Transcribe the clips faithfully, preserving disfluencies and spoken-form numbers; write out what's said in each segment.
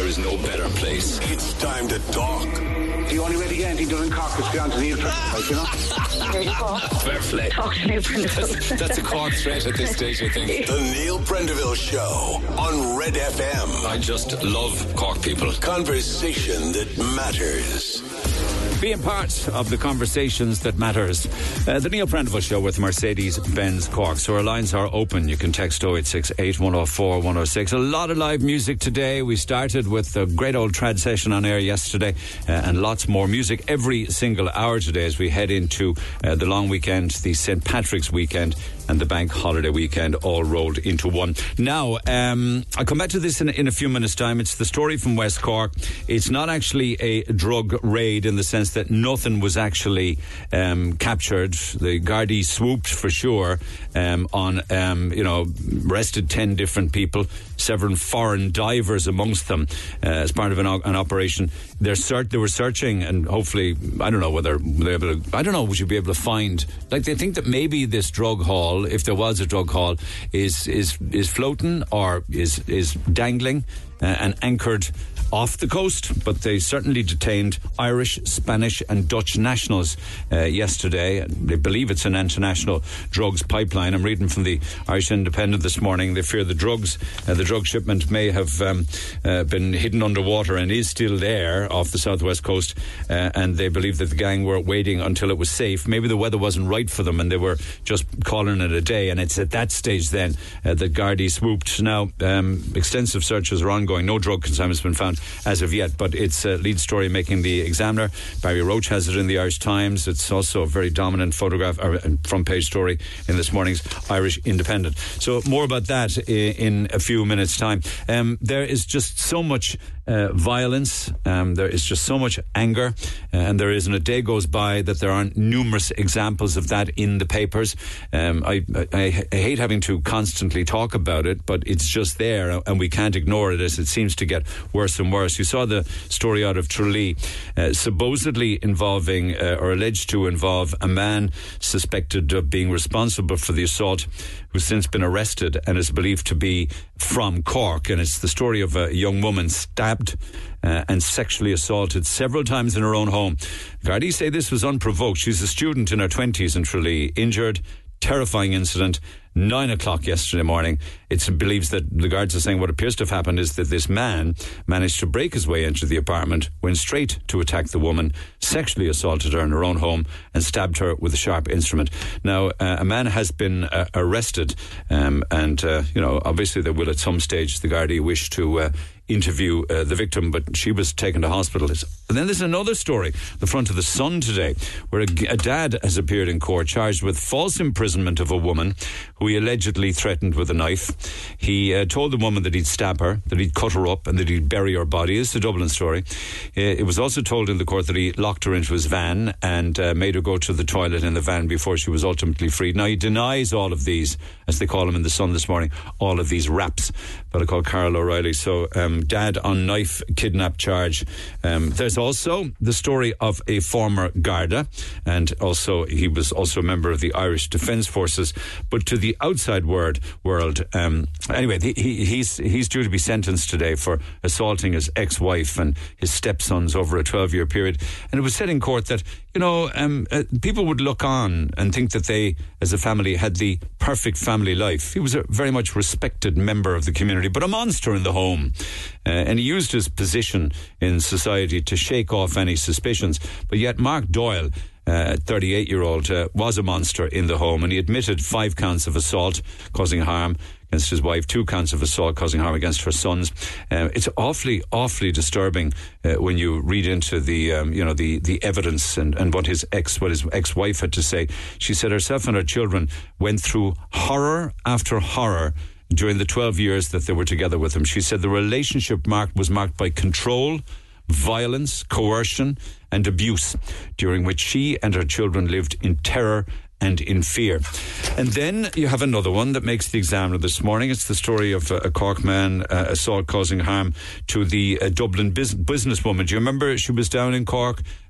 there is no better place. It's time to talk. The only way to get anything done in Cork is to get on to Neil Prendeville, you know? There you go. Fair play. Talk to Neil Prendeville. That's, that's a Cork threat at this stage, I think. The Neil Prendeville Show on Red F M. I just love Cork people. Conversation that matters. Being part of the conversations that matters. Uh, the Neil Prendeville Show with Mercedes-Benz Cork. So our lines are open. You can text oh eight six eight, one oh four, one oh six. A lot of live music today. We started with a great old trad session on air yesterday uh, and lots more music every single hour today as we head into uh, the long weekend, the Saint Patrick's weekend and the bank holiday weekend all rolled into one. Now, um, I'll come back to this in, in a few minutes' time. It's the story from West Cork. It's not actually a drug raid in the sense that nothing was actually um, captured. The Gardaí swooped for sure um, on, um, you know, arrested ten different people, several foreign divers amongst them uh, as part of an, an operation. They're cert- they were searching and hopefully, I don't know whether they're able to, I don't know, would you be able to find, like they think that maybe this drug haul, if there was a drug haul, is is is floating or is is dangling uh, and anchored off the coast, but they certainly detained Irish, Spanish and Dutch nationals uh, yesterday. They believe it's an international drugs pipeline. I'm reading from the Irish Independent this morning. They fear the drugs, uh, the drug shipment may have um, uh, been hidden underwater and is still there off the southwest coast, uh, and they believe that the gang were waiting until it was safe. Maybe the weather wasn't right for them and they were just calling it a day, and it's at that stage then uh, that Gardaí swooped. Now, um, extensive searches are ongoing. No drug consignment has been found as of yet, but it's a lead story making the Examiner. Barry Roach has it in the Irish Times. It's also a very dominant photograph or front page story in this morning's Irish Independent. So more about that in a few minutes' time. Um, there is just so much uh, violence. Um, there is just so much anger, uh, and there isn't a day goes by that there aren't numerous examples of that in the papers. Um, I, I, I hate having to constantly talk about it, but it's just there, and we can't ignore it as it seems to get worse and worse. You saw the story out of Tralee, uh, supposedly involving uh, or alleged to involve a man suspected of being responsible for the assault, who's since been arrested and is believed to be from Cork. And it's the story of a young woman stabbed uh, and sexually assaulted several times in her own home. Gardaí say this was unprovoked. She's a student in her twenties in Tralee, injured. Terrifying incident, nine o'clock yesterday morning. It believes that the guards are saying what appears to have happened is that this man managed to break his way into the apartment, went straight to attack the woman, sexually assaulted her in her own home and stabbed her with a sharp instrument. Now, uh, a man has been uh, arrested um, and, uh, you know, obviously they will at some stage, the Gardaí wish to uh, interview uh, the victim, but she was taken to hospital. And then there's another story, the front of the Sun today, where a, a dad has appeared in court charged with false imprisonment of a woman who he allegedly threatened with a knife. He uh, told the woman that he'd stab her, that he'd cut her up and that he'd bury her body. It's a Dublin story. Uh, it was also told in the court that he locked her into his van and uh, made her go to the toilet in the van before she was ultimately freed. Now, he denies all of these, as they call him in the Sun this morning, all of these raps. But I call Carol O'Reilly. So, um, dad on knife kidnap charge. Um, there's also the story of a former Garda, and also he was also a member of the Irish Defence Forces. But to the outside word, world, um, anyway, he, he's he's due to be sentenced today for assaulting his ex-wife and his stepsons over a twelve-year period. And it was said in court that, you know, um, uh, people would look on and think that they, as a family, had the perfect family life. He was a very much respected member of the community, but a monster in the home. Uh, and he used his position in society to shake off any suspicions. But yet Mark Doyle, uh, thirty-eight-year-old, uh, was a monster in the home, and he admitted five counts of assault causing harm against his wife, two counts of assault causing harm against her sons. Uh, it's awfully, awfully disturbing uh, when you read into the, um, you know, the, the evidence and, and what his ex, what his ex-wife had to say. She said herself and her children went through horror after horror during the twelve years that they were together with him. She said the relationship marked was marked by control, violence, coercion and abuse, during which she and her children lived in terror and in fear. And then you have another one that makes the Examiner this morning. It's the story of a Cork man uh, assault causing harm to the uh, Dublin bus- businesswoman. Do you remember she was down in Cork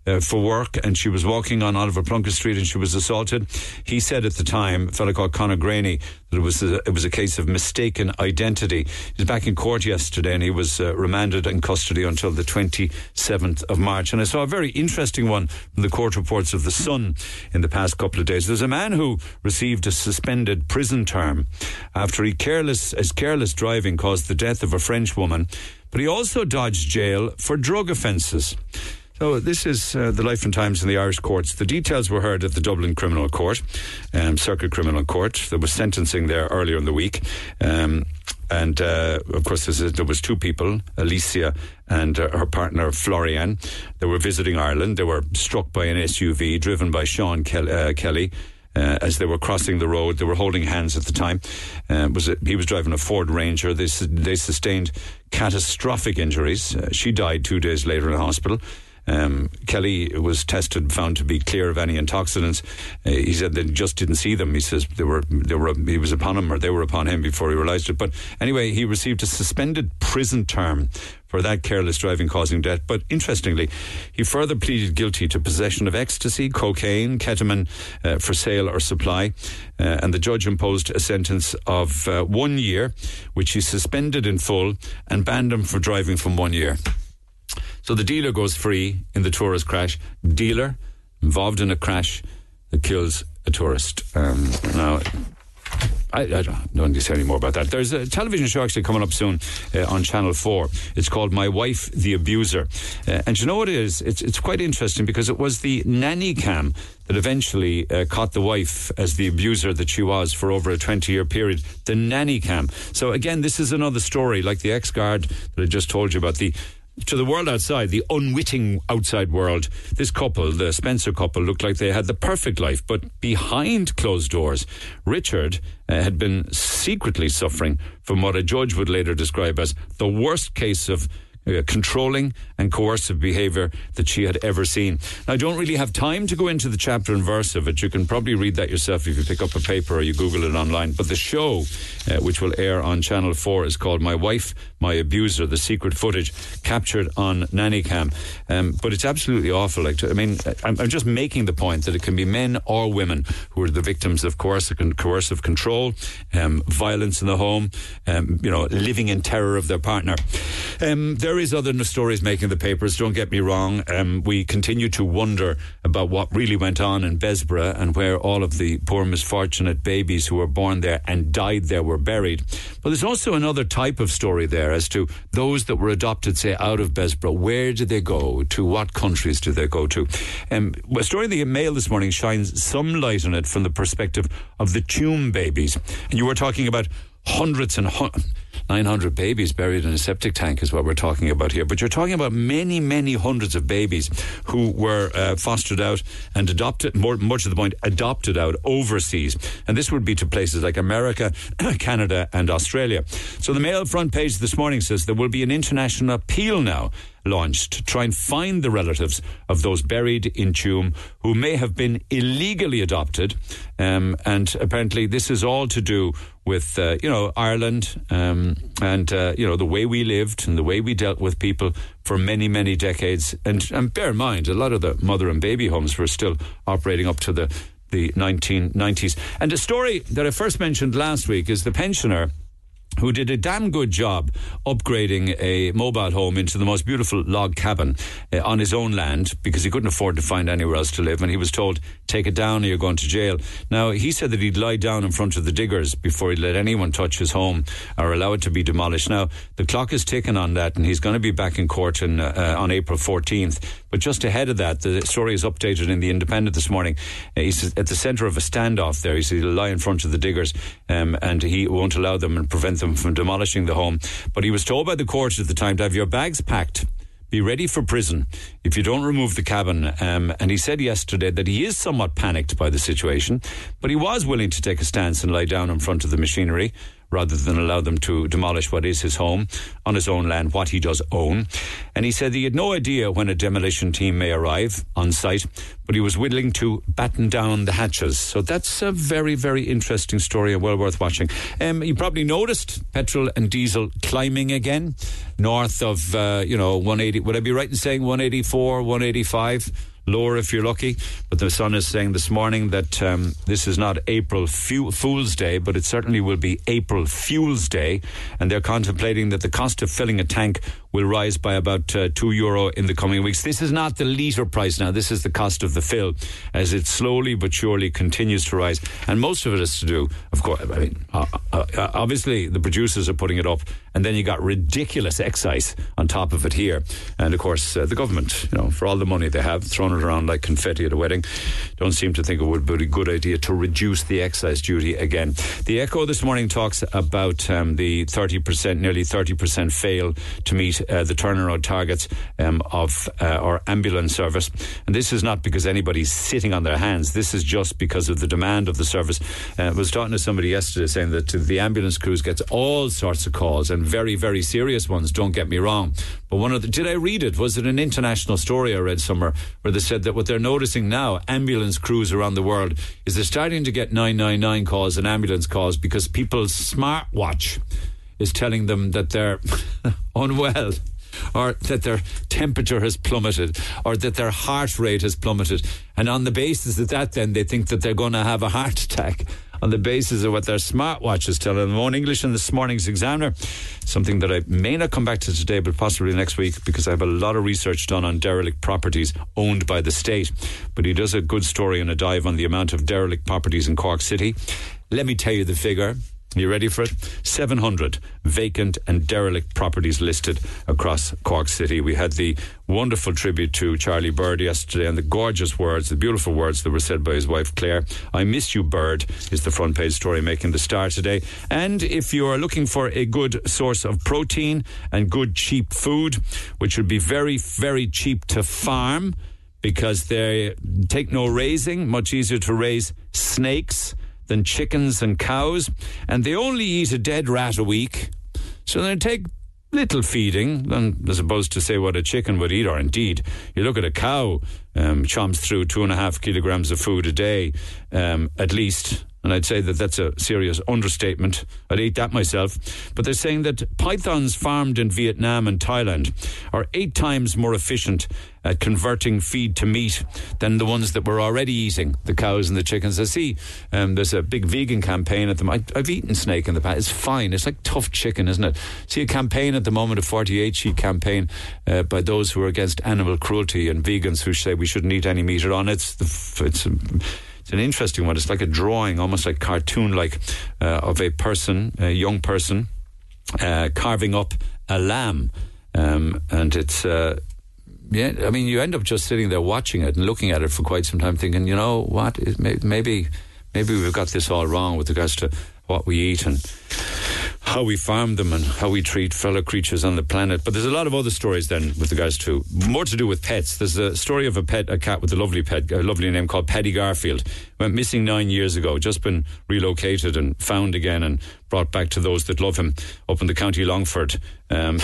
uh, for work, and she was walking on Oliver Plunkett Street and she was assaulted. He said at the time, a fellow called Conor Graney, that it was a, it was a case of mistaken identity. He was back in court yesterday and he was uh, remanded in custody until the twenty-seventh of March. And I saw a very interesting one from the court reports of The Sun in the past couple of days. There's a man who received a suspended prison term after he careless his careless driving caused the death of a French woman, but he also dodged jail for drug offences. So this is uh, the life and times in the Irish courts. The details were heard at the Dublin Criminal Court, um, Circuit Criminal Court. There was sentencing there earlier in the week. Um, and, uh, of course, there was two people, Alicia and uh, her partner, Florian. They were visiting Ireland. They were struck by an S U V driven by Sean Kel- uh, Kelly. Uh, as they were crossing the road, they were holding hands at the time. Uh, was it, he was driving a Ford Ranger. They, they sustained catastrophic injuries. Uh, she died two days later in a hospital. Um, Kelly was tested, found to be clear of any intoxicants. Uh, he said they just didn't see them. He says they were, they were, he was upon him, or they were upon him before he realised it. But anyway, he received a suspended prison term for that careless driving causing death. But interestingly, he further pleaded guilty to possession of ecstasy, cocaine, ketamine uh, for sale or supply. Uh, and the judge imposed a sentence of uh, one year, which he suspended in full and banned him for driving from one year. So the dealer goes free in the tourist crash. Dealer involved in a crash that kills a tourist. Um, now, I, I don't know say any more about that. There's a television show actually coming up soon uh, on Channel four. It's called My Wife, the Abuser. Uh, and you know what it is? It's, it's quite interesting because it was the nanny cam that eventually uh, caught the wife as the abuser that she was for over a twenty-year period. The nanny cam. So again, this is another story like the ex-guard that I just told you about. The To the world outside, the unwitting outside world, this couple, the Spencer couple, looked like they had the perfect life. But behind closed doors, Richard uh, had been secretly suffering from what a judge would later describe as the worst case of Uh, controlling and coercive behaviour that she had ever seen. Now, I don't really have time to go into the chapter and verse of it. You can probably read that yourself if you pick up a paper or you Google it online. But the show, uh, which will air on Channel four, is called My Wife, My Abuser, the secret footage captured on nanny cam. Um, but it's absolutely awful. Like, I mean, I'm, I'm just making the point that it can be men or women who are the victims of coercive, coercive control, um, violence in the home, um, you know, living in terror of their partner. Um, there There is other stories making the papers, don't get me wrong. Um, we continue to wonder about what really went on in Bessborough and where all of the poor misfortunate babies who were born there and died there were buried. But there's also another type of story there as to those that were adopted, say, out of Bessborough. Where did they go? To what countries did they go to? Um, a story in the Mail this morning shines some light on it from the perspective of the Tuam babies. And you were talking about hundreds and hundreds. nine hundred babies buried in a septic tank is what we're talking about here. But you're talking about many, many hundreds of babies who were uh, fostered out and adopted, more, much to the point, adopted out overseas. And this would be to places like America, Canada and Australia. So the Mail front page this morning says there will be an international appeal now launched to try and find the relatives of those buried in Tuam who may have been illegally adopted. Um, and apparently this is all to do with, uh, you know, Ireland um, and, uh, you know, the way we lived and the way we dealt with people for many, many decades. And, and bear in mind, a lot of the mother and baby homes were still operating up to the, the nineteen nineties. And a story that I first mentioned last week is the pensioner who did a damn good job upgrading a mobile home into the most beautiful log cabin uh, on his own land because he couldn't afford to find anywhere else to live, and he was told, take it down or you're going to jail. Now, he said that he'd lie down in front of the diggers before he'd let anyone touch his home or allow it to be demolished. Now, the clock is ticking on that, and he's going to be back in court in, uh, on April fourteenth. But just ahead of that, the story is updated in The Independent this morning. Uh, he's at the centre of a standoff there. He said he'll lie in front of the diggers um, and he won't allow them and prevent them from demolishing the home. But he was told by the court at the time to have your bags packed, be ready for prison if you don't remove the cabin. Um, and he said yesterday that he is somewhat panicked by the situation, but he was willing to take a stance and lie down in front of the machinery rather than allow them to demolish what is his home on his own land, what he does own. And he said he had no idea when a demolition team may arrive on site, but he was willing to batten down the hatches. So that's a very, very interesting story and well worth watching. Um, you probably noticed petrol and diesel climbing again, north of, uh, you know, one eighty. Would I be right in saying one eighty-four, one eighty-five? lower if you're lucky. But the Sun is saying this morning that um, this is not April Fu- Fool's Day, but it certainly will be April Fuel's Day. And they're contemplating that the cost of filling a tank will rise by about uh, two euro in the coming weeks. This is not the litre price now. This is the cost of the fill, as it slowly but surely continues to rise. And most of it is to do, of course, I mean, uh, uh, obviously the producers are putting it up, and then you got ridiculous excise on top of it here. And of course, uh, the government, you know, for all the money they have, thrown it around like confetti at a wedding, don't seem to think it would be a good idea to reduce the excise duty again. The Echo this morning talks about um, the thirty percent, nearly thirty percent fail to meet uh, the turnaround targets um, of uh, our ambulance service. And this is not because anybody's sitting on their hands. This is just because of the demand of the service. Uh, I was talking to somebody yesterday saying that the ambulance crews gets all sorts of calls, and very, very serious ones, don't get me wrong. But one of the, did I read it? Was it an international story I read somewhere where they said that what they're noticing now, ambulance crews around the world, is they're starting to get nine nine nine calls and ambulance calls because people's smartwatch is telling them that they're unwell, or that their temperature has plummeted, or that their heart rate has plummeted. And on the basis of that, then they think that they're going to have a heart attack on the basis of what their smartwatch is telling them. On English in this morning's Examiner, something that I may not come back to today, but possibly next week, because I have a lot of research done on derelict properties owned by the state. But he does a good story and a dive on the amount of derelict properties in Cork City. Let me tell you the figure. Are you ready for it? seven hundred vacant and derelict properties listed across Cork City. We had the wonderful tribute to Charlie Bird yesterday, and the gorgeous words, the beautiful words that were said by his wife Claire. I miss you, Bird, is the front page story making the Star today. And if you are looking for a good source of protein and good cheap food, which would be very, very cheap to farm because they take no raising, much easier to raise snakes than chickens and cows, and they only eat a dead rat a week, so they take little feeding, and as opposed to say what a chicken would eat. Or indeed, you look at a cow, um, chomps through two and a half kilograms of food a day, um, at least. And I'd say that that's a serious understatement. I'd eat that myself. But they're saying that pythons farmed in Vietnam and Thailand are eight times more efficient at converting feed to meat than the ones that we're already eating, the cows and the chickens. I see um, there's a big vegan campaign at the moment. I've eaten snake in the past. It's fine. It's like tough chicken, isn't it? See a campaign at the moment, a forty-eight sheet campaign uh, by those who are against animal cruelty and vegans who say we shouldn't eat any meat at all. It's the, it's a, It's an interesting one. It's like a drawing, almost like cartoon-like, uh, of a person, a young person, uh, carving up a lamb. Um, and it's, uh, yeah, I mean, you end up just sitting there watching it and looking at it for quite some time thinking, you know what, it may, maybe maybe we've got this all wrong with regards to what we eat and how we farm them and how we treat fellow creatures on the planet. But there's a lot of other stories then with regards to, more to do with pets. There's a story of a pet, a cat with a lovely pet, a lovely name called Paddy Garfield. Went missing nine years ago, just been relocated and found again and brought back to those that love him up in the County Longford. Um,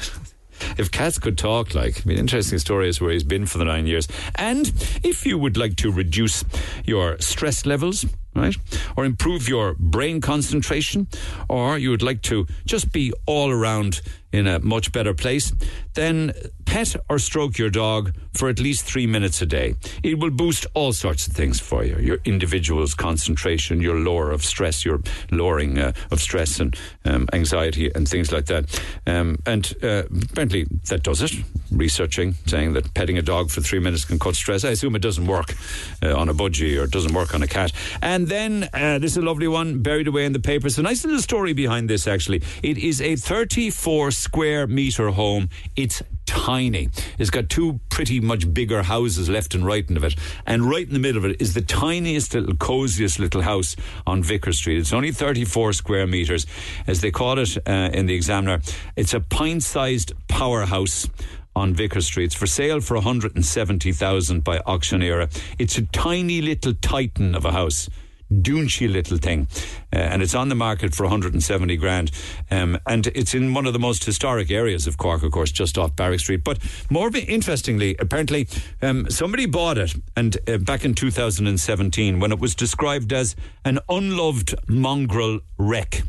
if cats could talk, like, I mean, interesting story is where he's been for the nine years. And if you would like to reduce your stress levels, right, or improve your brain concentration, or you would like to just be all around in a much better place, then pet or stroke your dog for at least three minutes a day. It will boost all sorts of things for you. Your individual's concentration, your lower of stress, your lowering uh, of stress and um, anxiety and things like that. Um, and uh, apparently that does it. Researching, saying that petting a dog for three minutes can cut stress. I assume it doesn't work uh, on a budgie or it doesn't work on a cat. And then, uh, this is a lovely one, buried away in the papers. A nice little story behind this, actually. It is a thirty-four square metre home. It's tiny. It's got two pretty much bigger houses left and right of it. And right in the middle of it is the tiniest little, cosiest little house on Vicar Street. It's only thirty-four square metres. As they call it uh, in the Examiner, it's a pint-sized powerhouse on Vicar Street. It's for sale for one hundred seventy thousand by auctioneer. It's a tiny little titan of a house. Doonchi little thing, uh, and it's on the market for one hundred seventy grand, um, and it's in one of the most historic areas of Cork, of course, just off Barrack Street. But more interestingly, apparently um, somebody bought it, and uh, back in two thousand seventeen, when it was described as an unloved mongrel wreck.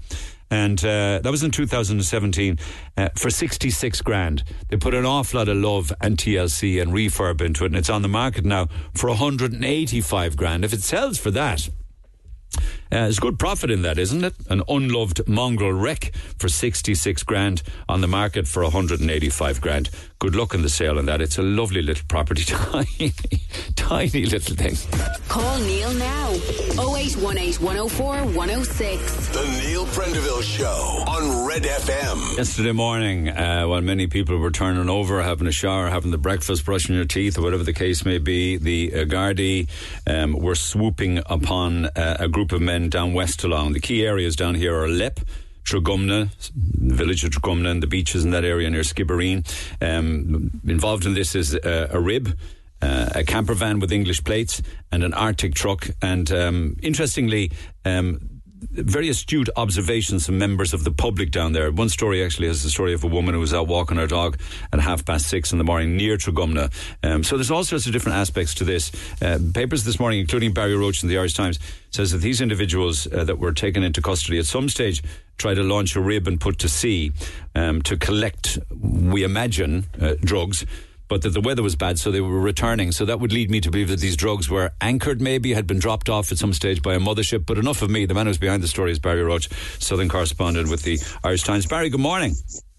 and uh, that was in two thousand seventeen, uh, for sixty-six grand. They put an awful lot of love and T L C and refurb into it, and it's on the market now for one hundred eighty-five grand. If it sells for that, Uh, there's good profit in that, isn't it? An unloved mongrel wreck for sixty-six grand on the market for one hundred eighty-five grand. Good luck in the sale on that. It's a lovely little property. Tiny, tiny little thing. Call Neil now. oh eight one eight, one oh four, one oh six. The Neil Prendeville Show on Red F M. Yesterday morning, uh, while many people were turning over, having a shower, having the breakfast, brushing your teeth, or whatever the case may be, the uh, Gardaí um, were swooping upon uh, a group of men down West Toulon. The key areas down here are Lepp, Tragumna, the village of Tragumna, and the beaches in that area near Skibbereen. Um, involved in this is uh, a rib, uh, a camper van with English plates, and an Arctic truck. And um, interestingly, um, very astute observations from members of the public down there. One story actually has the story of a woman who was out walking her dog at half past six in the morning near Tragumna. Um, so there's all sorts of different aspects to this. Uh, papers this morning, including Barry Roach and the Irish Times, says that these individuals uh, that were taken into custody at some stage tried to launch a rib and put to sea um, to collect, we imagine, uh, drugs, but that the weather was bad, so they were returning. So that would lead me to believe that these drugs were anchored, maybe, had been dropped off at some stage by a mothership. But enough of me. The man who's behind the story is Barry Roach, Southern correspondent with the Irish Times. Barry, good morning.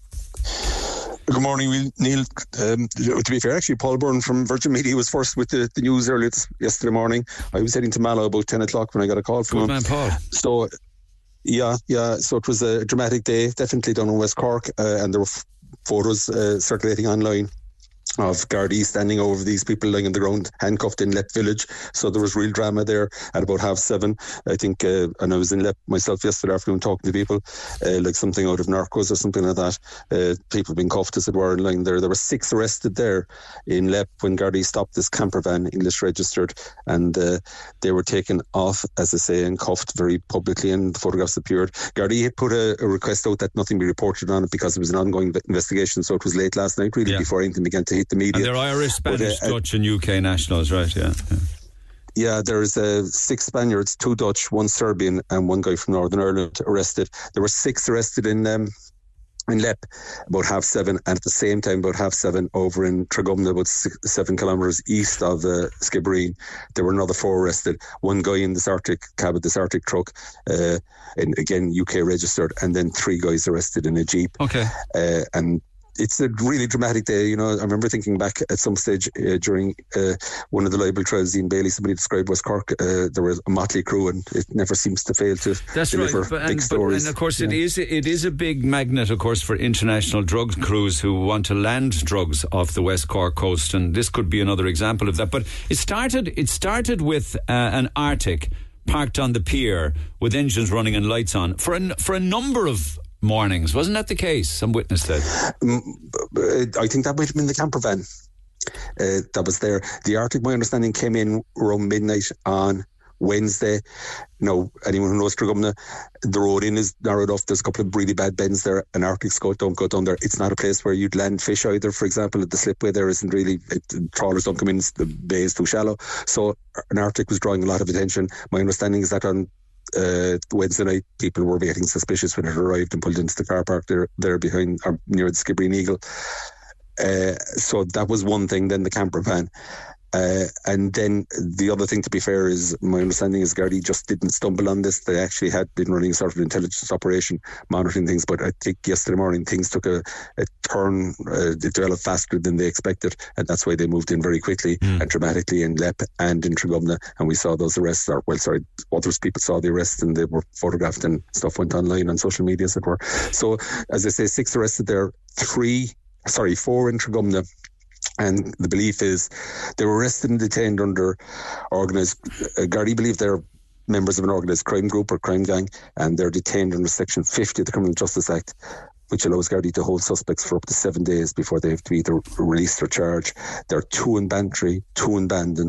Good morning, Neil. Um, to be fair, actually, Paul Byrne from Virgin Media was first with the, the news earlier this, yesterday morning. I was heading to Mallow about ten o'clock when I got a call from good him. Man, Paul. So, yeah, yeah. So it was a dramatic day, definitely down in West Cork, uh, and there were f- photos uh, circulating online of Gardaí standing over these people lying on the ground, handcuffed in Lepp village. So there was real drama there at about half seven, I think, uh, and I was in Lepp myself yesterday afternoon talking to people, uh, like something out of Narcos or something like that. Uh, people being cuffed, as it were, in line there. There were six arrested there in Lepp when Gardaí stopped this camper van, English registered, and uh, they were taken off, as I say, and cuffed very publicly, and the photographs appeared. Gardaí had put a, a request out that nothing be reported on it because it was an ongoing investigation, so it was late last night, really, yeah. before anything began to hit the media. And they're Irish, Spanish, but, uh, Dutch and U K nationals, right? Yeah. Yeah, yeah there's uh, six Spaniards, two Dutch, one Serbian and one guy from Northern Ireland arrested. There were six arrested in um, in Lepp about half seven, and at the same time about half seven over in Tragumna, about six, seven kilometres east of uh, Skibbereen, there were another four arrested. One guy in this Arctic cab of this Arctic truck, uh, and again U K registered, and then three guys arrested in a Jeep. Okay. Uh, and it's a really dramatic day, you know. I remember thinking back at some stage uh, during uh, one of the libel trials, Ian Bailey, somebody described West Cork, uh, there was a motley crew, and it never seems to fail to That's deliver right. but, big and, stories. But, and of course, yeah. it is it is a big magnet, of course, for international drug crews who want to land drugs off the West Cork coast, and this could be another example of that. But it started it started with uh, an Arctic parked on the pier with engines running and lights on for a, for a number of mornings. Wasn't that the case? Some witness said. Um, I think that might have been the camper van uh, that was there. The Arctic, my understanding, came in around midnight on Wednesday. Now, anyone who knows Tragumna, the road in is narrowed off. There's a couple of really bad bends there. An Arctic Scout don't go down there. It's not a place where you'd land fish either. For example, at the slipway there isn't really, it, trawlers don't come in, the bay is too shallow. So an Arctic was drawing a lot of attention. My understanding is that on Uh, Wednesday night, people were getting suspicious when it arrived and pulled into the car park there, there behind or near the Skibbereen Eagle. Uh, so that was one thing. Then the camper van. Uh, and then the other thing, to be fair, is my understanding is Gardaí just didn't stumble on this. They actually had been running sort of an intelligence operation, monitoring things. But I think yesterday morning things took a, a turn. Uh, it developed faster than they expected, and that's why they moved in very quickly mm. and dramatically in Lepp and in Tragumna. And we saw those arrests. Or, well, sorry, other people saw the arrests and they were photographed and stuff went online on social media, as it were. So, as I say, six arrested there, three, sorry, four in Tragumna. And the belief is they were arrested and detained under organised, uh, Gardaí believe they're members of an organised crime group or crime gang, and they're detained under Section fifty of the Criminal Justice Act, which allows Gardaí to hold suspects for up to seven days before they have to be either released or charged. There are two in Bantry, two in Bandon,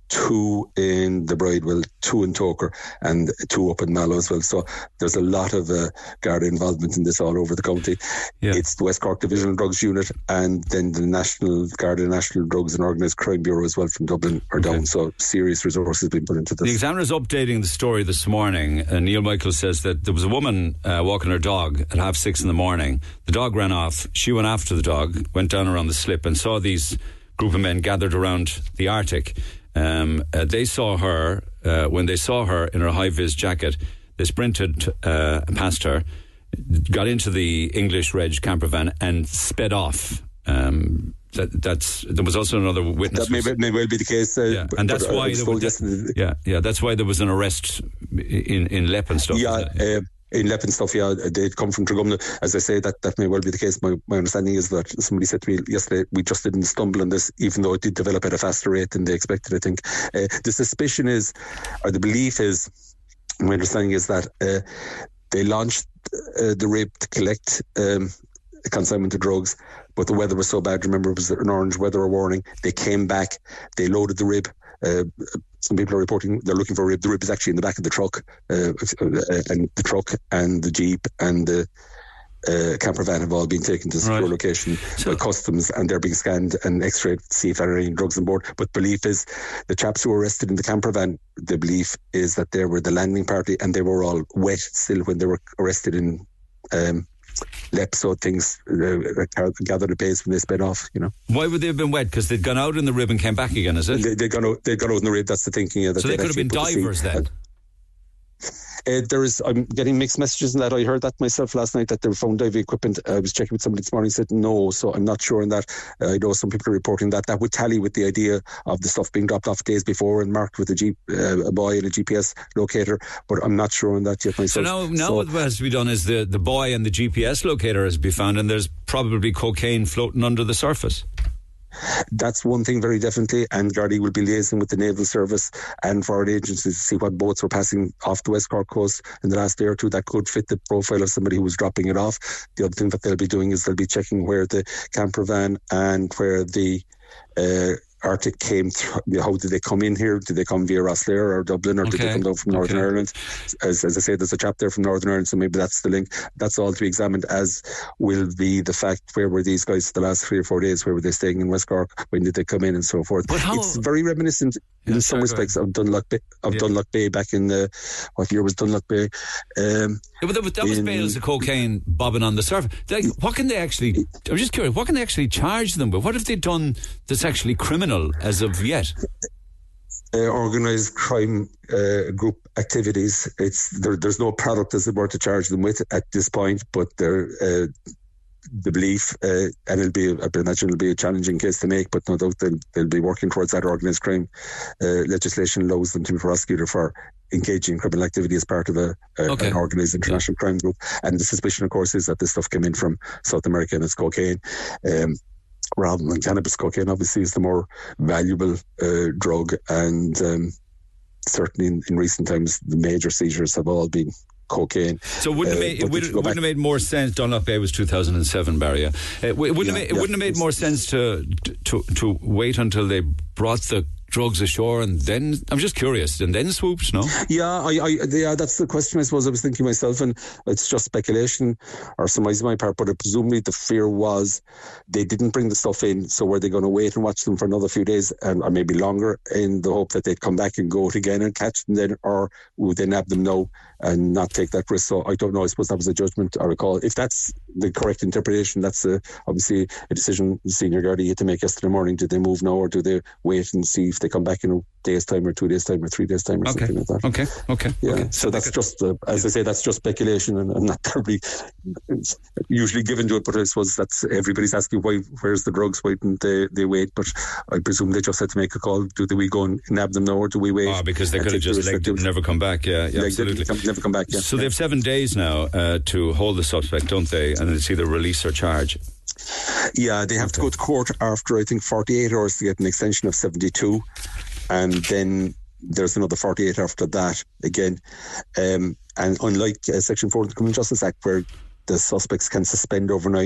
two in the Bridewell, two in Toker, and two up in Mallow as well. So there's a lot of uh, Garda involvement in this all over the county. Yeah. It's the West Cork Divisional Drugs Unit, and then the National Garda National Drugs and Organised Crime Bureau as well from Dublin are okay. down. So serious resources being put into this. The Examiner's updating the story this morning. Uh, Neil Michael says that there was a woman uh, walking her dog at half six in the morning. The dog ran off. She went after the dog, went down around the slip, and saw these group of men gathered around the Arctic. Um, uh, they saw her, uh, when they saw her in her high-vis jacket, they sprinted uh, past her, got into the English Reg camper van and sped off. Um, that, that's there was also another witness. That may, may well be the case. Uh, yeah, and that's but, uh, why there was, that, yeah, yeah, that's why there was an arrest in in Lepp and stuff. Yeah. Uh, In Lepp and stuff, yeah, they'd come from Dragumna. As I say, that, that may well be the case. My, my understanding is that somebody said to me yesterday, we just didn't stumble on this, even though it did develop at a faster rate than they expected, I think. Uh, the suspicion is, or the belief is, my understanding is that uh, they launched uh, the rib to collect um, a consignment of drugs, but the weather was so bad. Remember, it was an orange weather warning. They came back, they loaded the rib. Uh, some people are reporting they're looking for a rib. The rib is actually in the back of the truck, uh, and the truck and the Jeep and the uh, camper van have all been taken to a secure right. location so, by customs, and they're being scanned and x-rayed to see if there are any drugs on board. But belief is the chaps who were arrested in the camper van, the belief is that they were the landing party and they were all wet still when they were arrested in um, Lepp, so things uh, gathered at pace when they sped off, you know. Why would they have been wet? Because they'd gone out in the rib and came back again, is it? They, they'd, gone out, they'd gone out in the rib, that's the thinking. Yeah, that so they could have been divers then? Uh, Uh, there is, I'm getting mixed messages in that. I heard that myself last night, that they found diving equipment. I was checking with somebody this morning, said no, so I'm not sure on that. Uh, I know some people are reporting that. That would tally with the idea of the stuff being dropped off days before and marked with a, G, uh, a buoy and a G P S locator, but I'm not sure on that yet myself. So now, now so, what has to be done is the, the buoy and the G P S locator has to be found, and there's probably cocaine floating under the surface. That's one thing very definitely, and Gardaí will be liaising with the Naval Service and foreign agencies to see what boats were passing off the West Cork coast in the last day or two that could fit the profile of somebody who was dropping it off. The other thing that they'll be doing is they'll be checking where the camper van and where the uh, Arctic came through. How did they come in here? Did they come via Rosslare or Dublin, or okay. did they come down from Northern okay. Ireland? As, as I say, there's a chap there from Northern Ireland, so maybe that's the link. That's all to be examined, as will be the fact, where were these guys the last three or four days? Where were they staying in West Cork? When did they come in, and so forth? How, it's very reminiscent in yeah, some respects of Dunluck Bay, of yeah. Dunluck Bay back in the, what year was Dunluck Bay? Um, yeah, but that, that was bales of cocaine bobbing on the surface. Like, what can they actually, I'm just curious, what can they actually charge them with? What have they done that's actually criminal as of yet? Uh, organised crime uh, group activities. It's there, there's no product, as it were, to charge them with at this point, but they're uh, the belief, uh, and it'll be, I imagine it'll be a challenging case to make, but no doubt they'll, they'll be working towards that. Organised crime uh, legislation allows them to be prosecuted for engaging in criminal activity as part of a, a okay. an organised international yeah. crime group. And the suspicion, of course, is that this stuff came in from South America and it's cocaine. Um, rather than cannabis. Cocaine obviously is the more valuable uh, drug, and um, certainly in, in recent times the major seizures have all been cocaine. So wouldn't, uh, it, made, it, would, it wouldn't have made more sense? Dunlop Bay was two thousand seven, Barry. Uh, it wouldn't, yeah, have made, it yeah, wouldn't have made more sense to, to to wait until they brought the drugs ashore and then, I'm just curious, and then swooped, no? Yeah, I, I, yeah, that's the question I suppose I was thinking myself, and it's just speculation or surmise on my part, but presumably the fear was they didn't bring the stuff in, so were they going to wait and watch them for another few days, and, or maybe longer, in the hope that they'd come back and go it again and catch them then, or would they nab them now and not take that risk? So I don't know, I suppose that was a judgment I recall. If that's the correct interpretation, that's a, obviously a decision the senior Gardaí had to make yesterday morning. Did they move now, or do they wait and see if they come back in a day's time or two days' time or three days' time or okay. something like that? Okay, okay. Yeah, okay. so that's just, uh, as I say, that's just speculation, and I'm not terribly usually given to it, but I suppose that's, everybody's asking why, where's the drugs, why didn't they, they wait? But I presume they just had to make a call. Do we go and nab them now, or do we wait? Oh, because they could have just legged it and never come back. Yeah, yeah absolutely. Come, never come back, yeah. So yeah. they have seven days now uh, to hold the suspect, don't they? And it's either release or charge. Yeah, they have okay. to go to court after, I think, forty-eight hours to get an extension of seventy-two. And then there's another forty-eight after that again. Um, and unlike uh, Section four of the Criminal Justice Act, where the suspects can suspend overnight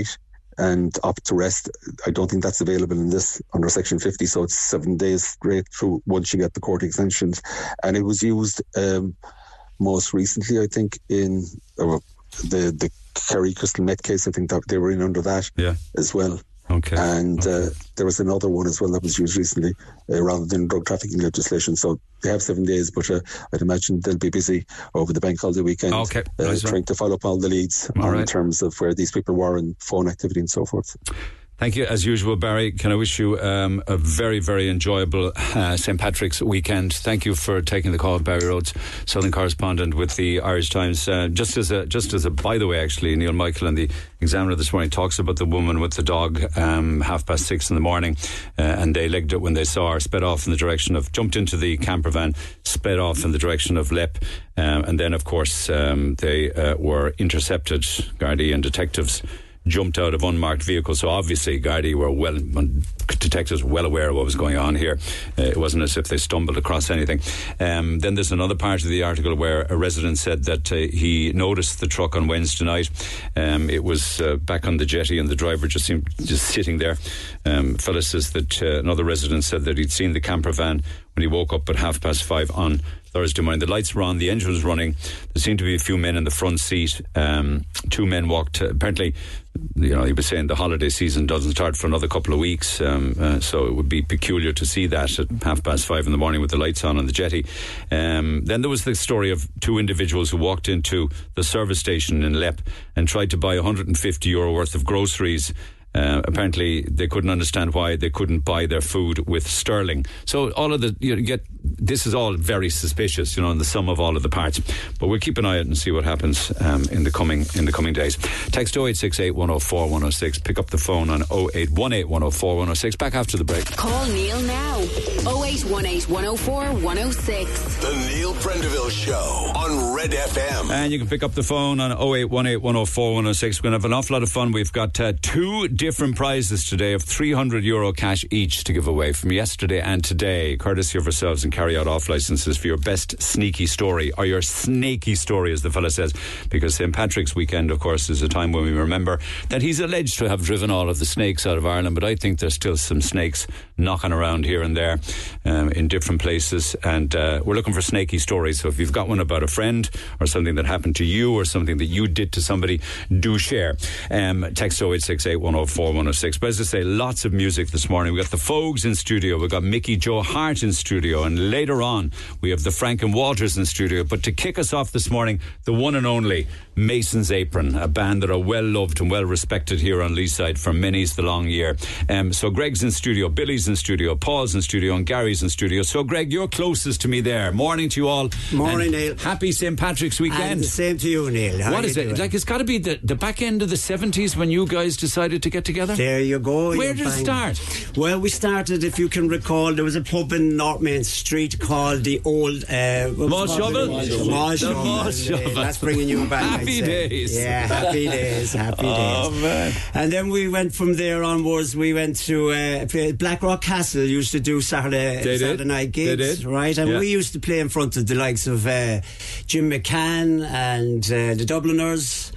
and opt to rest. I don't think that's available in this under Section fifty, so it's seven days straight through once you get the court extensions. And it was used um, most recently, I think, in uh, the the Kerry Crystal Met case. I think that they were in under that yeah. as well. Okay. And okay. Uh, there was another one as well that was used recently, uh, rather than drug trafficking legislation. So they have seven days, but uh, I'd imagine they'll be busy over the bank holiday weekend, okay. uh, nice trying to follow up all the leads all on right. in terms of where these people were and phone activity and so forth. Thank you, as usual, Barry. Can I wish you um, a very, very enjoyable uh, Saint Patrick's weekend. Thank you for taking the call, Barry Rhodes, Southern correspondent with the Irish Times. Uh, just as a, just as a, by the way, actually, Neil Michael in the Examiner this morning talks about the woman with the dog, um, half past six in the morning, uh, and they legged it when they saw her, sped off in the direction of, jumped into the camper van, sped off in the direction of Lepp, um, and then, of course, um, they uh, were intercepted. Gardaí and detectives jumped out of unmarked vehicles, so obviously Gardaí were well, detectives well aware of what was going on here. Uh, it wasn't as if they stumbled across anything. Um, then there's another part of the article where a resident said that uh, he noticed the truck on Wednesday night. Um, it was uh, back on the jetty and the driver just seemed just sitting there. Um, fella says that uh, another resident said that he'd seen the camper van when he woke up at half past five on Thursday morning. The lights were on, the engine was running. There seemed to be a few men in the front seat. Um, two men walked. Uh, apparently, you know, he was saying the holiday season doesn't start for another couple of weeks, um, uh, so it would be peculiar to see that at half past five in the morning with the lights on on the jetty. Um, then there was the story of two individuals who walked into the service station in Lepp and tried to buy one hundred fifty euro worth of groceries. Uh, apparently they couldn't understand why they couldn't buy their food with sterling. So all of the, you know, get, this is all very suspicious, you know, in the sum of all of the parts. But we'll keep an eye out and see what happens um, in the coming in the coming days. Text oh eight six eight, one oh four, one oh six. Pick up the phone on oh eight one eight, one oh four, one oh six. Back after the break. Call Neil now. oh eight one eight, one oh four, one oh six. The Neil Prendeville Show on Red F M. And you can pick up the phone on oh eight one eight, one oh four, one oh six. We're going to have an awful lot of fun. We've got uh, two different prizes today of three hundred euro cash each to give away from yesterday and today, courtesy of ourselves, and carry out off licences for your best sneaky story, or your snaky story, as the fella says, because Saint Patrick's weekend, of course, is a time when we remember that he's alleged to have driven all of the snakes out of Ireland, but I think there's still some snakes knocking around here and there um, in different places, and uh, we're looking for snaky stories. So if you've got one about a friend or something that happened to you or something that you did to somebody, do share. Um, text oh eight six eight, one oh four, one oh six. But as I say, lots of music this morning. We've got the Fogues in studio, we've got Mickey Joe Hart in studio, and later on we have the Frank and Walters in studio. But to kick us off this morning, the one and only Mason's Apron, a band that are well loved and well respected here on Leeside for many's the long year. Um, so Greg's in studio, Billy's in studio, Paul's in studio, and Gary's in studio. So Greg, you're closest to me there. Morning to you all. Morning, and Neil. Happy Saint Patrick's weekend. And the same to you, Neil. How what is it? doing? Like, it's got to be the, the back end of the seventies when you guys decided to get together? There you go. Where did it start? Well, we started, if you can recall, there was a pub in North Main Street called the Old... Uh, Mall Shovel? Mall The Shovel. Mall Shovel. That's bringing you back. Happy I'd say. days. Yeah, happy days, happy Oh, days. man. And then we went from there onwards, we went to uh, Blackrock Castle, used to do Saturday, They Saturday did. night They gigs, did. right? And Yeah. we used to play in front of the likes of uh, Jim McCann and uh, the Dubliners.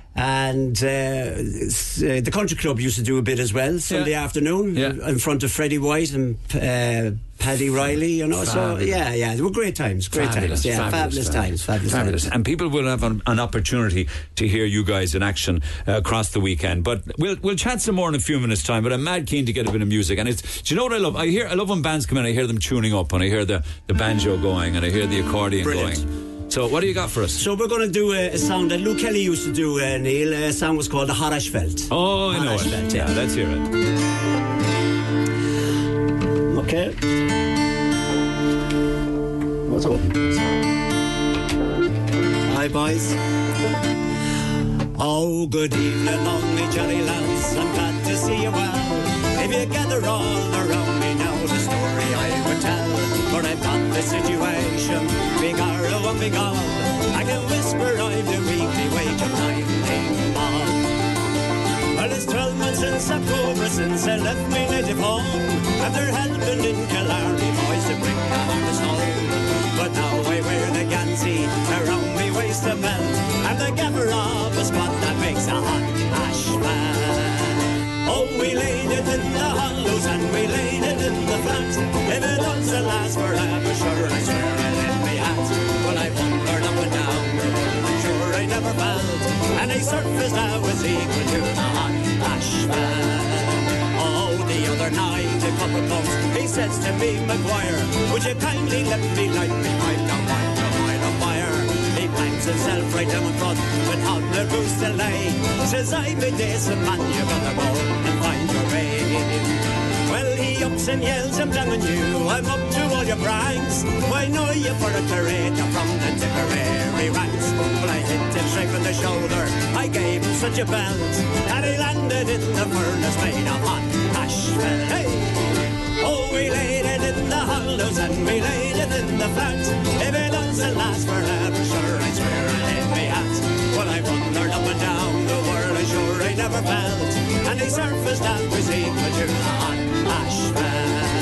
And uh, s- uh, the country club used to do a bit as well Sunday Yeah. afternoon Yeah. in front of Freddie White and uh, Paddy Riley, you know. Fabulous. So yeah, yeah, they were great times, great Fabulous, times, yeah, fabulous, fabulous, fabulous. times, fabulous, Fabulous. times. And people will have an, an opportunity to hear you guys in action uh, across the weekend. But we'll we'll chat some more in a few minutes' time. But I'm mad keen to get a bit of music. And it's, do you know what I love? I hear I love when bands come in. I hear them tuning up, and I hear the, the banjo going, and I hear the accordion Brilliant. going. So what do you got for us? So we're going to do a, a song that Luke Kelly used to do, uh, Neil. A song was called the Harashfeld. Oh, I know it. Harashfeld, Yeah, let's hear it. Okay. What's up? Hi, boys. Oh, good evening, lonely jolly lads. I'm glad to see you well. If you gather all around me now, the story I would tell. For I've got the situation, big arrow and big all. I can whisper I've the weekly wage of nineteen bob. Well, it's twelve months since October since I left me native home. After helping in Killarney boys to bring the harvest home. But now I wear the Gansey around me waist to melt. I'm the gaffer of a spot that makes a hot ash man. we laid it in the hollows and we laid it in the flats. If it doesn't last forever, sure, I swear I'll let me hat. Well, I wandered up and down the world, and sure I never felt any surface that was equal to the hot asphalt. Oh, the other night, a couple posts, he says to me, Maguire, would you kindly let me light me pipe down by the mile of fire? He bangs himself right down in front with hot and goose to lay. Says, I be decent man, you gotta go and find your way. Well, he ups and yells, I'm damning you, I'm up to all your pranks. Why know you for a curator from the Tipperary ranks? Well, I hit him straight from the shoulder, I gave him such a belt, and he landed in the furnace made of hot asphalt. Hey! Oh, we laid it in the hollows and we laid it in the flats. If it doesn't last forever, sure, I swear I'll let me hat. Well, I wandered up and down the world, I'm sure I never felt any surface that was equal to the hot asphalt.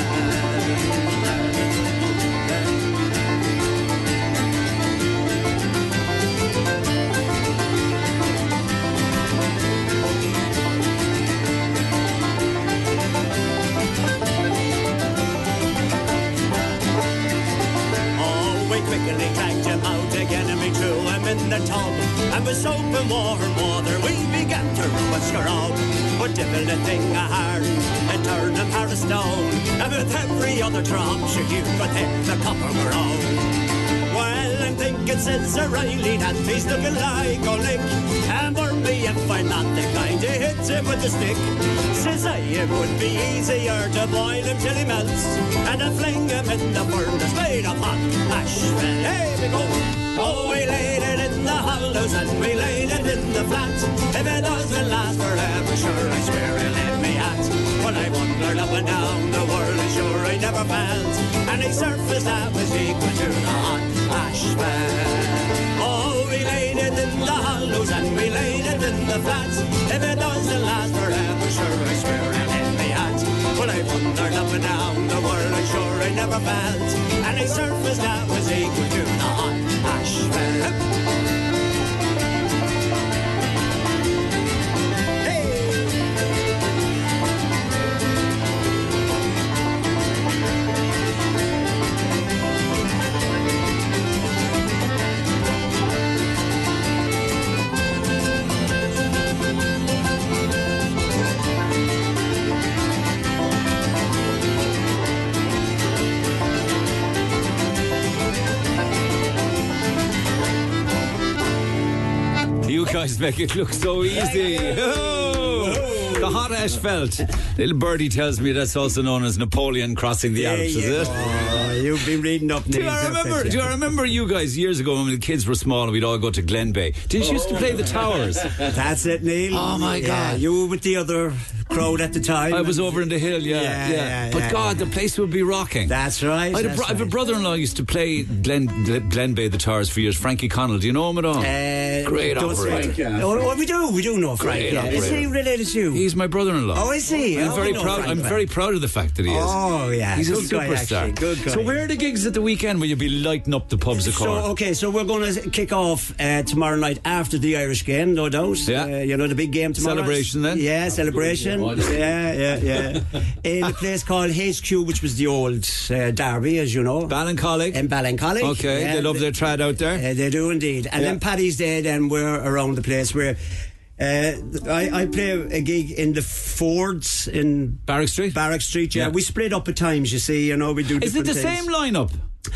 Quickly dragged him out again and we threw him in the tub. And with soap and warm water we began to rub and scrub. But devil the thing a hard and turn him hard as stone. And with every other drop sure you could hit the copper ground. Well, I'm thinking since O'Reilly that he's looking like a lick. And burn me if I'm not the kind to hit him with the stick. Says I, it would be easier to boil him till he melts and to fling him in the furnace made of hot asphalt. Here we go. Oh, we laid it in the hollows and we laid it in the flats. If it doesn't last forever, sure, I swear I'll let me hat. Well, I wandered up and down the world and sure I never felt any surface that was equal to the hot asphalt. Oh, we laid it in the hollows and we laid it in the flats. If it doesn't last forever, sure, I swear I'll let me hat. Well, I wandered up and down the world and sure I never felt any surface that was equal to the hot asphalt. Guys make it look so easy. Oh, the hot asphalt. Little birdie tells me that's also known as Napoleon crossing the Alps, is it? Oh, you've been reading up. Do I remember? Do I remember you guys years ago when the kids were small and we'd all go to Glen Bay? Did you used to play the towers? That's it, Neil. Oh my God! Yeah, you were with the other crowd at the time. I was over in the hill, yeah, yeah. yeah. yeah but yeah, God, yeah. the place would be rocking. That's right. I had a, that's bro- I have a right. brother-in-law who used to play Glen, Glen, Glen Bay the Towers for years. Frankie Connell. Do you know him at all? Uh, Great does operator. Frank, yeah. oh, oh, we do. We do know Frank. Great Yeah. Is he operator. related to you? He's my brother-in-law. Oh, is he? I'm Oh, very we know proud. Frank I'm well. very proud of the fact that he is. Oh yeah, he's good a guy, superstar. actually. Good guy. So where are the gigs at the weekend? Will you be lighting up the pubs of So Cork? okay, so we're going to kick off uh, tomorrow night after the Irish game, no doubt. Yeah. Uh, you know the big game tomorrow. Celebration then? Yeah, celebration. Yeah, yeah, yeah. In a place called H Q, which was the old uh, Derby, as you know. Ballincollig? In Ballincollig. Okay, yeah, they love their trad out there. Uh, they do indeed. And Yeah. then Paddy's Day, then we're around the place where. Uh, I, I play a gig in the Fords in Barrack Street? Barrack Street, yeah. Yeah. We split up at times, you see, you know, we do Is it different the things. same lineup?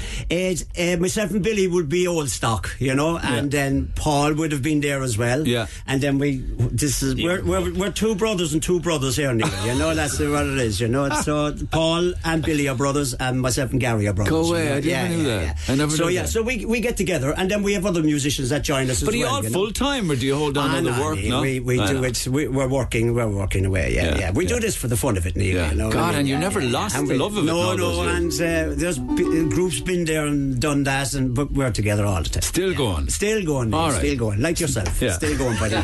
It, uh, myself and Billy would be old stock, you know, and Yeah. then Paul would have been there as well. Yeah. And then we, this is, we're, we're, we're two brothers and two brothers here, Neil, you know, that's what it is, you know. So Paul and Billy are brothers and myself and Gary are brothers. Go you away, know? I didn't yeah, know yeah, that. yeah. I never So knew yeah, that. so we we get together and then we have other musicians that join us But as are you well. all you know? full time or do you hold on Ah, to the no, work? Neil, No, we, we I do know. it. We, we're working. We're working away. Yeah, Yeah, yeah. We yeah. do this for the fun of it, Neil. Yeah. You know, God, I mean, and you yeah, never yeah, lost and the we- love of it in No, all no, those and uh, there's p- groups been there and done that, and but we're together all the time. Still going. Still going. Neil, All right. Still going. Like yourself. Yeah. Still going, buddy.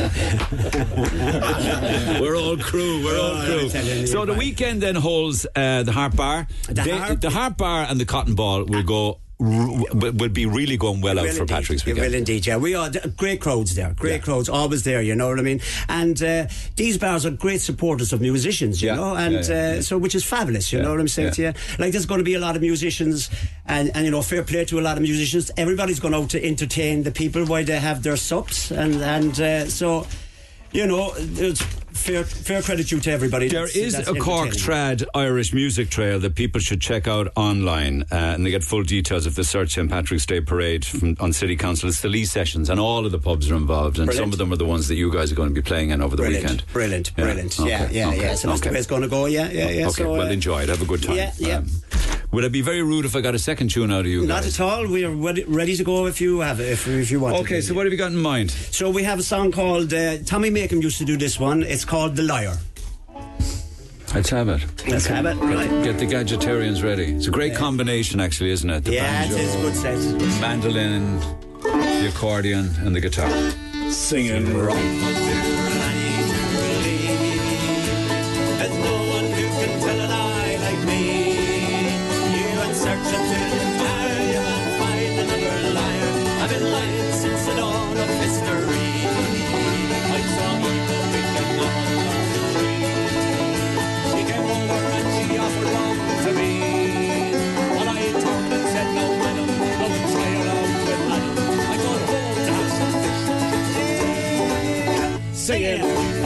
We're all crew. We're all Oh, crew. I'm telling you, So the man. weekend then holds uh, the Harp Bar. The They- Harp- the Harp Bar and the Cotton Ball will go r- will be really going well It out will for indeed. Patrick's It weekend. will indeed, yeah. We are great crowds there. Great Yeah. crowds, always there, you know what I mean? And uh, these bars are great supporters of musicians, you Yeah. know, and Yeah, yeah, uh, yeah. so which is fabulous, you Yeah. know what I'm saying Yeah. to you? Like, there's going to be a lot of musicians, and, and, you know, fair play to a lot of musicians. Everybody's going out to entertain the people while they have their subs, and, and uh, so, you know, it's fair, fair credit due to everybody. There that's, is that's a Cork entertaining. Trad Irish music trail that people should check out online, uh, and they get full details if they search Saint Patrick's Day Parade from, on City Council. It's the Lee Sessions, and all of the pubs are involved, and Brilliant. some of them are the ones that you guys are going to be playing in over the Brilliant, weekend. brilliant, Yeah. brilliant. Okay, Yeah, yeah, okay, yeah. So that's okay. the way it's going to go. Yeah, yeah, yeah. Okay, so, well, uh, enjoy it. Have a good time. Yeah, yeah. Um, would I be very rude if I got a second tune out of you Not guys? at all. We are ready, ready to go if you have it, if, if you want. Okay, to. so what have you got in mind? So we have a song called uh, Tommy Makem used to do this one. It's called The Liar. Let's have it. Let's have it. Right. Get the Gadgetarians ready. It's a great combination, actually, isn't it? The Yeah, it banjo, is a good set. mandolin, the accordion, and the guitar. Singing rock. There's no one who can tell a lie like me. You and search until you're tired, you won't find another liar. I've been lying since the dawn of history. I saw evil wicked on the tree. She came over and she offered wrong to me. But I turned and said, no, madam, don't try her out with Adam. I got home to have some fish. Sing it.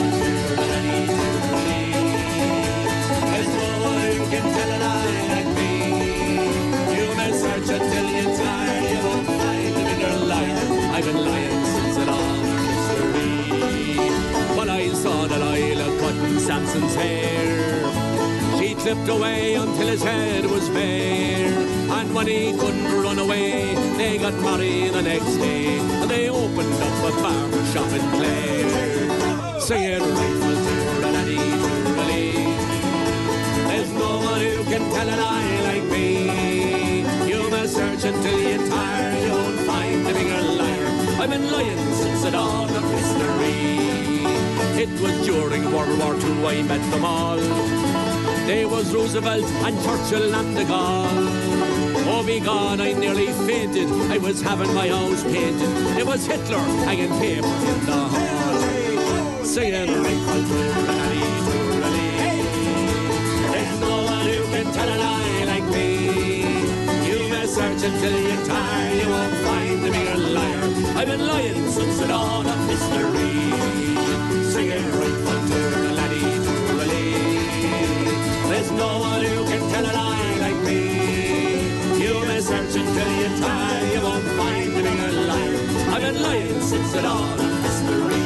There's no one who can tell a lie like me. You may search until you're tired, you won't find a bigger liar. I've been lying since the dawn of history. When I saw Delilah cutting Samson's hair, she clipped away until his head was bare. And when he couldn't run away, they got married the next day, and they opened up a barber shop in Clare. Sing it rifle to-ra-la-dee, to-ra-lee. There's no one who can tell a lie like me. You must search until you're tired, you won't find a bigger liar. I've been lying since the dawn of history. It was during World War Two I met them all. There was Roosevelt and Churchill and de Gaulle. Oh, be gone, I nearly fainted. I was having my house painted. It was Hitler hanging paper in the hall. Say it, rifle, to-ra-la-dee, to-ra-lee. There's no one who can tell a lie like me. You may search until you're tired, you won't find a bigger liar. I've been lying since the dawn of history. Sing it, rifle, to-ra-la-dee, to-ra-lee. There's no one who can tell a lie like me. You may search until you're tired, you won't find a bigger liar. I've been lying since the dawn of history.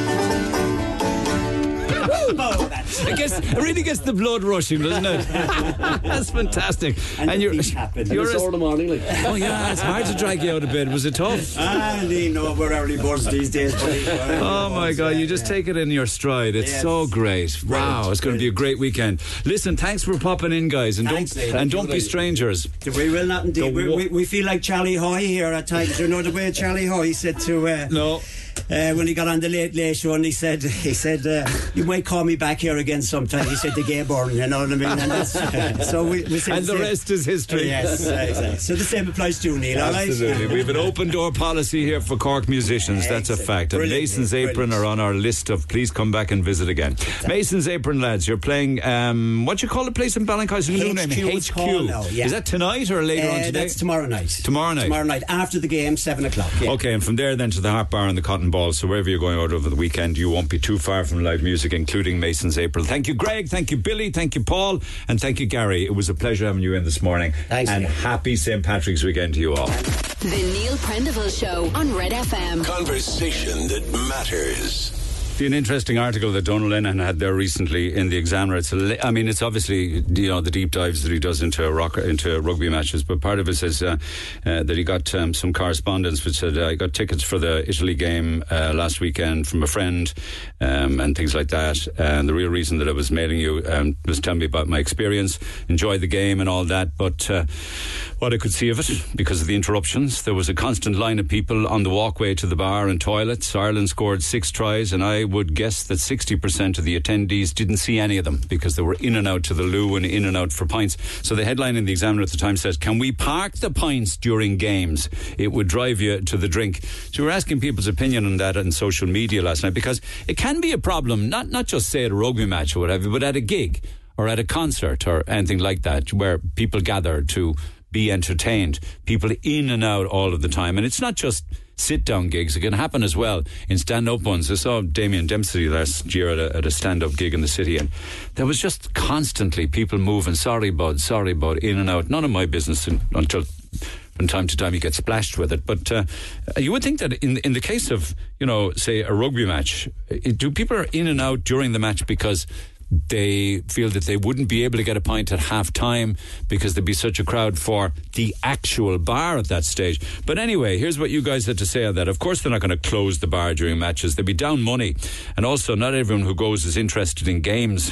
I guess it really gets the blood rushing, doesn't it? That's fantastic. And you're, the feet happen. you're And it's a- all the morning, like. oh yeah, it's hard to drag you out of bed. Was it tough? Ah, they know we're early birds these days. buddy. We're early Oh my birds, God! yeah, You just yeah. take it in your stride. It's Yes. so great. Wow! It's going to be a great weekend. Listen, thanks for popping in, guys, and Thanks, don't Neil. and Thank don't you, be Neil. strangers. We will not indeed. The We, wo- we, we feel like Charlie Hoy here at times. You know the way Charlie Hoy said to uh, No. uh, when he got on the Late Late Show, and he said, he said, uh, you might call me back here again sometime. He said the gay burn, you know what I mean? And that's, so we, we said And the same- rest is history. Yes, exactly. So the same applies to you, Neil. All right? Absolutely. We have an open door policy here for Cork musicians. That's a Excellent. fact. And Brilliant, Mason's Neil. Apron Brilliant. are on our list of please come back and visit again. Mason's Apron, lads, you're playing, um, what you call the place in Ballincollig? New name, H Q it's H called Q. now, yeah. Is that tonight or later Uh, on today? That's tomorrow night. Tomorrow night? Tomorrow night, after the game, seven o'clock. Yeah. Okay, and from there then to the Harp Bar and the Cotton Ball. So wherever you're going out over the weekend, you won't be too far from live music, including Mason's April. Thank you, Greg. Thank you, Billy. Thank you, Paul. And thank you, Gary. It was a pleasure having you in this morning. Thanks, And Neil. happy Saint Patrick's weekend to you all. The Neil Prendeville Show on Red F M. Conversation that matters. An interesting article that Donal Lennon had there recently in the Examiner. It's, a, I mean, it's obviously you know the deep dives that he does into rock, into rugby matches, but part of it says uh, uh, that he got um, some correspondence which said uh, I got tickets for the Italy game uh, last weekend from a friend um, and things like that. And the real reason that I was mailing you um, was telling me about my experience, enjoyed the game and all that, but uh, what I could see of it because of the interruptions, there was a constant line of people on the walkway to the bar and toilets. Ireland scored six tries, and I would guess that sixty percent of the attendees didn't see any of them because they were in and out to the loo and in and out for pints. So the headline in the Examiner at the time says, can we park the pints during games? It would drive you to the drink. So we're asking people's opinion on that on social media last night, because it can be a problem, not, not just say at a rugby match or whatever, but at a gig or at a concert or anything like that, where people gather to be entertained. People in and out all of the time. And it's not just sit-down gigs. It can happen as well in stand-up ones. I saw Damien Dempsey last year at a, at a stand-up gig in the city, and there was just constantly people moving, sorry bud, sorry bud, in and out. None of my business in, until from time to time you get splashed with it. But uh, you would think that in in the case of, you know, say a rugby match, it, do people are in and out during the match because they feel that they wouldn't be able to get a pint at half time because there'd be such a crowd for the actual bar at that stage? But anyway, here's what you guys had to say on that. Of course they're not going to close the bar during matches. They'd be down money. And also, not everyone who goes is interested in games.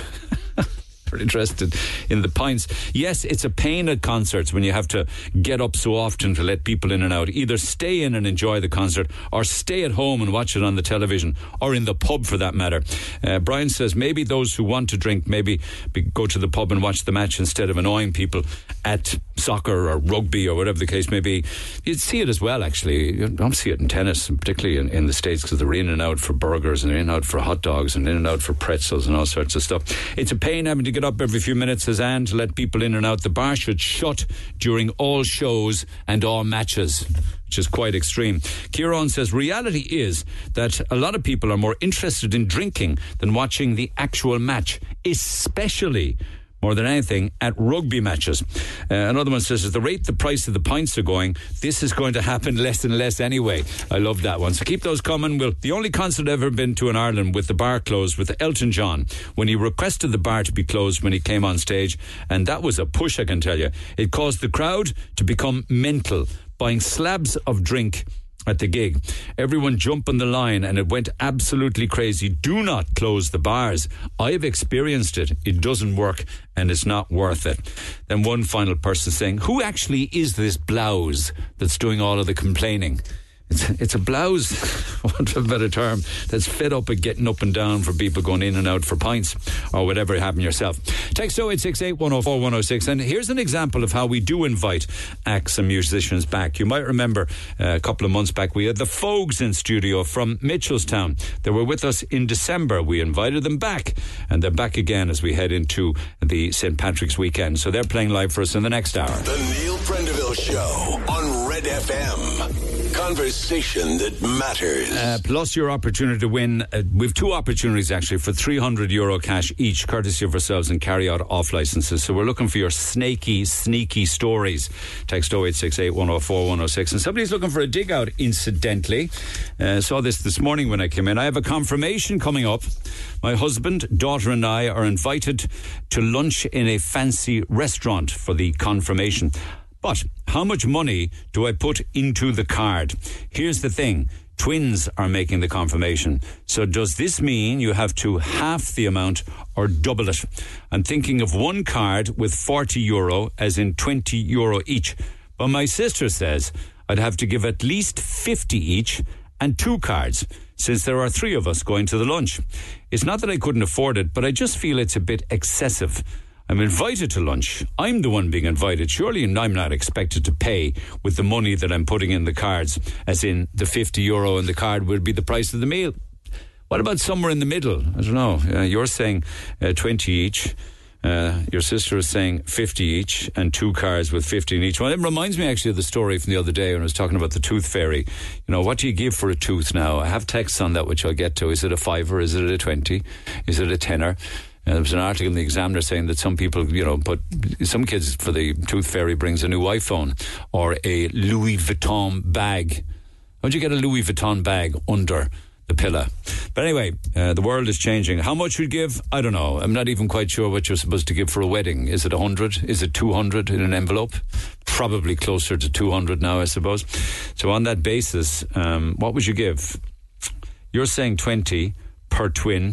Are interested in the pints. Yes, it's a pain at concerts when you have to get up so often to let people in and out. Either stay in and enjoy the concert, or stay at home and watch it on the television, or in the pub for that matter. Uh, Brian says maybe those who want to drink maybe be, go to the pub and watch the match instead of annoying people at soccer or rugby or whatever the case may be. You'd see it as well, actually. You don't see it in tennis, particularly in, in the States, because they're in and out for burgers and in and out for hot dogs and in and out for pretzels and all sorts of stuff. It's a pain having to get up every few minutes, says Anne, to let people in and out. The bar should shut during all shows and all matches, which is quite extreme. Kieran says reality is that a lot of people are more interested in drinking than watching the actual match, especially more than anything at rugby matches. Uh, another one says, at the rate the price of the pints are going, this is going to happen less and less anyway. I love that one. So keep those coming. Well, the only concert I've ever been to in Ireland with the bar closed with Elton John, when he requested the bar to be closed when he came on stage, and that was a push, I can tell you. It caused the crowd to become mental, buying slabs of drink at the gig. Everyone jumping the line, and it went absolutely crazy. Do not close the bars. I've experienced it. It doesn't work, and it's not worth it. Then one final person saying, who actually is this blouse that's doing all of the complaining? It's, it's a blouse, for want of a better term, that's fed up at getting up and down for people going in and out for pints or whatever happened yourself. Text oh eight six eight, one oh four, one oh six. And here's an example of how we do invite acts and musicians back. You might remember uh, a couple of months back we had the Fogues in studio from Mitchelstown. They were with us in December. We invited them back, and they're back again as we head into the Saint Patrick's weekend. So they're playing live for us in the next hour. The Neil Prendeville Show on Red F M. Conversation that matters. Uh, plus your opportunity to win. Uh, we've two opportunities actually for three hundred euro cash each, courtesy of ourselves and carry out off licenses. So we're looking for your snaky, sneaky stories. Text oh eight six eight, one oh four, one oh six. And somebody's looking for a dig out, incidentally. Uh, saw this this morning when I came in. I have a confirmation coming up. My husband, daughter and I are invited to lunch in a fancy restaurant for the confirmation. But how much money do I put into the card? Here's the thing. Twins are making the confirmation. So does this mean you have to half the amount or double it? I'm thinking of one card with forty euro, as in twenty euro each. But my sister says I'd have to give at least fifty each and two cards, since there are three of us going to the lunch. It's not that I couldn't afford it, but I just feel it's a bit excessive. I'm invited to lunch. I'm the one being invited. Surely I'm not expected to pay with the money that I'm putting in the cards, as in the fifty euro and the card would be the price of the meal. What about somewhere in the middle? I don't know. Uh, you're saying uh, twenty each. Uh, your sister is saying fifty each and two cards with fifty in each one. It reminds me actually of the story from the other day when I was talking about the tooth fairy. You know, what do you give for a tooth now? I have texts on that which I'll get to. Is it a fiver? Is it a twenty? Is it a tenner? Uh, there was an article in the Examiner saying that some people, you know, but some kids for the tooth fairy brings a new iPhone or a Louis Vuitton bag. How'd you get a Louis Vuitton bag under the pillow? But anyway, uh, the world is changing. How much you'd give? I don't know. I'm not even quite sure what you're supposed to give for a wedding. Is it one hundred? Is it two hundred in an envelope? Probably closer to two hundred now, I suppose. So on that basis, um, what would you give? You're saying twenty per twin.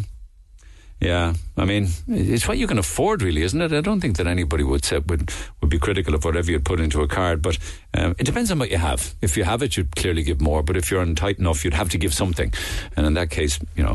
Yeah, I mean, it's what you can afford, really, isn't it? I don't think that anybody would say, would would be critical of whatever you'd put into a card, but um, it depends on what you have. If you have it, you'd clearly give more, but if you're tight enough, you'd have to give something. And in that case, you know,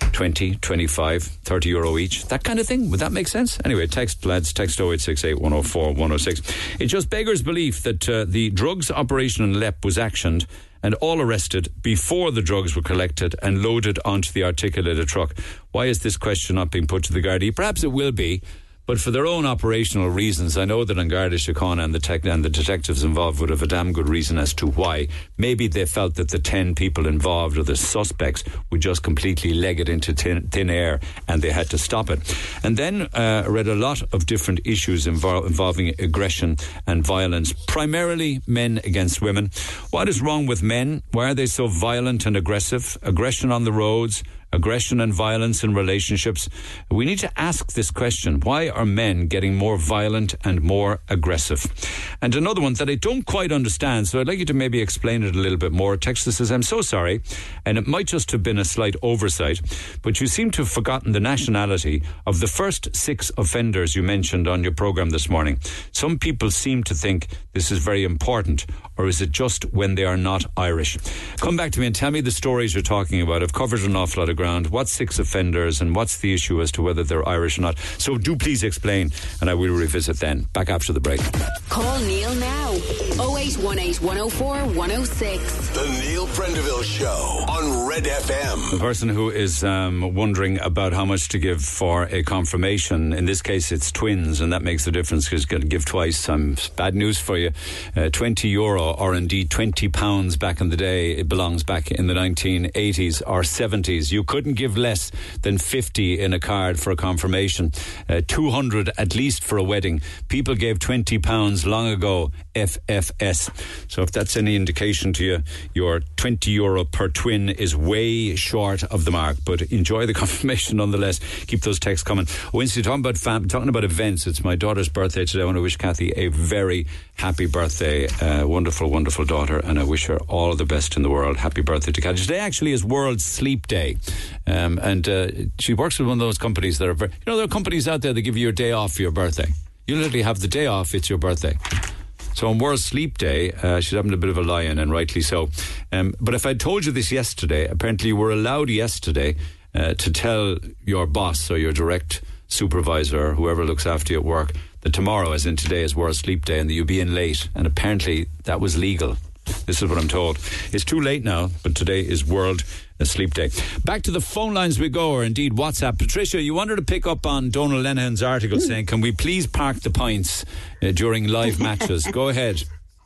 twenty, twenty-five, thirty euro each, that kind of thing. Would that make sense? Anyway, text, lads, text oh eight six eight, one oh four, one oh six. It just beggars belief that uh, the drugs operation in Leap was actioned and all arrested before the drugs were collected and loaded onto the articulated truck. Why is this question not being put to the Gardaí? Perhaps it will be, but for their own operational reasons. I know that An Garda Síochána and the tech and the detectives involved would have a damn good reason as to why. Maybe they felt that the ten people involved or the suspects would just completely leg it into thin, thin air, and they had to stop it. And then uh, I read a lot of different issues invol- involving aggression and violence, primarily men against women. What is wrong with men? Why are they so violent and aggressive? Aggression on the roads, aggression and violence in relationships. We need to ask this question. Why are men getting more violent and more aggressive? And another one that I don't quite understand, so I'd like you to maybe explain it a little bit more. Text that says, I'm so sorry, and it might just have been a slight oversight, but you seem to have forgotten the nationality of the first six offenders you mentioned on your programme this morning. Some people seem to think this is very important, or is it just when they are not Irish? Come back to me and tell me the stories you're talking about. I've covered an awful lot of ground. What's six offenders and what's the issue as to whether they're Irish or not? So do please explain, and I will revisit then. Back after the break. Call Neil now. oh eight one eight, one oh four, one oh six. The Neil Prendeville Show on Red F M. The person who is um, wondering about how much to give for a confirmation, in this case it's twins, and that makes the difference because you're going to give twice. Um, bad news for you. Uh, twenty euro, or indeed twenty pounds back in the day. It belongs back in the nineteen eighties or seventies. You couldn't give less than fifty in a card for a confirmation. Uh, two hundred at least for a wedding. People gave twenty pounds long ago. F F S. So if that's any indication to you, your twenty euro per twin is way short of the mark. But enjoy the confirmation nonetheless. Keep those texts coming. Wednesday, talking about fam- talking about events. It's my daughter's birthday today. I want to wish Kathy a very happy birthday. Uh, wonderful, wonderful daughter, and I wish her all the best in the world. Happy birthday to Kathy. Today actually is World Sleep Day. Um, and uh, she works with one of those companies that are very, you know, there are companies out there that give you your day off for your birthday. You literally have the day off, it's your birthday. So on World Sleep Day, uh, she's having a bit of a lie-in, and rightly so. Um, but if I'd told you this yesterday, apparently you were allowed yesterday uh, to tell your boss or your direct supervisor or whoever looks after you at work that tomorrow, as in today, is World Sleep Day and that you'll be in late. And apparently that was legal. This is what I'm told. It's too late now, but today is World Sleep Day. Back to the phone lines we go, or indeed WhatsApp. Patricia, you wanted to pick up on Donal Lenihan's article saying, can we please park the pints uh, during live matches? Go ahead.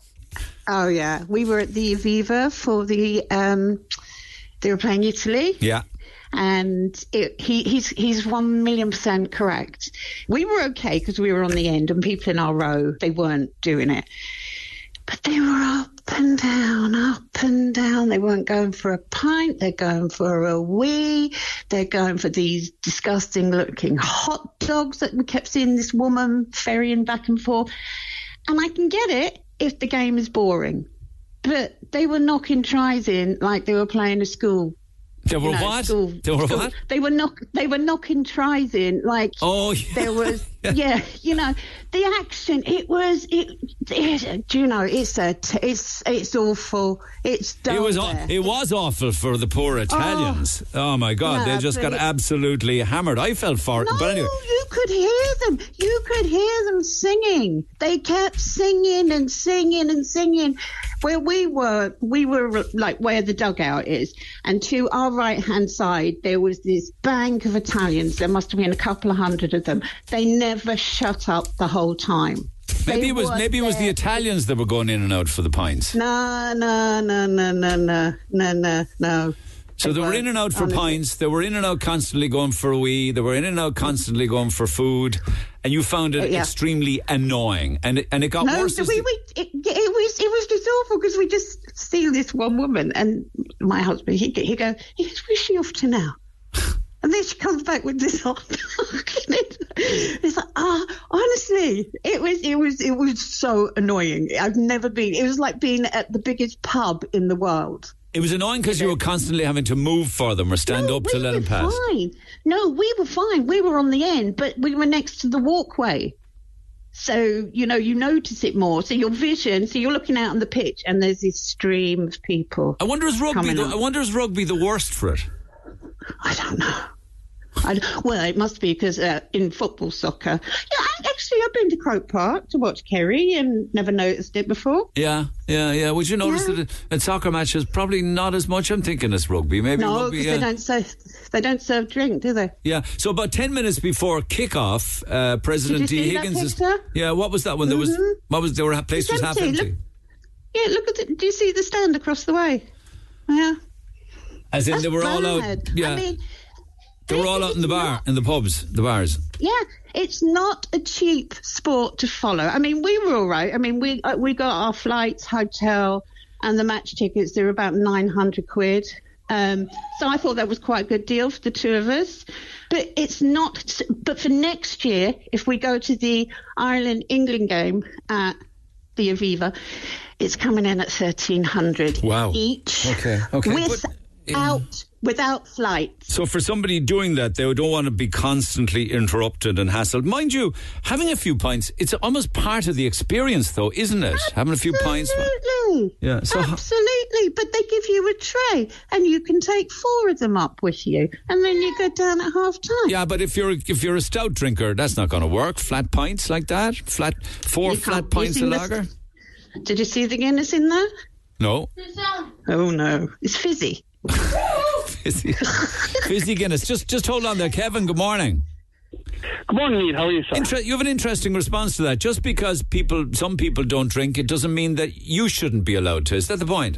Oh, yeah. We were at the Aviva for the, um, they were playing Italy. Yeah. And it, he, he's he's one million percent correct. We were okay because we were on the end and people in our row, they weren't doing it. But they were up and down, up and down. They weren't going for a pint. They're going for a wee. They're going for these disgusting looking hot dogs that we kept seeing this woman ferrying back and forth. And I can get it if the game is boring. But they were knocking tries in like they were playing a school. They were you know, what? School, they were school. what? They were knock. They were knocking tries in like. Oh, yeah. There was, yeah, you know, the action. It was. It. it do you know? It's a. It's. It's awful. It's. It was. There. It was awful for the poor Italians. Oh, oh my God! Yeah, they just got it, absolutely hammered. I felt for it, no, but anyway. you could hear them. You could hear them singing. They kept singing and singing and singing. Where we were, we were like where the dugout is, and to our right-hand side, there was this bank of Italians. There must have been a couple of hundred of them. They never shut up the whole time. Maybe they it was maybe it was the Italians that were going in and out for the pints. No, no, no, no, no, no, no, no, no. So they were in and out for honestly. pints. They were in and out constantly going for a wee. They were in and out constantly going for food. And you found it uh, yeah. extremely annoing, and it, and it got no, worse. No, we, we it, it was it was just awful because we just see this one woman, and my husband he he go he goes, where's she off to now? And then she comes back with this hot dog. It's like, ah, oh, honestly, it was it was it was so annoying. I've never been. It was like being at the biggest pub in the world. It was annoying because you were constantly having to move for them or stand no, up to we let them pass. Fine. No, we were fine. We were on the end, but we were next to the walkway. So, you know, you notice it more. So your vision, so you're looking out on the pitch and there's this stream of people. I wonder is rugby the, I wonder is rugby the worst for it? I don't know. I, well, it must be because uh, in football, soccer. Yeah, I, actually, I've been to Croke Park to watch Kerry and never noticed it before. Yeah, yeah, yeah. Would you notice Yeah. that at soccer matches, probably not as much, I'm thinking, as rugby? Maybe No, rugby, because yeah. they don't serve they don't serve drink, do they? Yeah, so about ten minutes before kickoff, uh, President Did you D. see that Higgins is. picture? Yeah, what was that one? There was. Mhm. What was there? Were place It's was half empty. empty. Look- Yeah, look at it. Do you see the stand across the way? Yeah. As in, That's they were all out. bad. Yeah, I mean, they were all out in the bar, in the pubs, the bars. yeah, it's not a cheap sport to follow. I mean, we were all right. I mean, we uh, we got our flights, hotel, and the match tickets. They were about nine hundred quid. Um, so I thought that was quite a good deal for the two of us. But it's not. But for next year, if we go to the Ireland England game at the Aviva, it's coming in at thirteen hundred Wow. each. Okay, okay. Without without flights. So for somebody doing that, they don't want to be constantly interrupted and hassled. Mind you, having a few pints, it's almost part of the experience, though, isn't it? Having a few pints. Absolutely. Yeah, so ho- Absolutely. But they give you a tray and you can take four of them up with you and then you go down at half time. Yeah, but if you're if you're a stout drinker, that's not going to work. Flat pints like that, flat four You flat can't- pints you of see the- lager. Did you see the Guinness in there? No, Oh no. It's fizzy. fizzy, fizzy Guinness. Just just hold on there, Kevin. Good morning. Good morning, Neil. How are you, sir? Inter- you have an interesting response to that. Just because people, some people don't drink, it doesn't mean that you shouldn't be allowed to. Is that the point?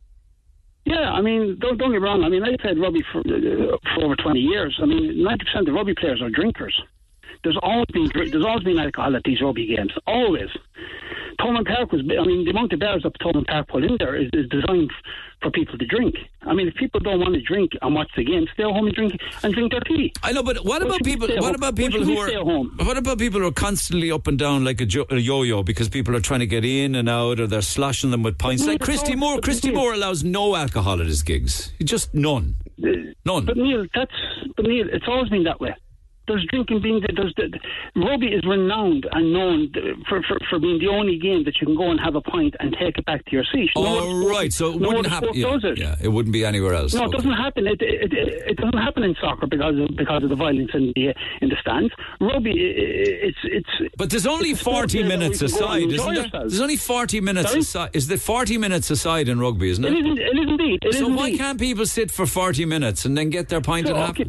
Yeah, I mean, don't, don't get me wrong. I mean, I played rugby for, uh, for over twenty years. I mean, ninety percent of rugby players are drinkers. There's always been dr- there's always been alcohol at these rugby games. Always. Thomond Park was, I mean, the amount of bars up Thomond Park put in there is, is designed for people to drink. I mean, if people don't want to drink and watch the game, stay at home and drink and drink their tea. I know, but what Why about should we people? stay at What home? about Why people should who we are? stay at home? What about people who are constantly up and down like a, jo- a yo-yo because people are trying to get in and out, or they're sloshing them with pints? No, Like but Christy no, Moore. but Christy Neil- Moore allows no alcohol at his gigs. Just none. None. But Neil, that's but Neil, it's always been that way. There's drinking being there's the, rugby is renowned and known for, for for being the only game that you can go and have a pint and take it back to your seat. No Oh, other sport- right. So it no wouldn't other happen. sport Yeah, does it. yeah, it wouldn't be anywhere else. No, it Okay. doesn't happen. It, it, it, it doesn't happen in soccer because of, because of the violence in the in the stands. Rugby, it, it's it's. But there's only it's a sport forty that we minutes can go and aside, enjoy isn't there? ourselves. There's only forty minutes Sorry? aside. Is there forty minutes aside in rugby, isn't It it? is, it is indeed. It is So why indeed. can't people sit for forty minutes and then get their pint So, and half? okay.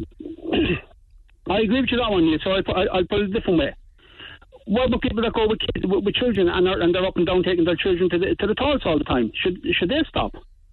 I agree with you that one, Neil. So I, I, I'll put it a different way. What about people that go with kids, with, with children, and, are, and they're up and down taking their children to the to the toilets all the time? Should should they stop?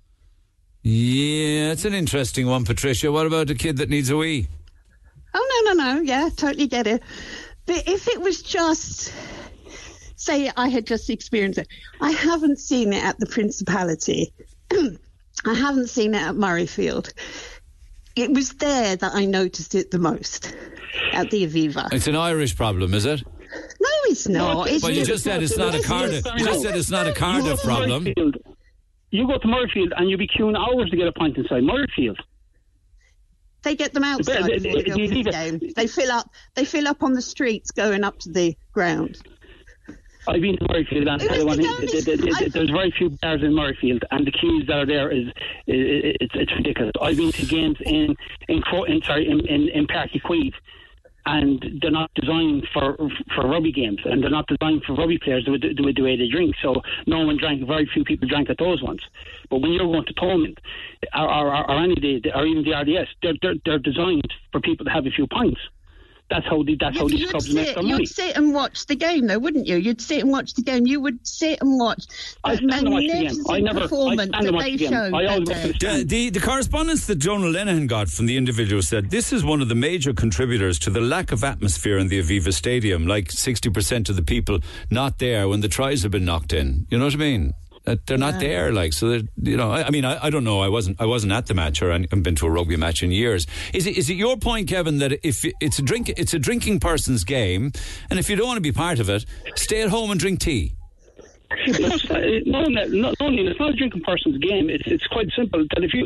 Yeah, it's an interesting one, Patricia. What about a kid that needs a wee? Oh, no, no, no. Yeah, totally get it. But if it was just, say I had just experienced it, I haven't seen it at the Principality. I haven't seen it at Murrayfield. It was there that I noticed it the most, at the Aviva. It's an Irish problem, is it? No, it's not. It's Well, you just- just said it's not a It's Cardiff. just- You just said it's not a Cardiff problem. Murrayfield. You go to Murrayfield and you'll be queuing hours to get a pint inside Murrayfield. They get them outside The- the- before they go the- to the the- game. They fill up. They fill up on the streets going up to the ground. I've been to Murrayfield and It was everyone, the th- th- th- only- th- there's very few bars in Murrayfield, and the queues that are there is, is it's, it's ridiculous. I've been to games in in, Cro- in sorry in in, in Páirc Uí Chaoimh, and they're not designed for for rugby games, and they're not designed for rugby players the, the, the way they drink. So no one drank. Very few people drank at those ones. But when you're going to Thomond or, or, or any day, or even the R D S, they're, they're they're designed for people to have a few pints. That's how the, that's Yeah, how but these you'd clubs make sit, their money. you'd sit and watch the game, though, wouldn't you? You'd sit and watch the game. You would sit and watch I that stand and watch the game. magnificent I never- I performance stand and that watch they the game. showed I that always day. go to the The, the, the correspondence that Jonah Lenihan got from the individual said this is one of the major contributors to the lack of atmosphere in the Aviva Stadium, like sixty percent of the people not there when the tries have been knocked in. You know what I mean? That they're not there, like, so that, you know, I, I mean, I, I don't know. I wasn't, I wasn't at the match, or I haven't been to a rugby match in years. Is it, is it your point, Kevin, that if it's a drink, it's a drinking person's game, and if you don't want to be part of it, stay at home and drink tea? No, it's not, no, no, no, it's not a drinking person's game. It's it's quite simple. That if you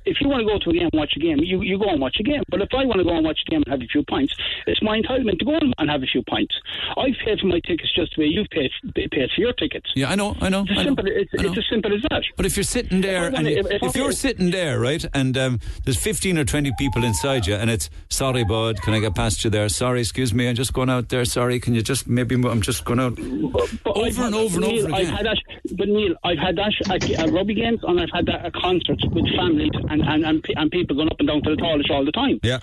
if you want to go to a game and watch a game, you, you go and watch a game. But if I want to go and watch a game and have a few pints, it's my entitlement to go and have a few pints. I've paid for my tickets just the way you've paid, paid for your tickets. Yeah, I know, I know. It's as, I know, simple, it's, I know. it's as simple as that. But if you're sitting there, If I and wanna- if, if- if if I- you're sitting there, right, and um, there's fifteen or twenty people inside you, and it's, sorry, bud, can I get past you there? Sorry, excuse me, I'm just going out there. Sorry, can you just, maybe I'm just going out. But, but Over I've had- and over and Neil, over I've again. had that, but Neil, I've had that at, at rugby games, and I've had that at concerts with families and, and, and, pe- and people going up and down to the toilet all the time. Yeah.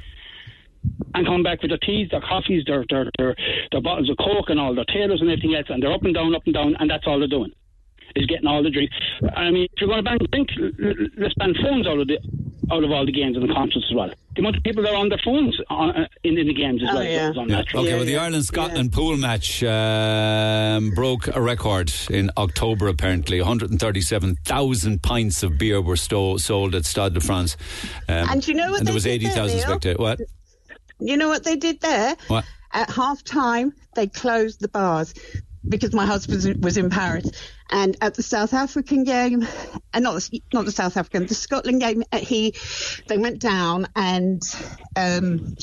And coming back with their teas, their coffees, their, their, their, their bottles of Coke and all their Taylors and everything else, and they're up and down, up and down, and that's all they're doing, is getting all the drink. I mean, if you're going to ban drink, l- l- let's ban phones out of the out of all the games and the concerts as well. The amount of people that are on their phones uh, in, in the games as Oh, well yeah. is Yeah. unnatural. Okay, Yeah, well, the yeah. Ireland-Scotland pool match um, broke a record in October, apparently. one hundred thirty-seven thousand pints of beer were sto- sold at Stade de France. Um, And you know what And there they was did eighty there, thousand Neil? spectators. What? You know what they did there? What? At half time, they closed the bars because my husband was in Paris. And at the South African game, and not the, not the South African, the Scotland game, uh, he they went down and um,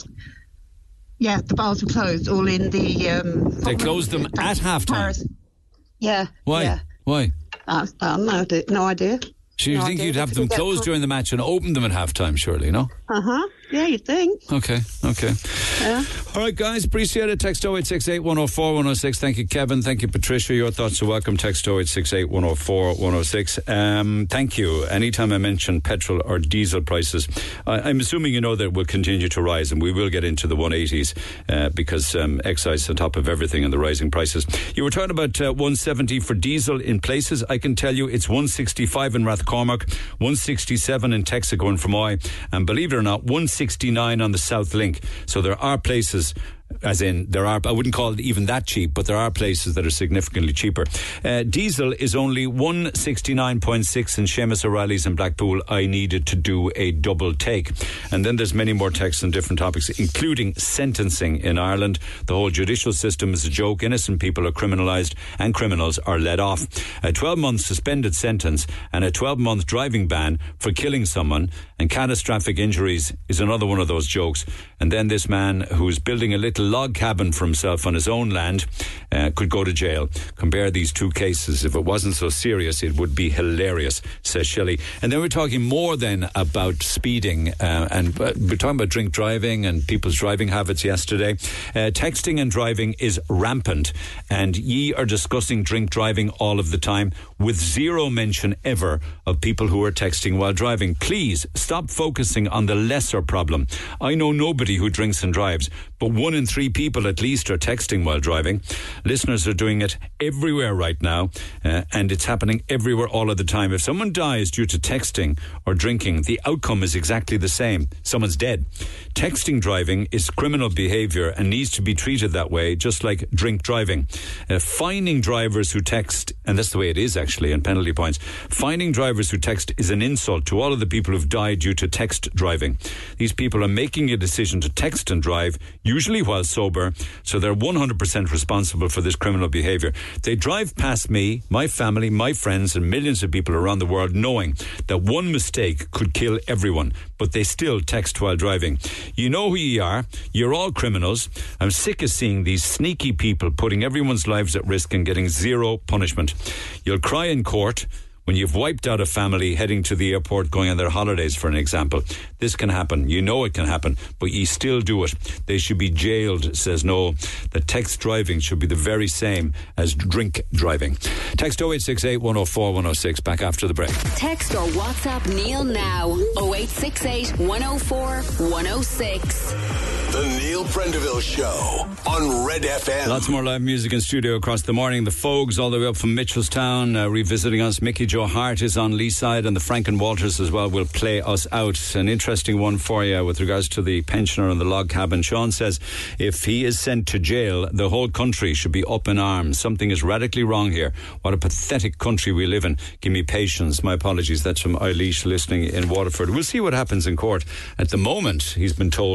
yeah, the bars were closed. All in the um, They closed them at half time. Paris. Yeah. Why? Yeah. Why? Uh, uh, no, no idea. So you No think idea. you'd have Did them we get closed caught? during the match and open them at half time, surely, no? Uh huh. Yeah, you'd think. Okay, okay. Yeah. All right, guys, appreciate it. Text oh eight six eight, one oh four, one oh six. Thank you, Kevin. Thank you, Patricia. Your thoughts are welcome. Text oh eight six eight, one oh four, one oh six. Um, thank you. Anytime I mention petrol or diesel prices, I, I'm assuming you know that will continue to rise, and we will get into the one eighties uh, because um, excise on top of everything and the rising prices. You were talking about uh, one seventy for diesel in places. I can tell you it's one sixty-five in Rathcormac, one sixty-seven in Texaco and Fermoy, and believe it or not, one sixty-nine on the South Link. So there are places, as in there are, I wouldn't call it even that cheap, but there are places that are significantly cheaper. Uh, diesel is only one sixty-nine point six in Seamus O'Reilly's in Blackpool. I needed to do a double take. And then there's many more texts on different topics, including sentencing in Ireland. The whole judicial system is a joke. Innocent people are criminalised and criminals are let off. A twelve-month suspended sentence and a twelve-month driving ban for killing someone and catastrophic injuries is another one of those jokes. And then this man who's building a little log cabin for himself on his own land uh, could go to jail. Compare these two cases. If it wasn't so serious, it would be hilarious, says Shelley. And then we're talking more then about speeding uh, and uh, we're talking about drink driving and people's driving habits yesterday. Uh, texting and driving is rampant, and ye are discussing drink driving all of the time with zero mention ever of people who are texting while driving. Please stop focusing on the lesser problem. I know nobody who drinks and drives, but one in three people at least are texting while driving. Listeners are doing it everywhere right now, uh, and it's happening everywhere all of the time. If someone dies due to texting or drinking, the outcome is exactly the same. Someone's dead. Texting driving is criminal behaviour and needs to be treated that way, just like drink driving. Uh, fining drivers who text, and that's the way it is actually, and penalty points. Fining drivers who text is an insult to all of the people who've died due to text driving. These people are making a decision to text and drive, usually while sober, so they're one hundred percent responsible for this criminal behaviour. They drive past me, my family, my friends, and millions of people around the world knowing that one mistake could kill everyone, but they still text while driving. You know who you are. You're all criminals. I'm sick of seeing these sneaky people putting everyone's lives at risk and getting zero punishment. You'll cry in court when you've wiped out a family heading to the airport going on their holidays, for an example. This can happen. You know it can happen, but you still do it. They should be jailed, says Noel. The text driving should be the very same as drink driving. Text oh eight six eight, one oh four, one oh six. Back after the break. Text or WhatsApp Neil now. oh eight six eight, one oh four, one oh six. The Neil Prendeville Show on Red F M. Lots more live music in studio across the morning. The Fogues all the way up from Mitchelstown uh, revisiting us. Mickey Joe Hart is on Lee side, and the Franken Walters as well will play us out. An interesting one for you with regards to the pensioner in the log cabin. Sean says if he is sent to jail, the whole country should be up in arms. Something is radically wrong here. What a pathetic country we live in. Give me patience. My apologies. That's from Eilish listening in Waterford. We'll see what happens in court. At the moment, he's been told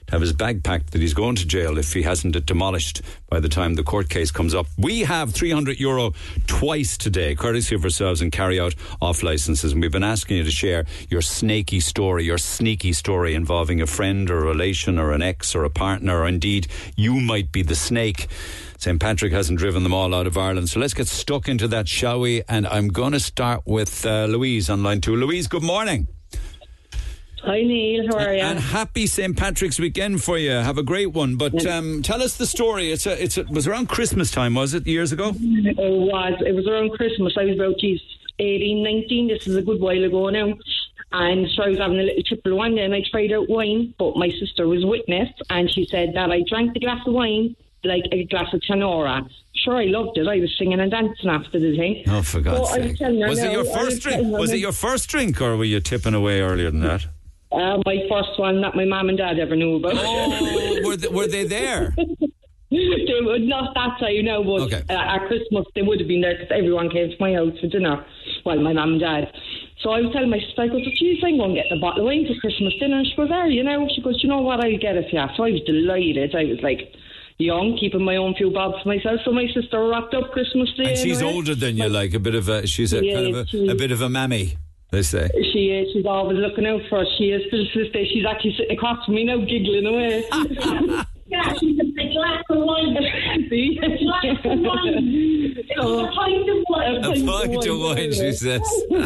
to have his bag packed that he's going to jail if he hasn't it demolished by the time the court case comes up. We have three hundred euro twice today, courtesy of ourselves, and carry out off licences. And we've been asking you to share your snaky story, your sneaky story involving a friend or a relation or an ex or a partner, or indeed you might be the snake. Saint Patrick hasn't driven them all out of Ireland. So let's get stuck into that, shall we? And I'm going to start with uh, Louise on line two. Louise, good morning. Hi Neil, how are you? And happy Saint Patrick's weekend for you. Have a great one. But um, tell us the story. It's a, it's a, it was around Christmas time, was it, years ago? It was. It was around Christmas. I was about, geez, eighteen, nineteen. This is a good while ago now. And so I was having a little triple one day and I tried out wine, but my sister was witness and she said that I drank the glass of wine like a glass of Tanora. Sure, I loved it. I was singing and dancing after the thing. Oh, for God's so sake. Was it your first drink? Was it your first drink, or were you tipping away earlier than that? Uh, my first one that my mum and dad ever knew about. Oh, were they, were they there? They would not that time, no, but okay. uh, at Christmas they would have been there because everyone came to my house for dinner. Well, my mum and dad. So I was telling my sister, I go, geez, I'm going to get a bottle of wine for Christmas dinner. And she goes, there, you know. She goes, you know what, I'll get it for you. So I was delighted. I was like young, keeping my own few bobs for myself. So my sister wrapped up Christmas Day. And she's anyway. older than you, like a bit of a, she's a Yeah, kind of a, she- a bit of a mammy, they say. She is. She's always looking out for us. She is. Still to this day, she's actually sitting across from me now, giggling away. Yeah, she's a big glass of wine. See? A glass of wine. So, a pint of wine. A pint of wine, she says.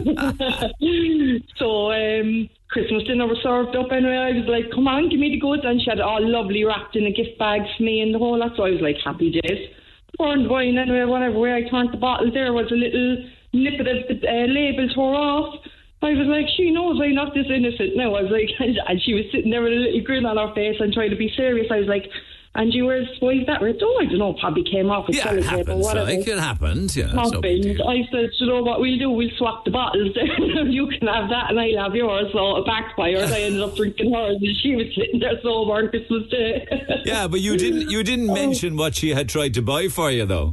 So, um, Christmas dinner was served up anyway. I was like, come on, give me the goods. And she had it all lovely wrapped in a gift bag for me and the whole lot. So I was like, happy days. Poured wine anyway, whatever. Where I turned the bottle, there was a little nip of the uh, label tore off. I was like, she knows I'm not this innocent now. I was like, and she was sitting there with a little grin on her face and trying to be serious. I was like, and you were, why is that? Oh, I don't know, probably came off with Yeah, it sellotape or happens. whatever. Like, it happens. Yeah, that's no big Happened. deal. I said, you know what we'll do? We'll swap the bottles. You can have that and I'll have yours. So it backfired. I ended up drinking hers and she was sitting there sober on Christmas Day. Yeah, but you didn't you didn't mention what she had tried to buy for you, though.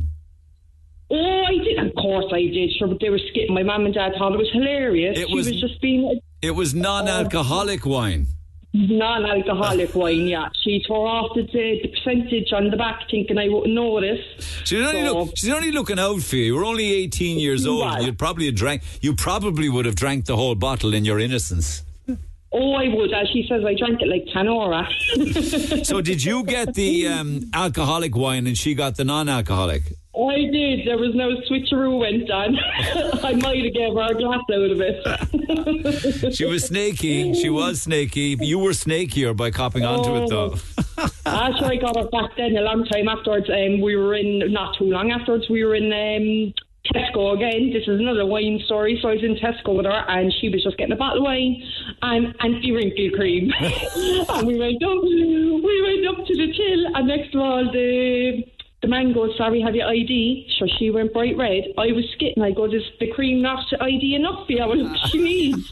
Oh, I did. Of course I did. Sure, but they were skipping. My mum and dad thought it was hilarious. It she was- was, just being It was non-alcoholic wine. non-alcoholic wine, yeah. She tore off the, the percentage on the back thinking I wouldn't notice. She's only, So- look, she's only looking out for you. You were only eighteen years old. Right. You'd probably have drank. You probably would have drank the whole bottle in your innocence. Oh, I would. As she says, I drank it like Tanora. So did you get the um, alcoholic wine and she got the non-alcoholic? I did. There was no switcheroo went on. I might have gave her a glass out of it. She was snaky. She was snaky. You were snakier by copping onto it, though. After I got her back then, a long time afterwards, um, we were in, not too long afterwards, we were in um, Tesco again. This is another wine story. So I was in Tesco with her and she was just getting a bottle of wine and anti-wrinkle cream. And we went up, we went up to the till and next of all the... The man goes, sorry, have your I D? So she went bright red. I was skitting. I go, does the cream not I D enough for you? I went, what she needs.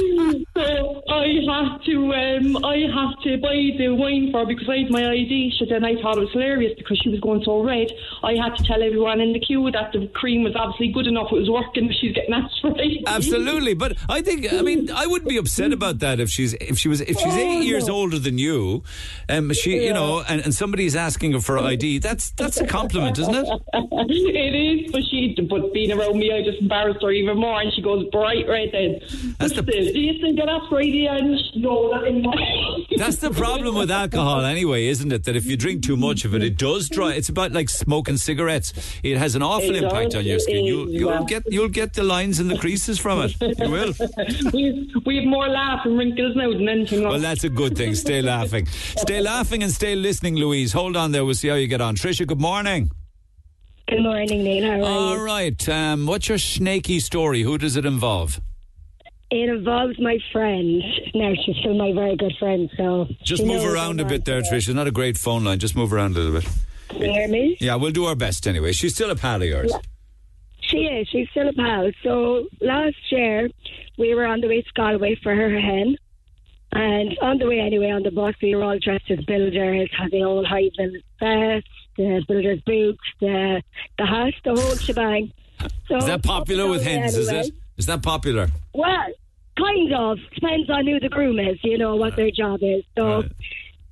So I had to um, I had to buy the wine for her because I had my I D. So then I thought it was hilarious because she was going so red. I had to tell everyone in the queue that the cream was obviously good enough. It was working. She's getting asked for it. Absolutely, but I think I mean I wouldn't be upset about that if she's if she was if she's eight Oh, years no. older than you, um, she you Yeah. know, and, and somebody's asking her for I D. That's that's a compliment, isn't it? It is, but she, but being around me, I just embarrassed her even more, and she goes bright red then. That's the- Do you still get up Friday? And no, nothing. That's the problem with alcohol, anyway, isn't it? That if you drink too much of it, it does dry. It's about like smoking cigarettes. It has an awful It impact does, on your skin. it You, is, you'll yeah. get you'll get the lines and the creases from it. You will. we we have more laugh and wrinkles now than anything else. Well, that's a good thing. Stay laughing. Stay laughing and stay listening, Louise. Hold on there. We'll see how you get on. Tricia, good morning. Good morning, Neil. How are All you? right. Um, what's your snaky story? Who does it involve? It involves my friend. Now, she's still my very good friend, so... Just she move knows around a I'm bit on there, to Tricia. Not a great phone line. Just move around a little bit. Can you hear me? Yeah, we'll do our best anyway. She's still a pal of yours. Yeah. She is. She's still a pal. So, last year, we were on the way to Galway for her hen. And on the way, anyway, on the bus, we were all dressed as builders, had the old high build vest, the builder's boots, the, the hat, the whole shebang. So, Is that popular with hens, is anyway. it? Is that popular? Well, kind of. Depends on who the groom is, you know, what their job is. So Right.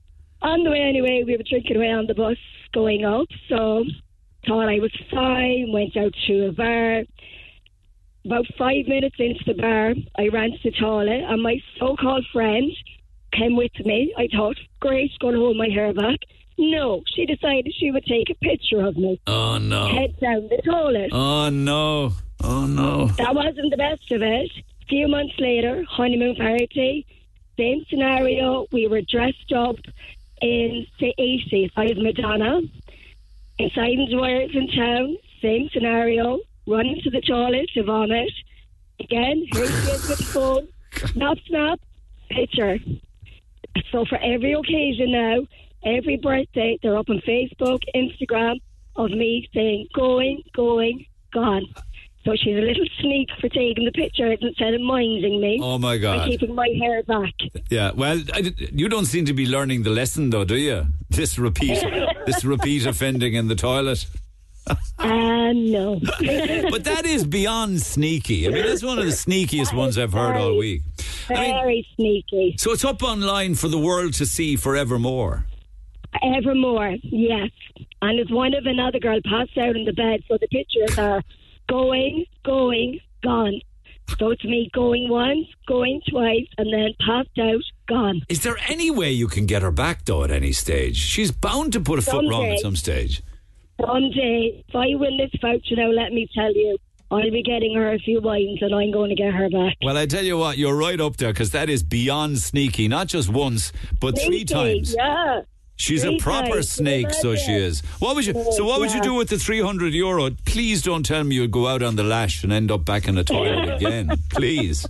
on the way anyway, we were drinking away on the bus going up, so thought I was fine, went out to a bar. About five minutes into the bar, I ran to the toilet, and my so-called friend came with me. I thought, great, going to hold my hair back. No, she decided she would take a picture of me. Oh, no. Head down the toilet. Oh, no. Oh, no. That wasn't the best of it. A few months later, honeymoon party, same scenario. We were dressed up in the eighties. I was Madonna. Inside the wires in town, same scenario. Running to the toilet to vomit. Again, here she is with the phone. Snap, snap, picture. So for every occasion now, every birthday, they're up on Facebook, Instagram, of me saying, going, going, gone. So she's a little sneak for taking the picture instead of minding me. Oh, my God. By keeping my hair back. Yeah, well, I, you don't seem to be learning the lesson, though, do you? This repeat, this repeat offending in the toilet. Uh, no. But that is beyond sneaky. I mean, that's one of the sneakiest ones I've heard all week. Very I mean, sneaky. So it's up online for the world to see forevermore. Evermore, yes. And it's one of another girl passed out in the bed, so the pictures are going, going, gone. So it's me going once, going twice, and then passed out, gone. Is there any way you can get her back, though, at any stage? She's bound to put a foot wrong at some stage. Someday, if I win this voucher now, let me tell you, I'll be getting her a few wines and I'm going to get her back. Well, I tell you what, you're right up there, because that is beyond sneaky. Not just once, but Sneaky, three times. Yeah. She's Three a proper times, snake, so she is. What would you? So what would you Yeah. do with the three hundred euro? Please don't tell me you'd go out on the lash and end up back in the toilet again. Please.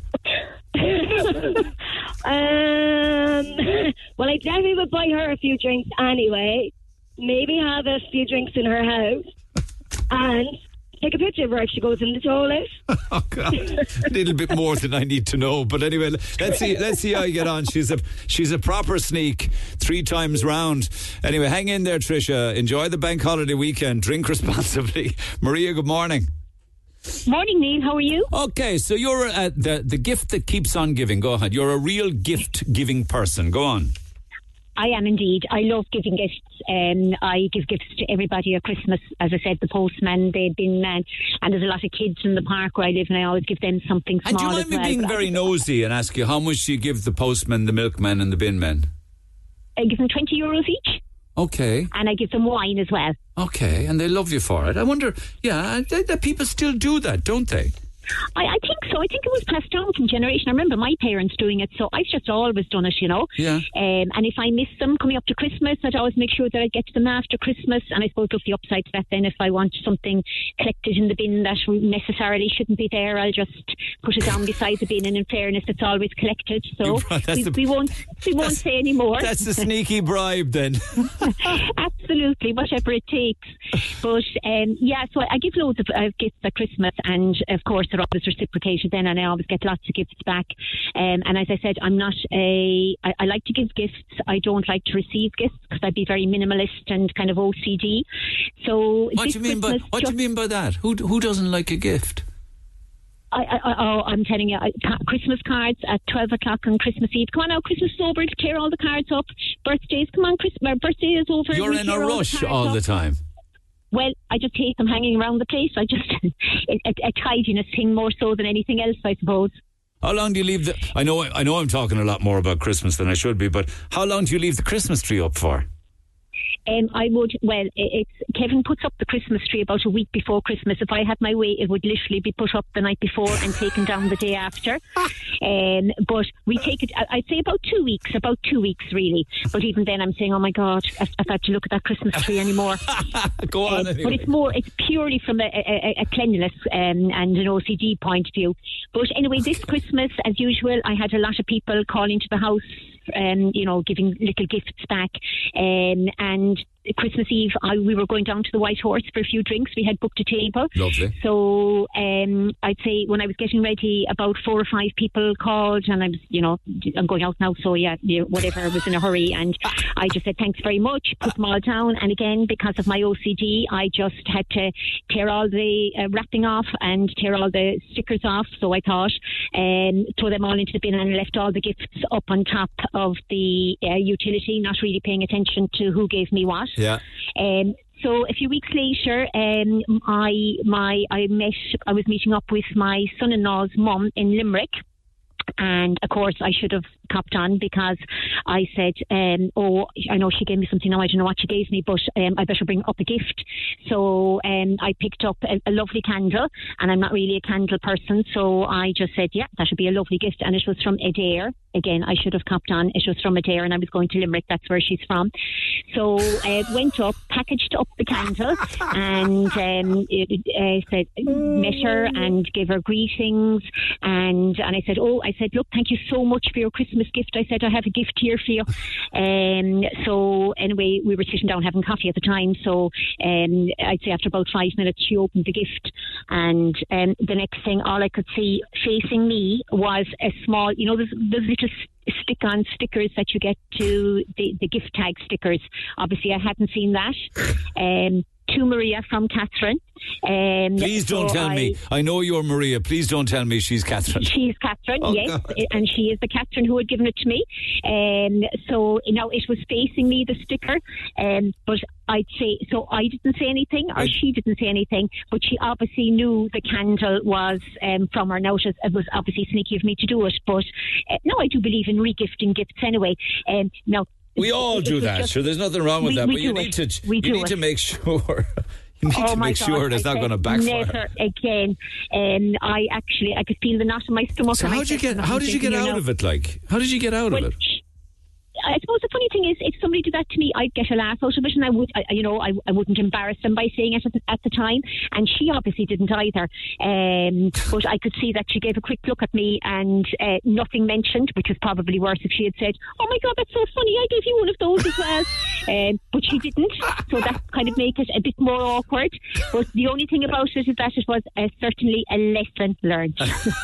um, well, I definitely would buy her a few drinks anyway. Maybe have a few drinks in her house and take a picture of her if she goes in the toilet. Oh God, a little bit more than I need to know. But anyway, let's see. Let's see how you get on. She's a she's a proper sneak, three times round. Anyway, hang in there, Tricia. Enjoy the bank holiday weekend. Drink responsibly. Maria, good morning. Morning, Neil. How are you? Okay, so you're uh, the the gift that keeps on giving. Go ahead. You're a real gift giving person. Go on. I am indeed. I love giving gifts. Um, I give gifts to everybody at Christmas. As I said, the postman, the bin man, and there's a lot of kids in the park where I live, and I always give them something small. And do you mind as me well. being But very nosy and ask you how much do you give the postman, the milkman, and the bin man? I give them twenty euros each, Okay. and I give them wine as well. Okay, and they love you for it. I wonder, yeah, that, that people still do that, don't they? I, I think so. I think it was passed down from generation. I remember my parents doing it, so I've just always done it, you know. Yeah. Um, and if I miss them coming up to Christmas, I'd always make sure that I get to them after Christmas. And I suppose look the upside to that then, if I want something collected in the bin that necessarily shouldn't be there, I'll just put it down beside the bin, and in fairness, it's always collected. So we, the- we won't we won't say any more. That's the sneaky bribe then. Absolutely, whatever it takes. But um, yeah, so I give loads of uh, gifts at Christmas, and of course they're always reciprocated then, and I always get lots of gifts back. Um, and as I said, I'm not a. I, I like to give gifts. I don't like to receive gifts because I'd be very minimalist and kind of O C D. So What do this you mean by Christmas what do you just- mean by that? Who who doesn't like a gift? I, I, I, oh, I'm telling you, I, ca- Christmas cards at twelve o'clock on Christmas Eve. Come on now, Christmas is over, tear all the cards up. Birthdays, come on, Christmas, birthday is over. You're we in a tear all the rush cards all up. the time. Well, I just hate them hanging around the place. I just, a, a, a tidiness thing more so than anything else, I suppose. How long do you leave the? I know I know I'm talking a lot more about Christmas than I should be, but how long do you leave the Christmas tree up for? Um, I would, well, it, it's Kevin puts up the Christmas tree about a week before Christmas. If I had my way, it would literally be put up the night before and taken down the day after. Um, but we take it, I- I'd say about two weeks, about two weeks really. But even then I'm saying, oh my God, I've, I've had to look at that Christmas tree anymore. Go on Um, anyway. But it's more, it's purely from a, a, a cleanliness um, and an O C D point of view. But anyway, this Christmas, as usual, I had a lot of people calling to the house, um, you know, giving little gifts back. Um, and Christmas Eve, I, we were going down to the White Horse for a few drinks. We had booked a table. Lovely. So um, I'd say when I was getting ready, about four or five people called, and I was, you know, I'm going out now, so yeah, you know, whatever, I was in a hurry, and I just said thanks very much, put them all down, and again, because of my O C D, I just had to tear all the uh, wrapping off and tear all the stickers off, so I thought, um, throw them all into the bin, and left all the gifts up on top of the uh, utility, not really paying attention to who gave me what. Yeah. Um, so a few weeks later, um, I my I met I was meeting up with my son-in-law's mum in Limerick. And of course I should have copped on, because I said, um, oh, I know she gave me something now, I don't know what she gave me, but um, I better bring up a gift. So um, I picked up a, a lovely candle, and I'm not really a candle person, so I just said, yeah, that should be a lovely gift. And it was from Adair. Again, I should have copped on. It was from Adair, and I was going to Limerick, that's where she's from. So I uh, went up, packaged up the candle, and um, it, uh, said, met her and gave her greetings, and and I said, oh, I said, look, thank you so much for your Christmas gift. I said, I have a gift here for you. Um, so anyway, we were sitting down having coffee at the time, so um, I'd say after about five minutes she opened the gift, and um, the next thing, all I could see facing me was a small, you know, those, those little stick-on stickers that you get to the, the gift tag stickers. Obviously I hadn't seen that. Um, to Maria from Catherine. Um, Please don't so tell I, me. I know you're Maria. Please don't tell me she's Catherine. She's Catherine, oh, yes. God. And she is the Catherine who had given it to me. Um, so, you know, it was facing me, the sticker. Um, but I'd say, so I didn't say anything, or I, she didn't say anything, but she obviously knew the candle was um, from her. Now, it was obviously sneaky of me to do it, but uh, no, I do believe in regifting gifts anyway. Um, now, We all do that, just, sure. There's nothing wrong with we, that, we but you need it. to we you need it. to make sure you need oh to make God, sure it's not going to backfire. Never again. Um, I actually I could feel the knot in my stomach. So how did you get how did you get out of it? Like how did you get out well, of it? I suppose the funny thing is, if somebody did that to me, I'd get a laugh out of it, and I would, I, you know, I, I wouldn't embarrass them by saying it at the, at the time. And she obviously didn't either. Um, but I could see that she gave a quick look at me, and uh, nothing mentioned, which was probably worse if she had said, "Oh my God, that's so funny! I gave you one of those as well." um, but she didn't, so that kind of made it a bit more awkward. But the only thing about it is that it was uh, certainly a lesson learned.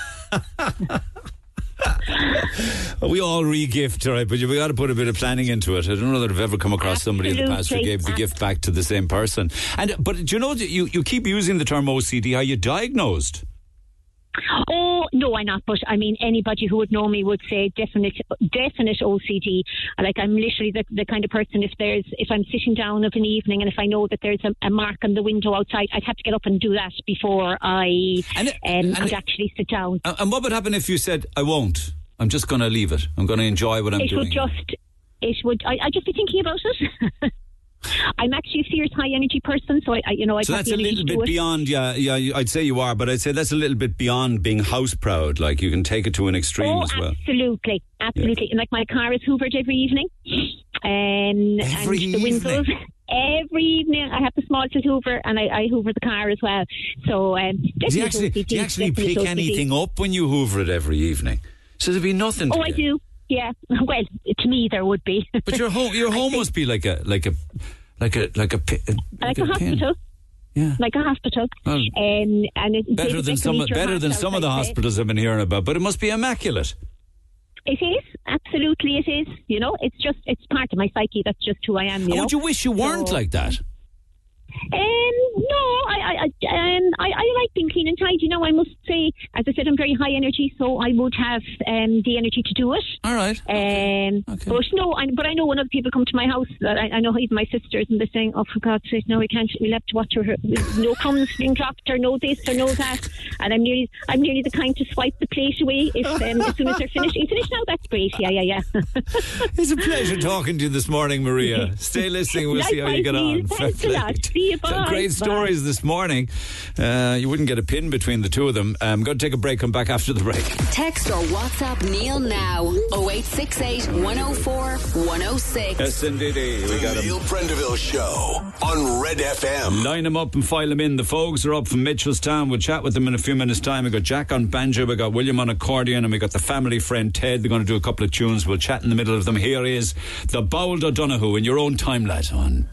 We all re-gift, all right, but we got to put a bit of planning into it. I don't know that I've ever come across somebody in the past who gave the gift back to the same person. And but do you know that you, you keep using the term O C D? Are you diagnosed? Oh, no, I'm not. But I mean, anybody who would know me would say definite, definite O C D. Like, I'm literally the, the kind of person, if there's, if I'm sitting down of an evening and if I know that there's a, a mark on the window outside, I'd have to get up and do that before I and, um, and could it, actually sit down. And what would happen if you said, I won't? I'm just going to leave it. I'm going to enjoy what I'm it doing. Would just, it would, I, I'd just be thinking about it. I'm actually a fierce high energy person, so I, I you know, I'd so have that's the a little bit it. beyond. Yeah, yeah. I'd say you are, but I'd say that's a little bit beyond being house proud. Like you can take it to an extreme oh, as well. Absolutely, absolutely. Yeah. And like my car is hoovered every evening, um, every and the evening. windows. Every evening, I have the small to hoover, and I, I hoover the car as well. So, um, do you actually, do you actually pick anything up when you hoover it every evening? So there'd be nothing. Oh, to I get. do. Yeah. Well, to me, there would be. But your home, your home must be like a, like a, like a, like a, like, like a, a hospital. Yeah. Like a hospital. Well, um, and it, better than some, better than some of the hospitals I've been hearing about. But it must be immaculate. It is, absolutely it is. You know, it's just, it's part of my psyche. That's just who I am. You and know? Would you wish you weren't so, like that? Um, no, I, I, I, um, I, I like being clean and tidy. You know, I must say, as I said, I'm very high energy, so I would have um, the energy to do it. All right. Um, okay. But no, I, but I know when other people come to my house, that I, I know even my sisters, and they're saying, "Oh, for God's sake, no, we can't. We'll have to watch her. No crumbs being dropped, or no this, or no that." And I'm nearly, I'm nearly the kind to swipe the plate away if um, as soon as they're finished. You finished now? That's great. Yeah, yeah, yeah. It's a pleasure talking to you this morning, Maria. Stay listening. We'll see how you get on. Thanks a lot. See you. Bye. Some great Bye. stories this morning. Uh, you wouldn't get a pin between the two of them. I'm going to take a break. Come back. back after the break. Text or WhatsApp Neil now. oh eight six eight, one oh four, one oh six. Yes, indeed. We got The him. Neil Prendeville Show on Red F M. Line them up and file them in. The Fogues are up from Mitchelstown. We'll chat with them in a few minutes' time. We got Jack on banjo, we got William on accordion, and we got the family friend Ted. They're going to do a couple of tunes. We'll chat in the middle of them. Here is the Bold O'Donoghue in your own time, lad. On.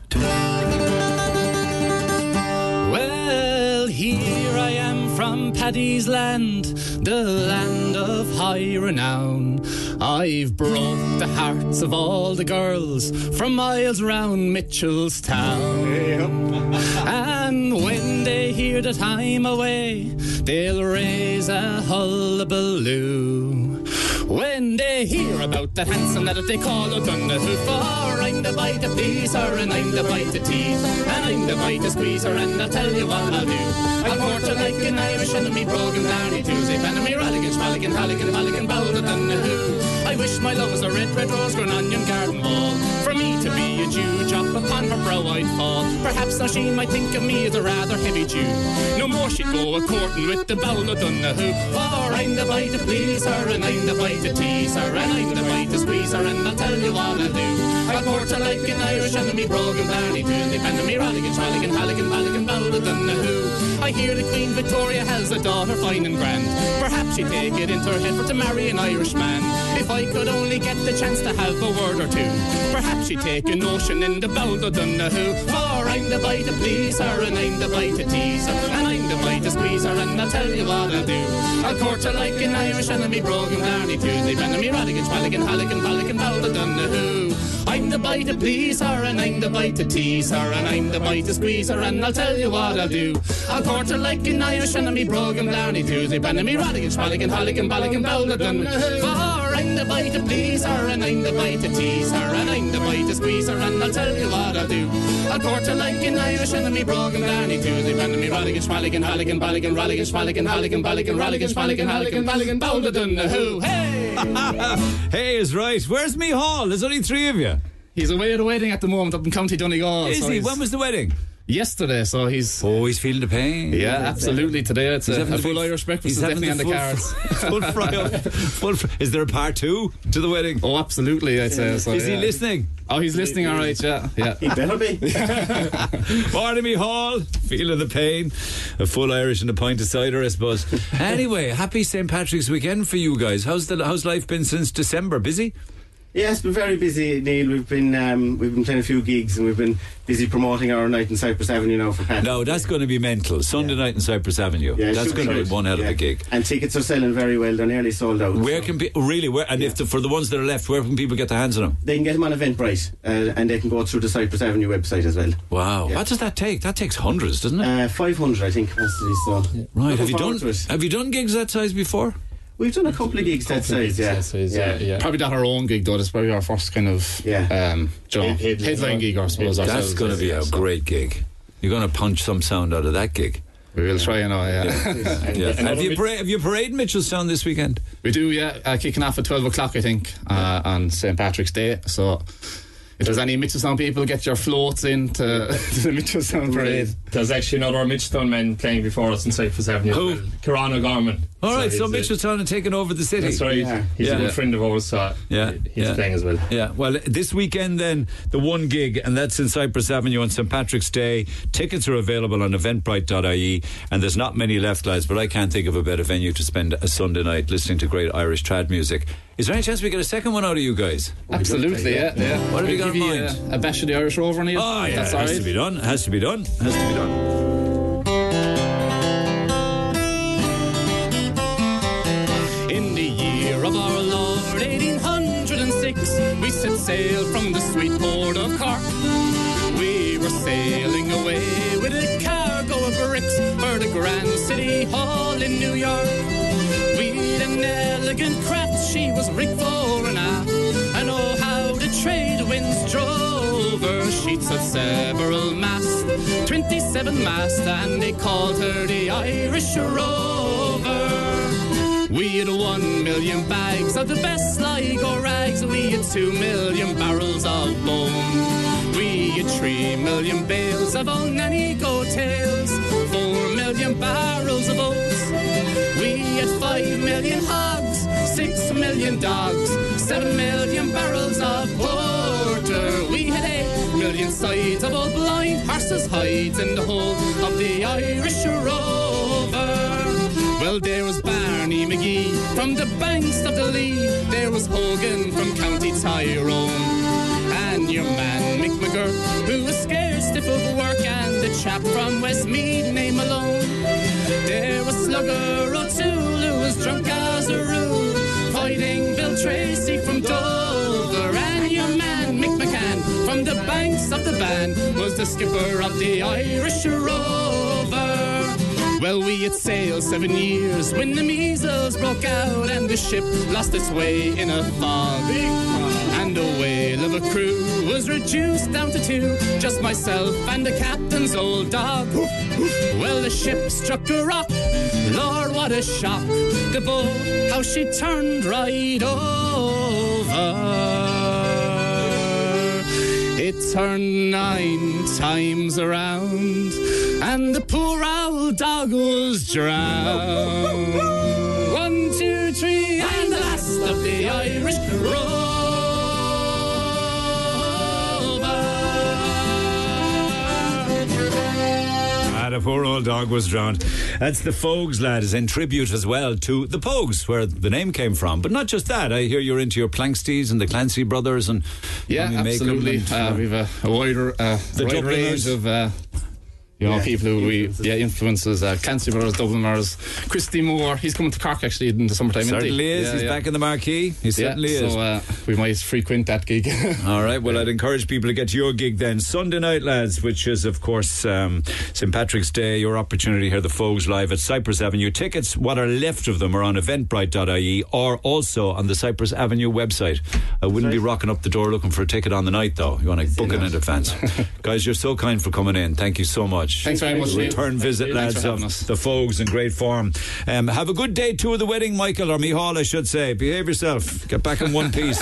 Well, here I am from Paddy's land, the land of high renown. I've broke the hearts of all the girls from miles round Mitchelstown. And when they hear that I'm away, they'll raise a hullabaloo. When they hear about that handsome lad that they call O'Donoghue, for I'm the bite to please her and I'm the bite to tease, and I'm the bite to squeeze her, and I'll tell you what I'll do. I'll court her like an Irish enemy, brogan, Barney, Tuesday, Panamy, Ralligan, Schmalligan, Halligan, Mulligan, Bold O'Donoghue. I wish my love was a red, red rose grown on yon garden wall. For me to be a Jew, drop upon her brow I'd fall. Perhaps now she might think of me as a rather heavy Jew. No more she'd go a-courting with the Bold O'Donoghue. For I'm the bite to please her, and I'm the bite to tease her, and I'm the bite to squeeze her, and I'll tell you what I'll do. I'll court her like an Irish enemy, brogan, Barney, Tuesday, Panamy, Ralligan, Schmalligan, Halligan, Mulligan, Bold O'Donoghue. I hear the Queen Victoria has a daughter fine and grand. Perhaps she'd take it into her head for to marry an Irish man. If I could only get the chance to have a word or two, perhaps she'd take a notion in the Bold O'Donoghue. For I'm the bite to please her, and I'm the bite to tease her, and I'm the bite to squeeze her, and I'll tell you what I'll do. I'll court her like an Irish enemy, brogan, Barney, Tuesday, Panamy, Ralligan, Schmalligan, Halligan, Mulligan, Bold O'Donoghue. I'm the bite to please her, and I'm the bite to tease her, and I'm the bite to squeeze her, and I'll tell you what I'll do. I'll court her like an Irish enemy, brogan, Blarney, Tuesday, Panamy, Ralligan, Schmalligan, Halligan, Mulligan, Bold O'Donoghue. For I'm the bite to please her, and I'm the bite to tease her, and I'm the bite to squeeze her, and I'll tell you what I'll do. I'll court her like an Irish enemy, brogan, Blarney, Tuesday, Panamy, Ralligan, Schmalligan, Halligan, Mulligan, Ralligan, Schmalligan, Halligan, Mulligan, Ralligan, Schmalligan, Halligan, Mulligan, Bold O'Donoghue. Hey! Hey is right. Where's me Hall? There's only three of you. He's away at a wedding at the moment up in County Donegal. Is so he? he's- When was the wedding? Yesterday, so he's... Oh, he's feeling the pain. Yeah, absolutely. Today it's He's a, having a the full big- Irish breakfast he's is having definitely on the the cards. full fry up. Full fry. Is there a part two to the wedding? Oh, absolutely, I'd say. So, Is he yeah. listening? Oh, he's listening, all right, yeah. yeah. He better be. Barnaby Hall, feeling the pain. A full Irish and a pint of cider, I suppose. Anyway, happy Saint Patrick's weekend for you guys. How's the how's life been since December? Busy? Yeah, it's been very busy, Neil. We've been um, we've been playing a few gigs, and we've been busy promoting our night in Cypress Avenue now for Patrick. No, that's going to be mental. Sunday night in Cypress Avenue. Yeah, it that's should going to good. be one hell of Yeah. a gig. And tickets are selling very well. They're nearly sold out. Where can people really? Where and if the, for the ones that are left, where can people get their hands on them? They can get them on Eventbrite, uh, and they can go through the Cypress Avenue website as well. Wow, what does that take? That takes hundreds, doesn't it? Uh, Five hundred, I think, capacity. So Right. looking Have you forward done? to it. Have you done gigs that size before? We've done a couple of gigs that size, yeah. yeah, yeah. Probably not our own gig, though. That's probably our first kind of yeah. um, you know, Head- headline. headline gig, I suppose. That's ourselves, going to be yeah, a so. great gig. You're going to punch some sound out of that gig. We will try, you know, yeah. Yeah. Yeah. Have you parade, have you parade in Mitchelstown this weekend? We do, yeah. Uh, kicking off at twelve o'clock, I think, uh, on Saint Patrick's Day. So if there's any Mitchelstown people, get your floats in to, to the Mitchelstown parade. There's actually another Mitchelstown men playing before us in Cypress Avenue. Who? Kieran O'Gorman. All right, so, he's, uh, Mitchelstown are taking over the city. That's right. Yeah. He's Yeah. a good friend of ours, so Yeah, he's yeah. playing as well. Yeah, well, this weekend then, the one gig, and that's in Cypress Avenue on Saint Patrick's Day. Tickets are available on eventbrite dot I E, and there's not many left, lads, but I can't think of a better venue to spend a Sunday night listening to great Irish trad music. Is there any chance we get a second one out of you guys? Absolutely, yeah. yeah. What have you We'll got in give you mind? A, a bash of the Irish Rover, Neil. Oh, yeah, That's it all has right. to be done. It has to be done. It has to be done. In the year of our Lord, eighteen oh six, we set sail from the sweet port of Cork. We were sailing away with a cargo of bricks for the Grand City Hall in New York. We'd an elegant craft, she was rigged fore and aft, and oh how the trade winds drove her. Sheets of several masts, twenty-seven masts, and they called her the Irish Rover. We had one million bags of the best Sligo rags. We had two million barrels of bone. We had three million bales of old nanny goat tails, four million barrels of oats. We had five million hogs, six million dogs, seven million barrels of porter. We had eight million sides of old blind horses' hides in the whole of the Irish Rover. Well, there was Barney McGee from the banks of the Lee. There was Hogan from County Tyrone, and your man Mick McGurk, who was scared stiff of work, and the chap from Westmeath named Malone. There was Slugger O'Toole, who was drunk as a rule, fighting Bill Tracy from Dover, and your man Mick McCann from the banks of the Bann was the skipper of the Irish Rover. Well, we had sailed seven years when the measles broke out and the ship lost its way in a fog. And the whale of a crew was reduced down to two, just myself and the captain's old dog. Well, the ship struck a rock, Lord, what a shock. The boat, how she turned right over. It turned nine times around, and the poor old dog was drowned. One, two, three, and the last of the Irish Rover. Ah, the poor old dog was drowned. That's the Fogues, lads, in tribute as well to the Pogues, where the name came from. But not just that. I hear you're into your Planksties and the Clancy brothers, and yeah, you make absolutely. them and, uh, we've a, a wider, uh, the wider range of. Uh, You know, yeah. people who we, yeah, influences, uh, Clancy Brothers, Dubliners, Christy Moore. He's coming to Cork actually in the summertime. Certainly is. Yeah, He's yeah. back in the marquee. He certainly yeah, is. So uh, we might frequent that gig. All right. Well, I'd encourage people to get to your gig then. Sunday night, lads, which is, of course, um, Saint Patrick's Day. Your opportunity to hear the Fogues live at Cypress Avenue. Tickets, what are left of them, are on eventbrite dot I E or also on the Cypress Avenue website. I wouldn't be rocking up the door looking for a ticket on the night, though. You want to book it in advance. Guys, you're so kind for coming in. Thank you so much. Thanks very much. Return visit, lads, of the Fogues in great form. Um, have a good day too of the wedding, Michael, or Mihal, I should say. Behave yourself. Get back in one piece.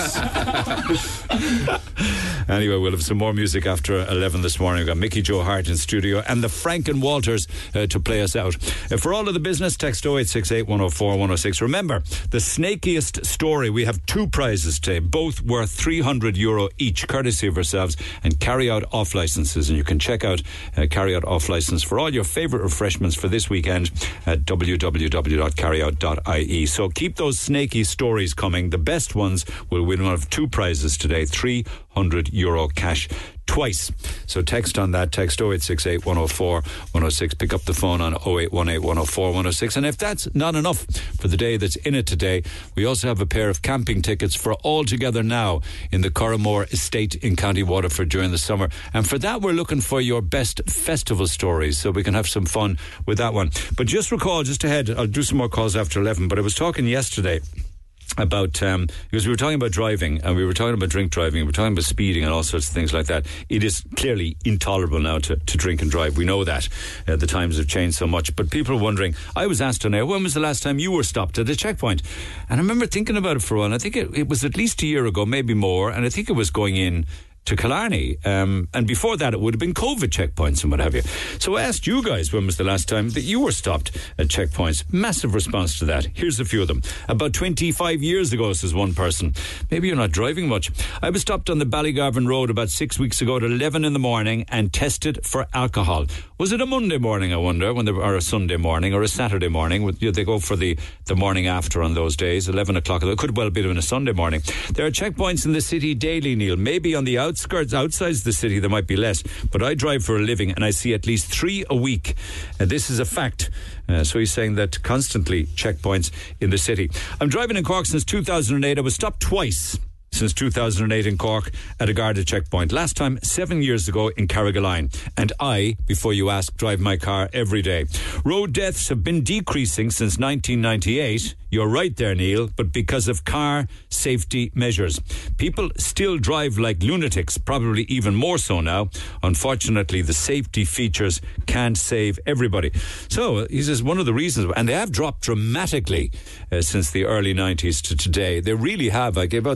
Anyway, we'll have some more music after eleven this morning. We've got Mickey Joe Hart in studio and the Franken Walters uh, to play us out. Uh, for all of the business, text oh eight six eight, one oh four, one oh six. Remember, the snakiest story. We have two prizes today, both worth three hundred euro each, courtesy of ourselves, and carry out off licenses. And you can check out uh, carry out off license for all your favourite refreshments for this weekend at w w w dot carry out dot I E. So keep those snaky stories coming. The best ones will win one of two prizes today, three hundred euro cash twice. So text on that, text oh eight six eight, one oh four, one oh six. Pick up the phone on oh eight one eight, one oh four, one oh six. And if that's not enough for the day that's in it today, we also have a pair of camping tickets for All Together Now in the Corrimore Estate in County Waterford during the summer. And for that, we're looking for your best festival stories so we can have some fun with that one. But just recall, just ahead, I'll do some more calls after eleven, but I was talking yesterday about, um, because we were talking about driving and we were talking about drink driving, we were talking about speeding and all sorts of things like that. It is clearly intolerable now to, to drink and drive. We know that. Uh, the times have changed so much. But people are wondering, I was asked on air, when was the last time you were stopped at a checkpoint? And I remember thinking about it for a while. I think it, it was at least a year ago, maybe more, and I think it was going in to Killarney, um, and before that it would have been COVID checkpoints and what have you. So I asked you guys, when was the last time that you were stopped at checkpoints? Massive response to that. Here's a few of them. About twenty-five years ago, says one person. Maybe you're not driving much. I was stopped on the Ballygarvan Road about six weeks ago at eleven in the morning and tested for alcohol. Was it a Monday morning, I wonder, when they were, or a Sunday morning or a Saturday morning? They go for the, the morning after on those days, eleven o'clock. It could well be on a Sunday morning. There are checkpoints in the city daily, Neil. Maybe on the outside outskirts, outside the city, there might be less, but I drive for a living and I see at least three a week. Uh, this is a fact. Uh, so he's saying that constantly checkpoints in the city. I'm driving in Cork since two thousand eight. I was stopped twice since two thousand eight in Cork at a Garda checkpoint. Last time, seven years ago in Carrigaline. And I, before you ask, drive my car every day. Road deaths have been decreasing since nineteen ninety-eight. You're right there, Neil, but because of car safety measures. People still drive like lunatics, probably even more so now. Unfortunately, the safety features can't save everybody. So, he says one of the reasons, and they have dropped dramatically uh, since the early nineties to today. They really have. I gave out the stats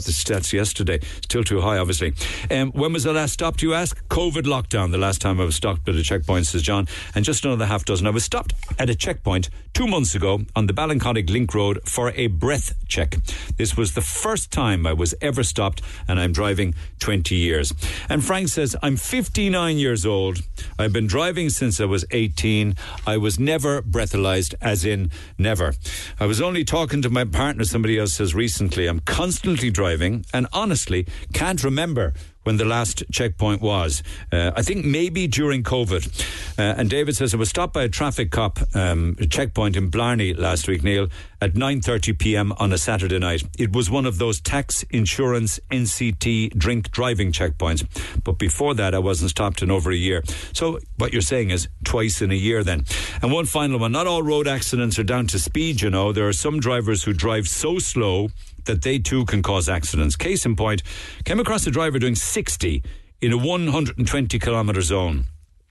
deaths yesterday. Still too high, obviously. Um, when was the last stop, do you ask? COVID lockdown. The last time I was stopped at a checkpoint, says John, and just another half dozen. I was stopped at a checkpoint two months ago on the Ballincollig Link Road for a breath check. This was the first time I was ever stopped, and I'm driving twenty years. And Frank says, I'm fifty-nine years old. I've been driving since I was eighteen. I was never breathalyzed, as in never. I was only talking to my partner, somebody else says recently. I'm constantly driving and honestly can't remember when the last checkpoint was. Uh, I think maybe during COVID. Uh, and David says, I was stopped by a traffic cop um, checkpoint in Blarney last week, Neil, at nine thirty p.m. on a Saturday night. It was one of those tax, insurance, N C T, drink driving checkpoints. But before that, I wasn't stopped in over a year. So what you're saying is twice in a year then. And one final one. Not all road accidents are down to speed, you know. There are some drivers who drive so slow that they too can cause accidents. Case in point, came across a driver doing sixty in a one hundred twenty kilometre zone.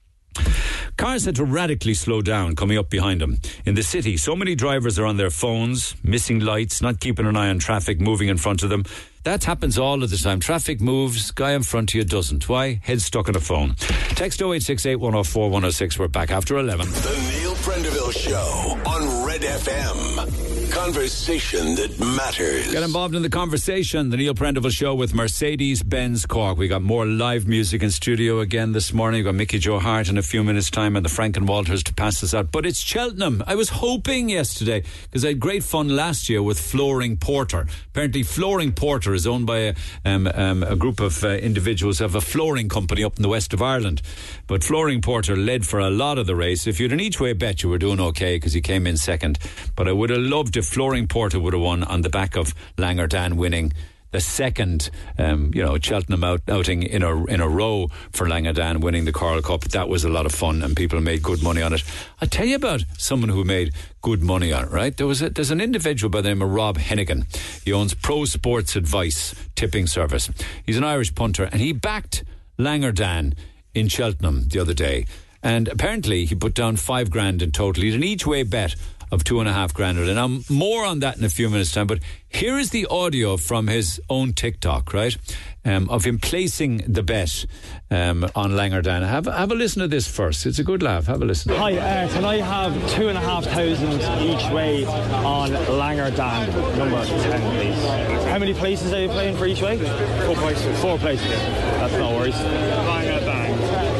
Cars had to radically slow down coming up behind him. In the city, so many drivers are on their phones, missing lights, not keeping an eye on traffic moving in front of them. That happens all of the time. Traffic moves, guy in front of you doesn't. Why? Head stuck on a phone. Text oh eight six eight, one oh four, one oh six. We're back after eleven. The Neil Prendeville Show on Red F M. Conversation that matters. Get involved in the conversation. The Neil Prendeville Show with Mercedes-Benz Cork. We got more live music in studio again this morning. We've got Mickey Joe Hart in a few minutes' time and the Frank and Walters to pass us out. But it's Cheltenham. I was hoping yesterday, because I had great fun last year with Flooring Porter. Apparently Flooring Porter is owned by a, um, um, a group of uh, individuals who have a flooring company up in the west of Ireland. But Flooring Porter led for a lot of the race. If you had an each-way bet, you were doing okay because he came in second. But I would have loved if Flooring Porter would have won on the back of Langerdan winning the second, um, you know, Cheltenham out, outing in a in a row for Langerdan winning the Coral Cup. That was a lot of fun and people made good money on it. I tell you about someone who made good money on it, right? There was a, there's an individual by the name of Rob Hennigan. He owns Pro Sports Advice tipping service. He's an Irish punter and he backed Langerdan in Cheltenham the other day. And apparently he put down five grand in total. He had an each way bet of two and a half grand. And I'm more on that in a few minutes' time. But here is the audio from his own TikTok, right? Um, of him placing the bet um, on Langerdan. Have, have a listen to this first. It's a good laugh. Have a listen. Hi, uh, can I have two and a half thousand each way on Langerdan, number ten, please? How many places are you playing for each way? Four places. Four places. That's no worries. Langerdan.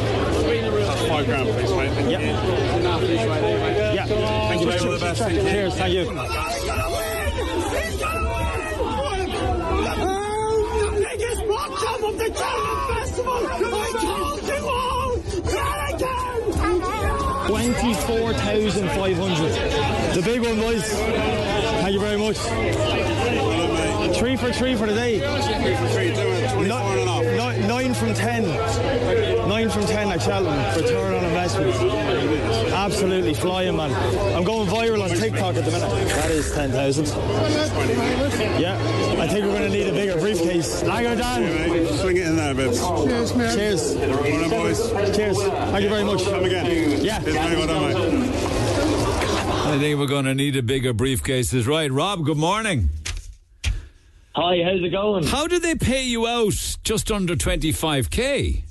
Five grand, please, mate. Yeah. Yeah. Thank you very much. Best. Cheers. Thank you. Biggest box up of the Cheltenham Festival. I told you all. Twenty-four thousand five hundred. The big one, boys. Thank you very much. Three for three for the day. Three for three. Twenty-four and a half. Nine, nine from ten. Nine from ten at Cheltenham for return on investment. Absolutely flying, man. I'm going viral on TikTok at the minute. That is ten thousand. Yeah, I think we're going to need a bigger briefcase. Langerdan. Swing it in there, bibs. Cheers, man. Cheers. Well done, boys. Cheers. Thank you very much. Come again. Yeah. Well done, mate. I think we're going to need a bigger briefcase. Is right. Rob, good morning. Hi, how's it going? How do they pay you out just under twenty-five k?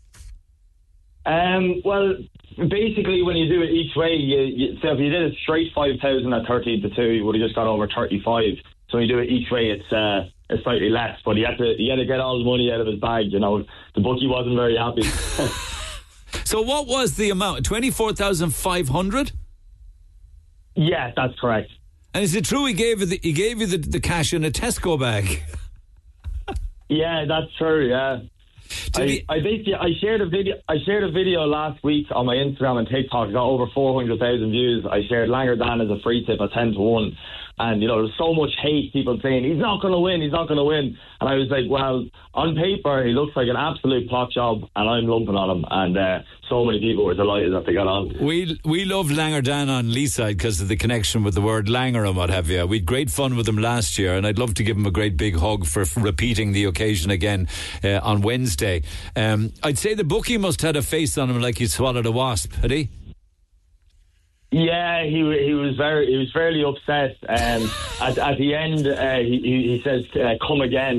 Um, well, basically, when you do it each way, you, you, so if you did it straight five thousand at thirteen to two, you would have just got over thirty-five. So when you do it each way, it's uh, it's slightly less. But you had to you had to get all the money out of his bag. You know, the bookie wasn't very happy. So what was the amount? twenty-four thousand five hundred? Yeah, that's correct. And is it true he gave you the, he gave you the, the cash in a Tesco bag? Yeah, that's true. Yeah. I, he, I basically I shared a video I shared a video last week on my Instagram and TikTok. Got over four hundred thousand views. I shared Langerdan as a free tip at ten to one, and you know there's so much hate, people saying he's not going to win, he's not going to win, and I was like, well, on paper he looks like an absolute plot job, and I'm lumping on him, and uh, so many people were delighted that they got on. We we love Langerdan on Leeside because of the connection with the word Langer and what have you. We had great fun with him last year, and I'd love to give him a great big hug for, for repeating the occasion again uh, on Wednesday. Um, I'd say the bookie must have had a face on him like he'd swallowed a wasp, had he? Yeah, he he was very he was fairly upset. Um, at at the end, uh, he he says, uh, "Come again."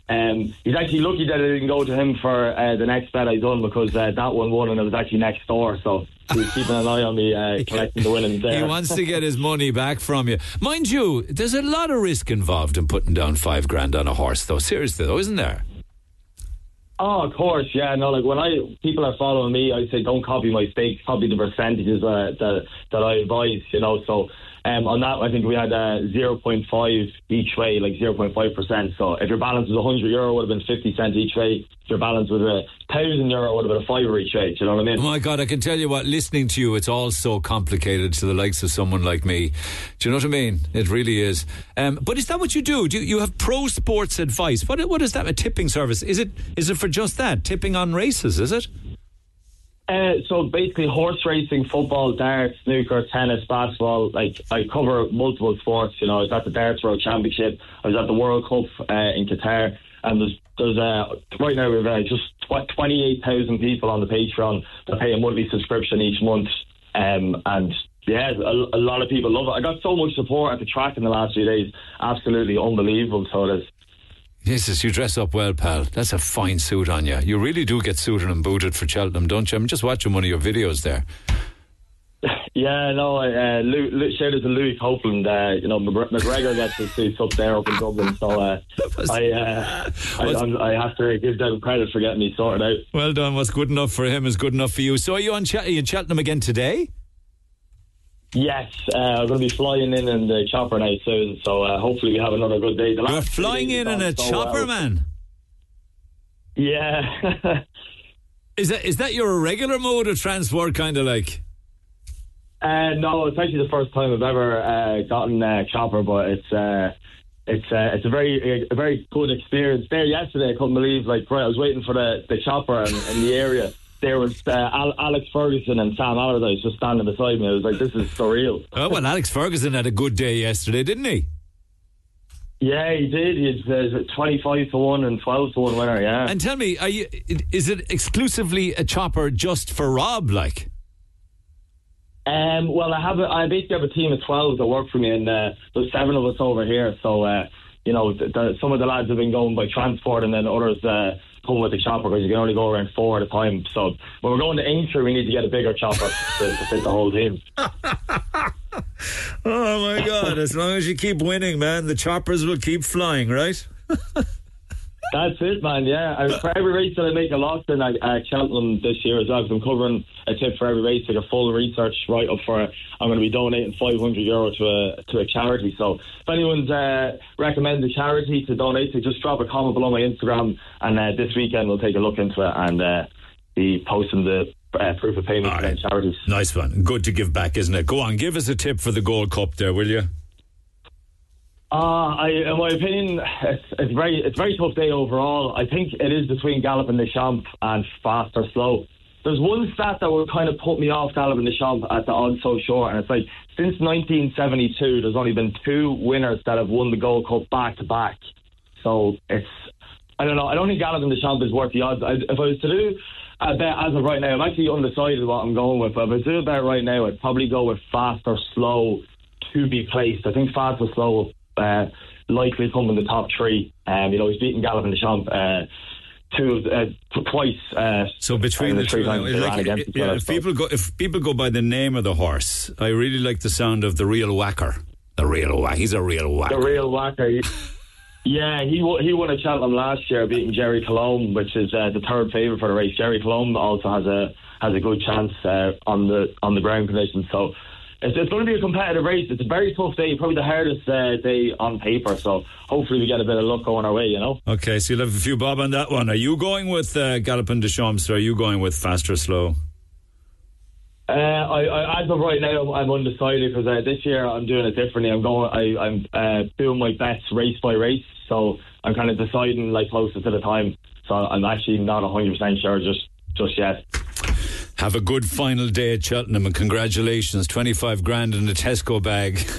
Um, he's actually lucky that I didn't go to him for uh, the next bet I done, because uh, that one won and it was actually next door. So he was keeping an eye on me uh, collecting the winnings there. He wants to get his money back from you. Mind you, there's a lot of risk involved in putting down five grand on a horse, though. Seriously, though, isn't there? Oh, of course, yeah. No, like when I people are following me, I say don't copy my stakes, copy the percentages uh, that that I advise. You know, so um, on that I think we had uh, zero point five each way, like zero point five percent. So if your balance was one hundred euro, it would have been fifty cents each way. If your balance was a thousand euro, it would have been a fiver each way. Do you know what I mean? Oh my God, I can tell you what, listening to you, it's all so complicated to the likes of someone like me. Do you know what I mean? It really is. Um, but is that what you do? Do you, you have pro sports advice? What what is that? A tipping service? Is it is it for just that? Tipping on races, is it? Uh, so basically horse racing, football, darts, snooker, tennis, basketball. Like, I cover multiple sports. You know, I was at the Darts World Championship, I was at the World Cup uh, in Qatar, and there's there's uh, right now we've uh, just twenty-eight thousand people on the Patreon that pay a monthly subscription each month, um, and yeah, a, a lot of people love it. I got so much support at the track in the last few days, absolutely unbelievable. So it is. Jesus, you dress up well, pal. That's a fine suit on you. You really do get suited and booted for Cheltenham, don't you? I'm just watching one of your videos there. Yeah, no, uh, Lou, Lou, shout out to Louis Copeland. Uh, you know, McGregor gets his suits up there up in Dublin, so uh, I, uh, I, I'm, I have to give them credit for getting me sorted out. Well done. What's good enough for him is good enough for you. So are you on Ch- are you in Cheltenham again today? Yes, uh, I'm going to be flying in in the chopper now soon, so uh, hopefully we have another good day. The You're flying in in a so chopper, well. man? Yeah. Is that is that your regular mode of transport, kind of like? Uh, no, it's actually the first time I've ever uh, gotten a chopper, but it's uh, it's uh, it's a very a very good experience. There yesterday, I couldn't believe, like, right, I was waiting for the, the chopper in, in the area. There was uh, Al- Alex Ferguson and Sam Allardyce just standing beside me. I was like, this is surreal. Oh, well, Alex Ferguson had a good day yesterday, didn't he? Yeah, he did. He's uh, twenty-five to one and twelve to one winner, yeah. And tell me, are you, is it exclusively a chopper just for Rob, like? Um, well, I have a, I basically have a team of twelve that work for me, and uh, there's seven of us over here. So, uh, you know, the, the, some of the lads have been going by transport, and then others uh, come with the chopper, because you can only go around four at a time. So when we're going to Aintree, we need to get a bigger chopper to, to fit the whole team. Oh my God, as long as you keep winning, man, the choppers will keep flying, right? That's it, man, yeah. And for every race that I make a loss in at, at Cheltenham this year as well, because I'm covering a tip for every race, like a full research write up for it. I'm going to be donating five hundred euro to a to a charity. So if anyone's uh, recommends a charity to donate to, just drop a comment below my Instagram, and uh, this weekend we'll take a look into it and uh, be posting the uh, proof of payment to charities. Nice one. Good to give back, isn't it? Go on, give us a tip for the Gold Cup there, will you? Uh, I, in my opinion, it's, it's very it's a very tough day overall. I think it is between Galopin Des Champs and Fast or Slow. There's one stat that would kind of put me off Galopin Des Champs at the odds so short, and it's like, since nineteen seventy-two, there's only been two winners that have won the Gold Cup back to back. So it's, I don't know, I don't think Galopin Des Champs is worth the odds. I, if I was to do a bet as of right now, I'm actually undecided what I'm going with, but if I was to do a bet right now, I'd probably go with Fast or Slow to be placed. I think Fast or Slow will Uh, likely come in the top three. Um, you know, he's beaten Galopin Des Champs uh, two, uh, twice. Uh, so between the, the three times, like, it, yeah, well, if people go, if people go by the name of the horse, I really like the sound of the Real Whacker. The Real Whacker. He's a real whacker. The Real Whacker. He, yeah, he he won at Cheltenham last year, beating Jerry Colombe, which is uh, the third favourite for the race. Jerry Colombe also has a has a good chance uh, on the on the ground conditions. So. It's, it's going to be a competitive race. It's a very tough day, probably the hardest uh, day on paper. So hopefully we get a bit of luck going our way, you know. Okay, so you'll have a few bob on that one. Are you going with uh, Galopin Des Champs, or are you going with Fast or Slow? Uh, I, I, as of right now, I'm undecided, because uh, this year I'm doing it differently. I'm going. I, I'm uh, doing my bets race by race, so I'm kind of deciding like closer to the time. So I'm actually not one hundred percent sure just just yet. Have a good final day at Cheltenham, and congratulations, twenty-five grand in a Tesco bag.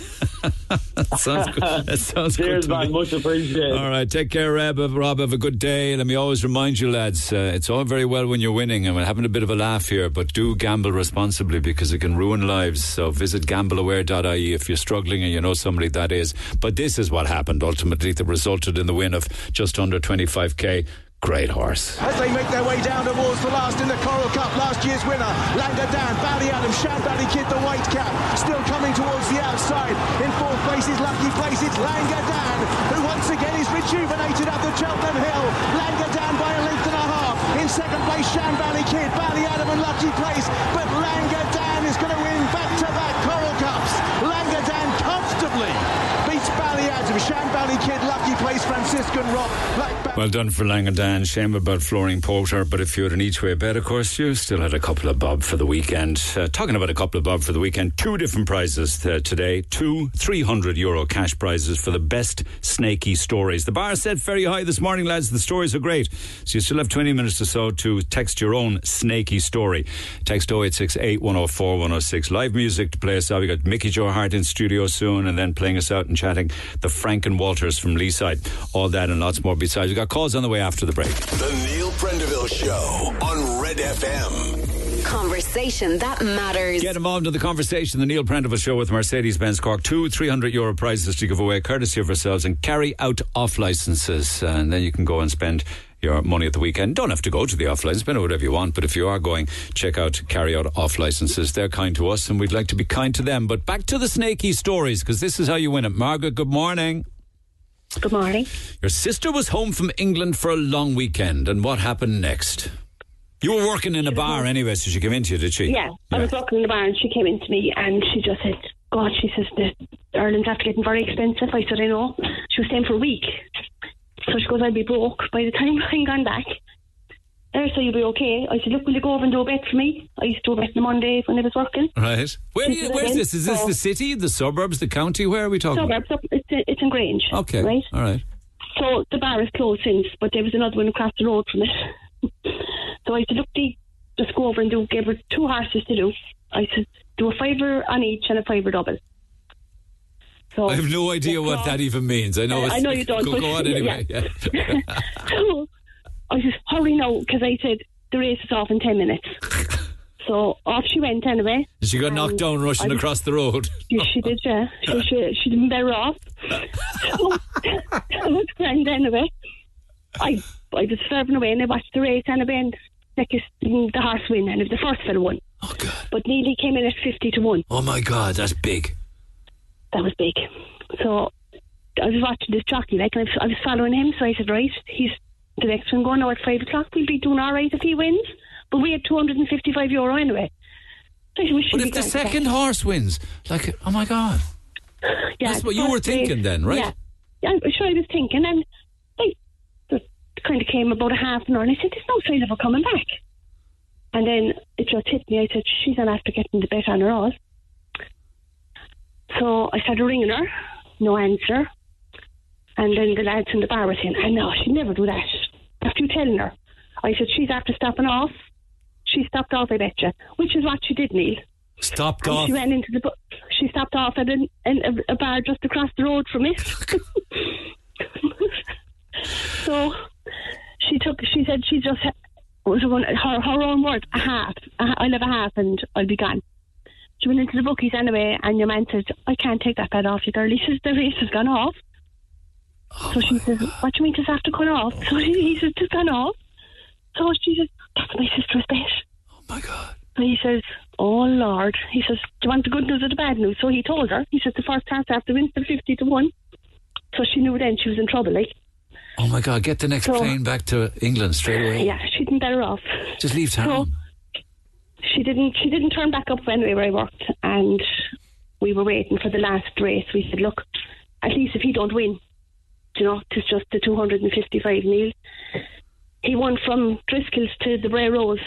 That sounds good. That sounds Cheers, good to man. me. Much appreciated. All right, take care, Rob. Rob, have a good day. Let me always remind you, lads, uh, it's all very well when you're winning and we're having a bit of a laugh here, but do gamble responsibly because it can ruin lives. So visit gamble aware dot I E if you're struggling and you know somebody that is. But this is what happened ultimately that resulted in the win of just under twenty-five K. Great horse. As they make their way down towards the last in the Coral Cup, last year's winner, Langer Dan, Bally Adam, Shambally Kid, the white cap, still coming towards the outside. In fourth place is Lucky Place, it's Langer Dan, who once again is rejuvenated up the Cheltenham Hill. Langer Dan by a length and a half. In second place, Shambally Kid, Bally Adam and Lucky Place, but Langer Dan is going to win back-to-back Coral Cups. Langer Dan comfortably beats Bally Adam, Shambally Kid, Lucky Place, Franciscan Rock. Well done for Lang and Dan. Shame about Flooring Porter, but if you had an each way bet, of course, you still had a couple of bob for the weekend. Uh, talking about a couple of bob for the weekend, two different prizes uh, today. Two three hundred euro cash prizes for the best snaky stories. The bar set very high this morning, lads. The stories are great. So you still have twenty minutes or so to text your own snaky story. Text oh eight six eight, one oh four, one oh six. Live music to play us out. We got Mickey Joe Hart in studio soon, and then playing us out and chatting the Frank and Walters from Leaside. All that and lots more besides. We got calls on the way after the break. The Neil Prendeville Show on Red F M. Conversation that matters. Get involved in the conversation. The Neil Prendeville Show with Mercedes-Benz Cork. Two three hundred euro prizes to give away, courtesy of ourselves, and carry out off licences. And then you can go and spend your money at the weekend. Don't have to go to the off license, spend whatever you want, but if you are going, check out Carry Out Off Licenses. They're kind to us and we'd like to be kind to them. But back to the snaky stories, because this is how you win it. Margaret, good morning. Good morning. Your sister was home from England for a long weekend, and what happened next? You were working in a bar anyway, so she came into you, did she? Yeah, I was working in the bar and she came into me and she just said, God, she says, the Ireland's after getting very expensive. I said, I know. She was staying for a week. So she goes, I'll be broke by the time I'm gone back. There, so you'll be okay. I said, look, will you go over and do a bet for me? I used to do a bet on the Monday when I was working. Right. Where you, where's this? Is this so, the city, the suburbs, the county? Where are we talking? Suburbs. Up, it's, it's in Grange. Okay. Right? All right. So the bar is closed since, but there was another one across the road from it. So I said, look, Dee, just go over and do, give her two horses to do. I said, do a fiver on each and a fiver double. So I have no idea what that even means. I know. Uh, It's, I know you don't. Go, but go on anyway. Yeah. Yeah. So I said, hurry now, because I said the race is off in ten minutes. So off she went anyway. She got knocked down rushing I, across the road. She, she did, yeah. She, she, she didn't better off. So that was grand anyway. I I was serving away and I watched the race anyway, and like the horse win, and it was the first fella won. Oh God! But Neely came in at fifty to one. Oh my God, that's big. That was big. So I was watching this jockey, like, and I was following him. So I said, right, he's the next one going now at five o'clock. We'll be doing all right if he wins. But we had two hundred and fifty-five euro anyway. So I said, we but if the second back. horse wins, like, oh my God, yeah, that's what you were thinking race, then, right? Yeah, yeah, I'm sure I was thinking, and I just kind of came about a half an hour, and I said, there's no sign of her coming back. And then it just hit me. I said, she's not after getting the bet on her all. So I started ringing her, no answer. And then the lads in the bar were saying, I know, she'd never do that. After you telling her. I said, she's after stopping off. She stopped off, I betcha. Which is what she did, Neil. Stopped and off? She ran into the... Bu- she stopped off at an, an, a bar just across the road from it. So she took... She said she just... Was her, her own word, a half. I'll have a half and I'll be gone. She went into the bookies anyway, and your man said, I can't take that bet off you, girl. He says, the race has gone off. Oh so she says, what do you mean does have to go off? So he, he says, it's gone off. So she says, that's my sister's bet. Oh my God. So he says, oh Lord. He says, do you want the good news or the bad news? So he told her. He said, the first half after wins the fifty to one. So she knew then she was in trouble, like. Oh my God, get the next so, plane back to England straight away. Yeah, she'd been better off. Just leave town. So, She didn't. She didn't turn back up anyway where I worked, and we were waiting for the last race. We said, "Look, at least if he don't win, you know, it's just the two hundred and fifty-five Neil." He won from Driscoll's to the Bray Rose.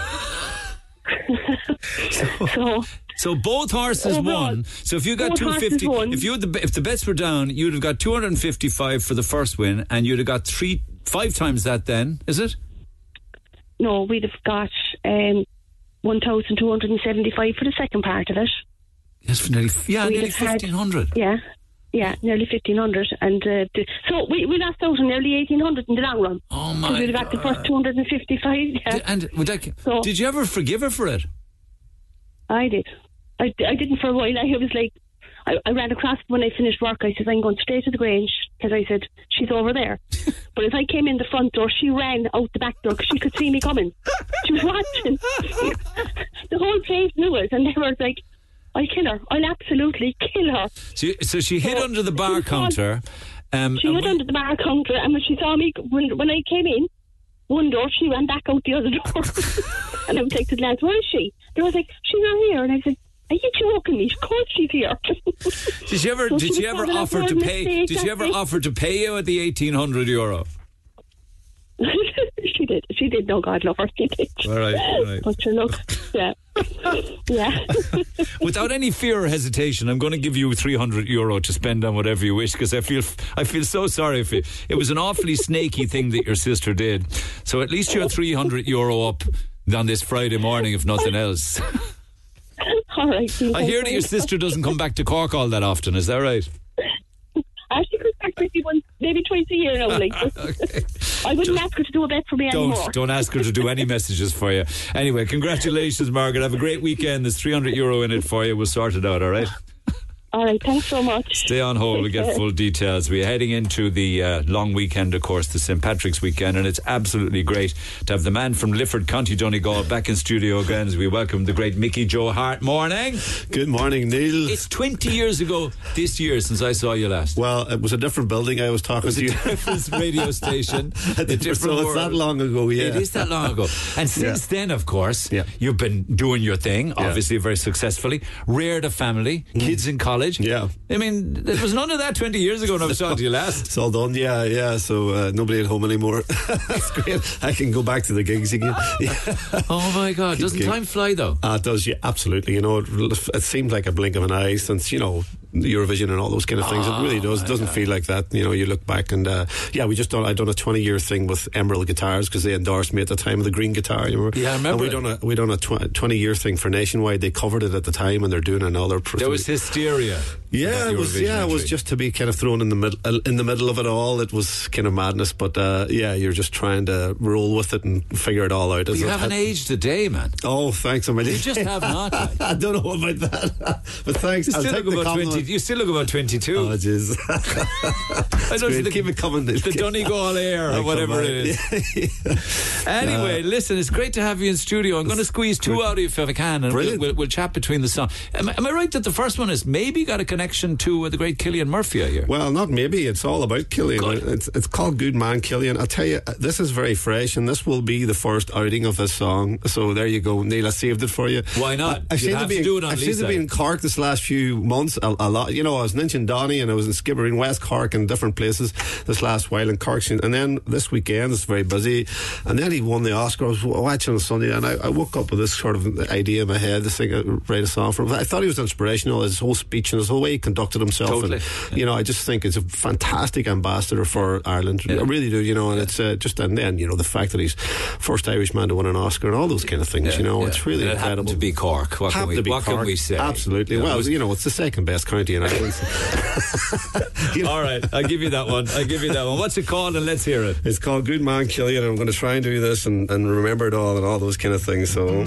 so, so, so both horses overall, won. So if you got two fifty, if you had the if the bets were down, you'd have got two hundred and fifty-five for the first win, and you'd have got three five times that. Then is it? No, we'd have got. Um, one thousand two hundred seventy-five for the second part of it. Yes, for nearly, yeah, we'd nearly fifteen hundred. Yeah, Yeah, nearly fifteen hundred. And uh, the, so we, we lost out on nearly eighteen hundred in the long run. Oh, my Because we got the first two hundred fifty-five. Yeah. And would that, So- did you ever forgive her for it? I did. I, I didn't for a while. I was like, I, I ran across when I finished work. I said, I'm going straight to the Grange, because I said, she's over there. But as I came in the front door, she ran out the back door because she could see me coming. She was watching. The whole place knew it, and they were like, I'll kill her. I'll absolutely kill her. So, so she hid under the bar counter. Um, She and hid when- under the bar counter, and when she saw me, when, when I came in, one door, she ran back out the other door. And I was like to the lads, where is she? They was like, she's not here. And I said, are you joking me? Of course she's here. Did she ever? So did she she was ever having a offer bad to pay? mistake, Did she I ever think. offer to pay you at the eighteen hundred euro? She did. She did. No, God love her. She did. All right, all right. But sure, look, yeah, yeah. Without any fear or hesitation, I'm going to give you three hundred euro to spend on whatever you wish, because I feel I feel so sorry for you. It was an awfully snaky thing that your sister did. So at least you're three hundred euro up on this Friday morning, if nothing else. All right. I hear that your sister doesn't come back to Cork all that often. Is that right? Actually, comes back maybe once, maybe twice a year now. Like, I wouldn't ask her to do a bet for me Don't anymore. don't ask her to do any messages for you. Anyway, congratulations, Margaret. Have a great weekend. There's three hundred euro in it for you. We'll sort it out. All right. All right. Thanks so much. Stay on hold. We'll get full details. We're heading into the uh, long weekend, of course, the Saint Patrick's weekend, and it's absolutely great to have the man from Lifford, County Donegal, back in studio again as we welcome the great Mickey Joe Hart. Morning. Good morning, Neil. It's twenty years ago this year since I saw you last. Well, it was a different building I was talking It was to a you. different radio station, a different so it's world. that long ago, yeah. It is that long ago. And since Yeah. then, of course, Yeah. you've been doing your thing, obviously very successfully. Reared a family, kids in college. Yeah. I mean, there was none of that twenty years ago when I was talking to you last. It's all done, yeah, yeah. So uh, nobody at home anymore. That's great. I can go back to the gigs again. Yeah. Oh my God! Doesn't Gig. time fly though? Uh, it does, yeah, absolutely. You know, it, it seems like a blink of an eye since, you know, Eurovision and all those kind of things. It really does. It doesn't feel like that. You know, you look back and uh, yeah, we just done. I done a twenty year thing with Emerald Guitars because they endorsed me at the time of the green guitar. You remember? Yeah, I remember And we it. done a we done a tw- twenty year thing for Nationwide. They covered it at the time, and they're doing another. Pr- There was hysteria. Yeah, about it was. Eurovision Yeah, it was entry. just to be kind of thrown in the middle in the middle of it all. It was kind of madness, but uh, yeah, you're just trying to roll with it and figure it all out. But As you it- haven't aged a day, man. Oh, thanks, Amelia. You just have not. like. I don't know about that, but thanks. You I'll still take look the about compliment. twenty. You still look about twenty-two. Oh, jeez. I know great. the, Keep it coming. the Donegal Air I'll or come whatever back. it is. Anyway, listen, it's great to have you in studio. I'm going to squeeze two out of you if I can, and we'll, Brilliant. we'll, we'll chat between the songs. Am, am I right that the first one is maybe got a connection to uh, the great Cillian Murphy I hear? Well, not maybe. It's all about Cillian. Good. It's, it's called Good Man Cillian. I'll tell you, this is very fresh, and this will be the first outing of this song. So there you go, Neil. I saved it for you. Why not? I, I've You'd seen have to be to in, do it on I've seen to Leeside. be in Cork this last few months a, a lot. You know, I was in Inchindowney and I was in Skibbereen, West Cork, and different places this last while in Cork. And then this weekend it's very busy. And then he won the Oscar. I was watching on Sunday, and I, I woke up with this sort of idea in my head to sing, uh, write a song for him. I thought he was inspirational. His whole speech and his whole way he conducted himself. Totally. And, you know, I just think it's a fantastic ambassador for Ireland. Yeah. I really do. You know, and it's uh, just and then you know the fact that he's first Irishman to win an Oscar and all those kind of things. Yeah, you know, yeah. it's really And it incredible. happened to be Cork. What, can Happened we, to be what can Cork. we say? Absolutely. Yeah, well, it was- you know, it's the second best county in Ireland. You know, All right, I'll give you that one. I'll give you that one. What's it called? And let's hear it. it's called Good Man Cillian, and I'm going to try and do this and, and remember it all and all those kind of things. So.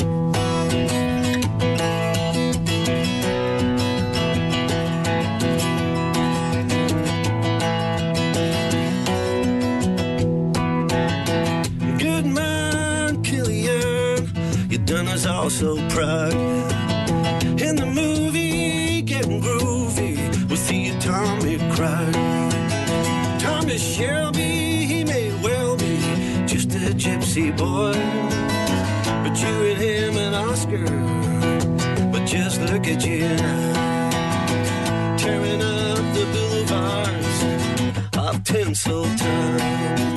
Good man, Cillian, you done us all so proud. In the movie, getting groovy with the atomic crowd. Thomas Shelby, he may well be just a gypsy boy, but you and him an Oscar. But just look at you now, tearing up the boulevards of Tinseltown.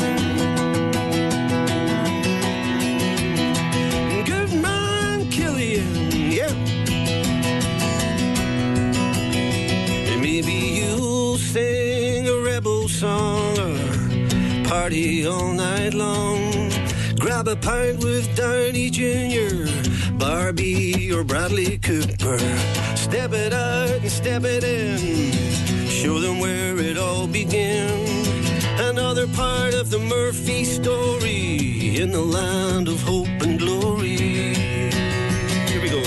Good man, Cillian, yeah. And maybe you'll sing a rebel song or party all night long. Grab a pint with Downey Junior, Barbie or Bradley Cooper. Step it out and step it in. Show them where begin. Another part of the Murphy story in the land of hope and glory. Here we go.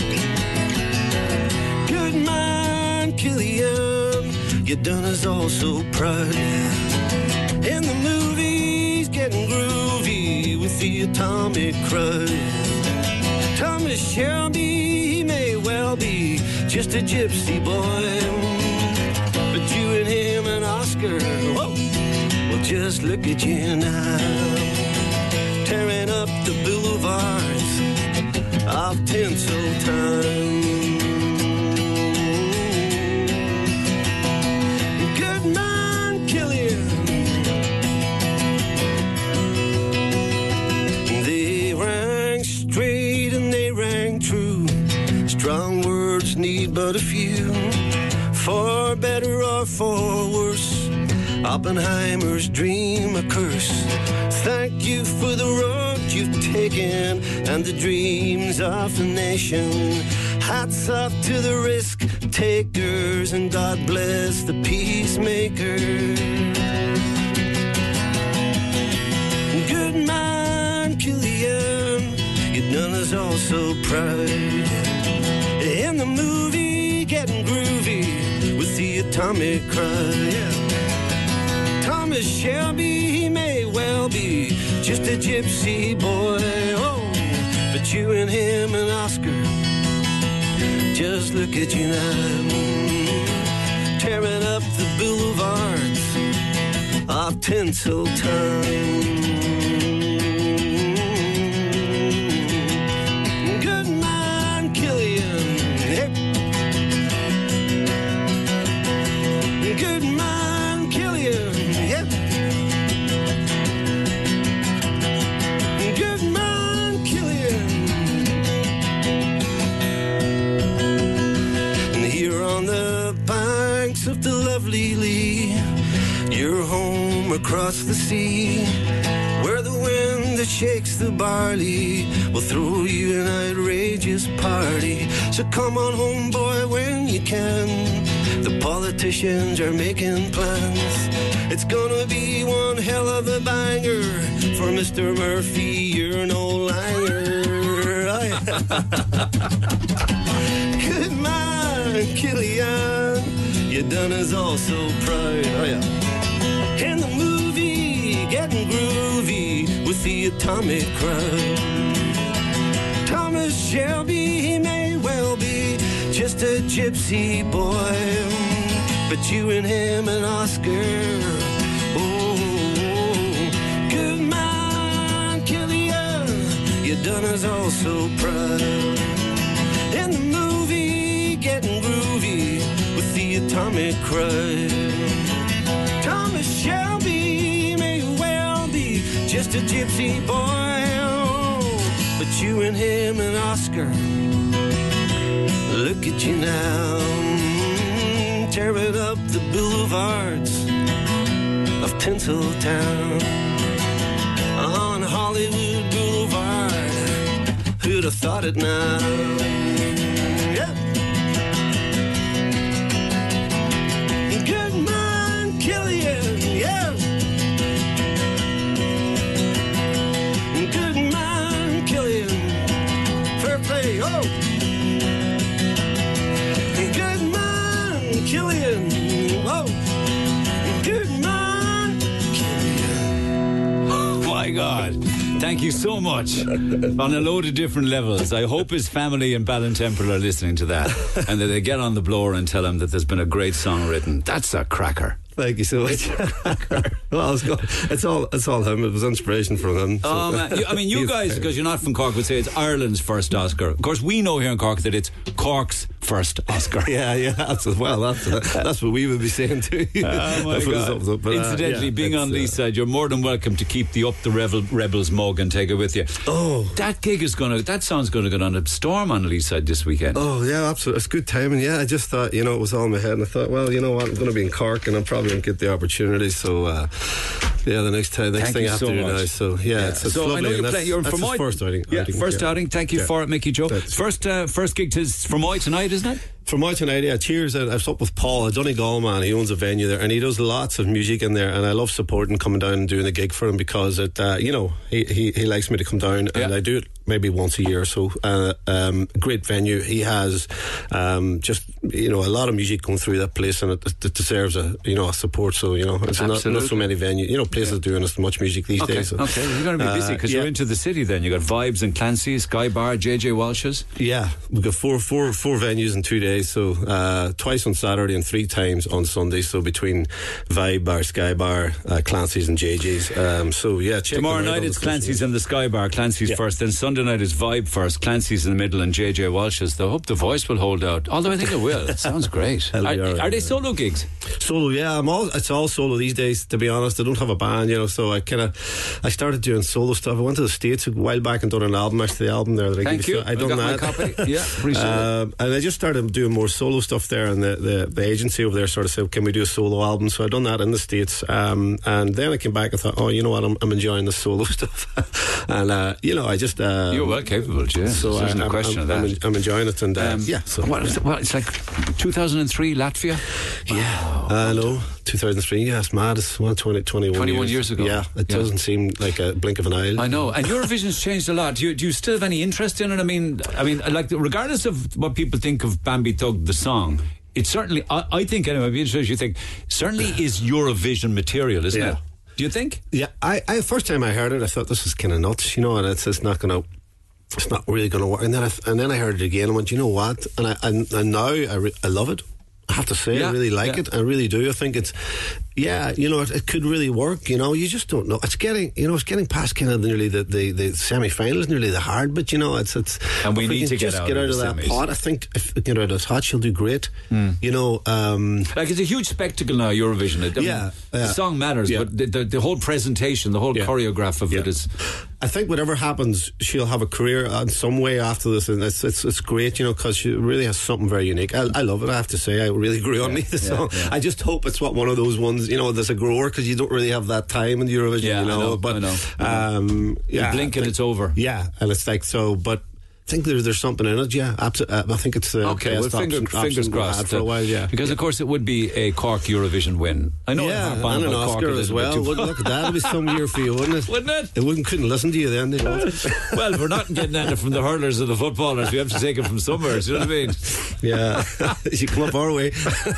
Good man, Killian, you done us all so proud. In the movies, getting groovy with the atomic crowd. Thomas Shelby, he may well be just a gypsy boy, but you and him and Oscar, whoa, well, just look at you now, tearing up the boulevards of Tinseltown. Good man, Killian. They rang straight and they rang true. Strong words need but a few, for better or for worse. Oppenheimer's dream a curse. Thank you for the road you've taken and the dreams of the nation. Hats off to the risk takers and God bless the peacemakers. Good man, Killian, you done us all so proud. In the movie, getting groovy with the atomic crowd. Yeah. Thomas Shelby, he may well be just a gypsy boy, oh, but you and him and Oscar, just look at you now, tearing up the boulevards of Tinseltown. Good man, Killian, hey. Good man, Killian. Of the lovely Lee, your home across the sea, where the wind that shakes the barley will throw you an outrageous party. So come on home, boy, when you can. The politicians are making plans. It's gonna be one hell of a banger for Mister Murphy, you're no langer. Good man, Killian, you done us all so proud, oh yeah. In the movie, getting groovy with the atomic crowd. Thomas Shelby, he may well be just a gypsy boy, but you and him and Oscar, oh, good man, Killian, you done us all so proud. In the movie, getting groovy with the atomic crowd. Thomas Shelby may well be just a gypsy boy, oh, but you and him and Oscar, look at you now, tearing up the boulevards of Tinseltown. On Hollywood Boulevard, who'd have thought it now? God, thank you so much on a load of different levels. I hope his family in Ballintemple are listening to that and that they get on the blower and tell him that there's been a great song written. That's a cracker. Thank you so much. Well, it's, got, it's all it's all him. It was inspiration from him. So. Oh, man. You, I mean, you guys, because you're not from Cork, would say it's Ireland's first Oscar. Of course, we know here in Cork that it's Cork's first Oscar. yeah, yeah, that's well, that's that's what we would be saying too. Oh my God! Up, but, Incidentally, uh, yeah, being on Lee's uh, side, you're more than welcome to keep the Up the Rebel, Rebels mug and take it with you. Oh, that gig is gonna. That song's gonna go on a storm on Lee's side this weekend. Oh yeah, absolutely. It's good timing. Yeah, I just thought, you know, it was all in my head, and I thought, well, you know what, I'm going to be in Cork, and I'm probably going to get the opportunity. So uh, yeah, the next time, next Thank thing you after so now. So yeah, yeah. it's, it's so lovely. I know you're playing. You're that's from his first outing. Yeah, outing, first yeah. outing. Thank you yeah. for it, Mickey Joe. That's first, uh, first gig to Fermoy tonight, isn't it? For my tonight, yeah, cheers. I, I was up with Paul, a Donegal man. He owns a venue there and he does lots of music in there. And I love supporting coming down and doing a gig for him because it, uh, you know, he, he, he likes me to come down and I do it maybe once a year or so. Uh, um, great venue. He has um, just, you know, a lot of music going through that place and it, it deserves a, you know, a support. So, you know, it's not, not so many venues, you know, places yeah. doing as much music these okay. days. So. Okay, you're going to be busy because uh, yeah. you're into the city then. You got Vibes and Clancy's, Sky Bar, J J Walsh's. Yeah, we've got four, four, four venues in two days. So uh, twice on Saturday and three times on Sunday. So between Vibe Bar, Sky Bar, uh, Clancy's and J J's. Um, so yeah, check tomorrow night it's Clancy's and the Sky Bar. Clancy's yeah. first. Then Sunday night is Vibe first. Clancy's in the middle and J J Walsh's. I hope the voice will hold out. Although I think it will. It sounds great. Are, right, are they solo gigs? Solo, yeah. I'm all. It's all solo these days. To be honest, I don't have a band, you know. So I kind of, I started doing solo stuff. I went to the States a while back and done an album. Actually, the album there. That I Thank you. I done got that. My copy. Yeah, appreciate uh, it. And I just started doing more solo stuff there, and the, the, the agency over there sort of said, "Can we do a solo album?" So I done that in the States, um, and then I came back and thought, "Oh, you know what? I'm, I'm enjoying the solo stuff," and uh, you know, I just uh, you're well capable, Jay. So there's I, no I'm, question I'm, of that. I'm, I'm enjoying it, and uh, um, yeah. So what is it? Well, it's like two thousand three, Latvia. Yeah, I know. two thousand three. Yeah, it's mad. It's well, twenty, twenty-one, twenty-one years, years ago. Yeah, it yeah. doesn't seem like a blink of an eye. I know. And Eurovision's changed a lot. Do you, do you still have any interest in it? I mean, I mean, like, regardless of what people think of Bambi Thug, the song, it certainly, I, I think, anyway, I'd be interested, you think, certainly is Eurovision material, isn't yeah. it? Do you think? Yeah. I, I first time I heard it, I thought this is kind of nuts, you know, and it's, it's not going to. It's not really going to work. And then I, and then I heard it again and went, you know what? And I and, and now I, re, I love it. I have to say, yeah, I really like yeah. it. I really do. I think it's, yeah, you know, it, it could really work. You know, you just don't know. It's getting, you know, it's getting past kind of nearly the, the, the semi-finals, nearly the hard bit. You know, it's it's. And we need to get just out get out of, of that semis. pot. I think if we get out of this hot, she'll do great. Mm. You know, um, like it's a huge spectacle now. Eurovision. I mean, yeah, yeah, the song matters, yeah. but the, the, the whole presentation, the whole yeah. choreograph of yeah. it is. I think whatever happens, she'll have a career in some way after this, and it's it's, it's great, you know, because she really has something very unique. I, I love it. I have to say, I really grew on yeah, me. The yeah, song. Yeah. I just hope it's what one of those ones, you know, there's a grower because you don't really have that time in Eurovision, yeah, you know. I know but I know. Um, yeah, you blink and think, it's over. Yeah, and it's like so, but. I think there's there's something in it, yeah. Absolutely, uh, I think it's the okay. best Well, finger, option, fingers option crossed for a while, yeah. Because yeah. of course it would be a Cork Eurovision win. I know. Yeah, and an Oscar Cork as well. Would, look, that'd be some year for you, wouldn't it? Wouldn't it? It wouldn't couldn't listen to you then. They don't. Well, we're not getting that from the hurlers or the footballers. We have to take it from somewhere. Do you know what I mean? Yeah, you come up our way.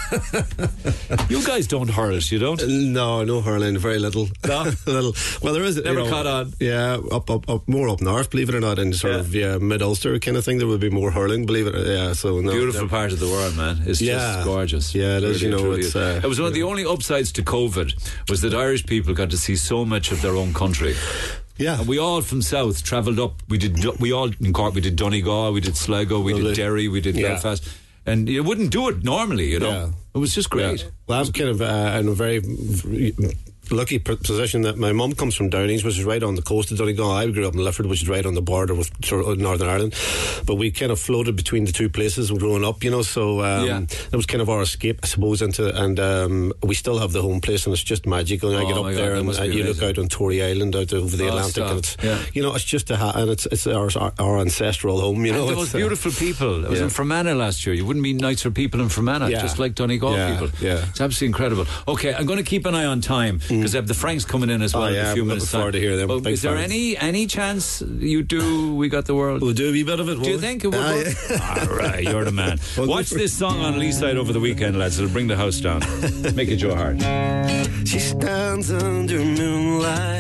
You guys don't hurl, you don't? No, no hurling. Very little. No, little. Well, there is. Never you know, caught on. Yeah, up, up, up, more up north. Believe it or not, in sort yeah. of yeah, mid Ulster kind of thing, there would be more hurling. Believe it. Yeah. So no, beautiful part of the world, man. It's yeah. just gorgeous. Yeah, it is. Really, you know, it's. Uh, it was one of the only upsides to COVID was that Irish people got to see so much of their own country. Yeah, and we all from South travelled up. We did. We all in Cork. We did Donegal. We did Sligo. We Lovely. did Derry. We did yeah. Belfast. And you wouldn't do it normally, you know. Yeah. It was just great. Yeah. Well, I'm kind of uh, in a very lucky position that my mum comes from Downings, which is right on the coast of Donegal. I grew up in Lifford, which is right on the border with Northern Ireland. But we kind of floated between the two places growing up, you know. So um, yeah. that was kind of our escape, I suppose, into and um, we still have the home place, and it's just magical. And oh I get up there God, and uh, you look out on Tory Island, out over the oh, Atlantic, stop. and it's yeah. you know, it's just a ha- and it's it's our our ancestral home, you know. And those uh, beautiful people. I was yeah. in Fermanagh last year. You wouldn't meet nicer people in Fermanagh, yeah. just like Donegal yeah. people. Yeah, it's absolutely incredible. Okay, I'm going to keep an eye on time because mm. I have the Franks coming in as well oh, yeah, in a few I'm minutes. Looking forward to hear them. Well, is there fans. any any chance you do We Got the World? We'll do a wee bit of it. Do you think it would uh, work? Yeah. All right, you're the man. Well, watch this song on Lee Side over the weekend, lads. It'll bring the house down. Make it Joe Hart. She stands under moonlight.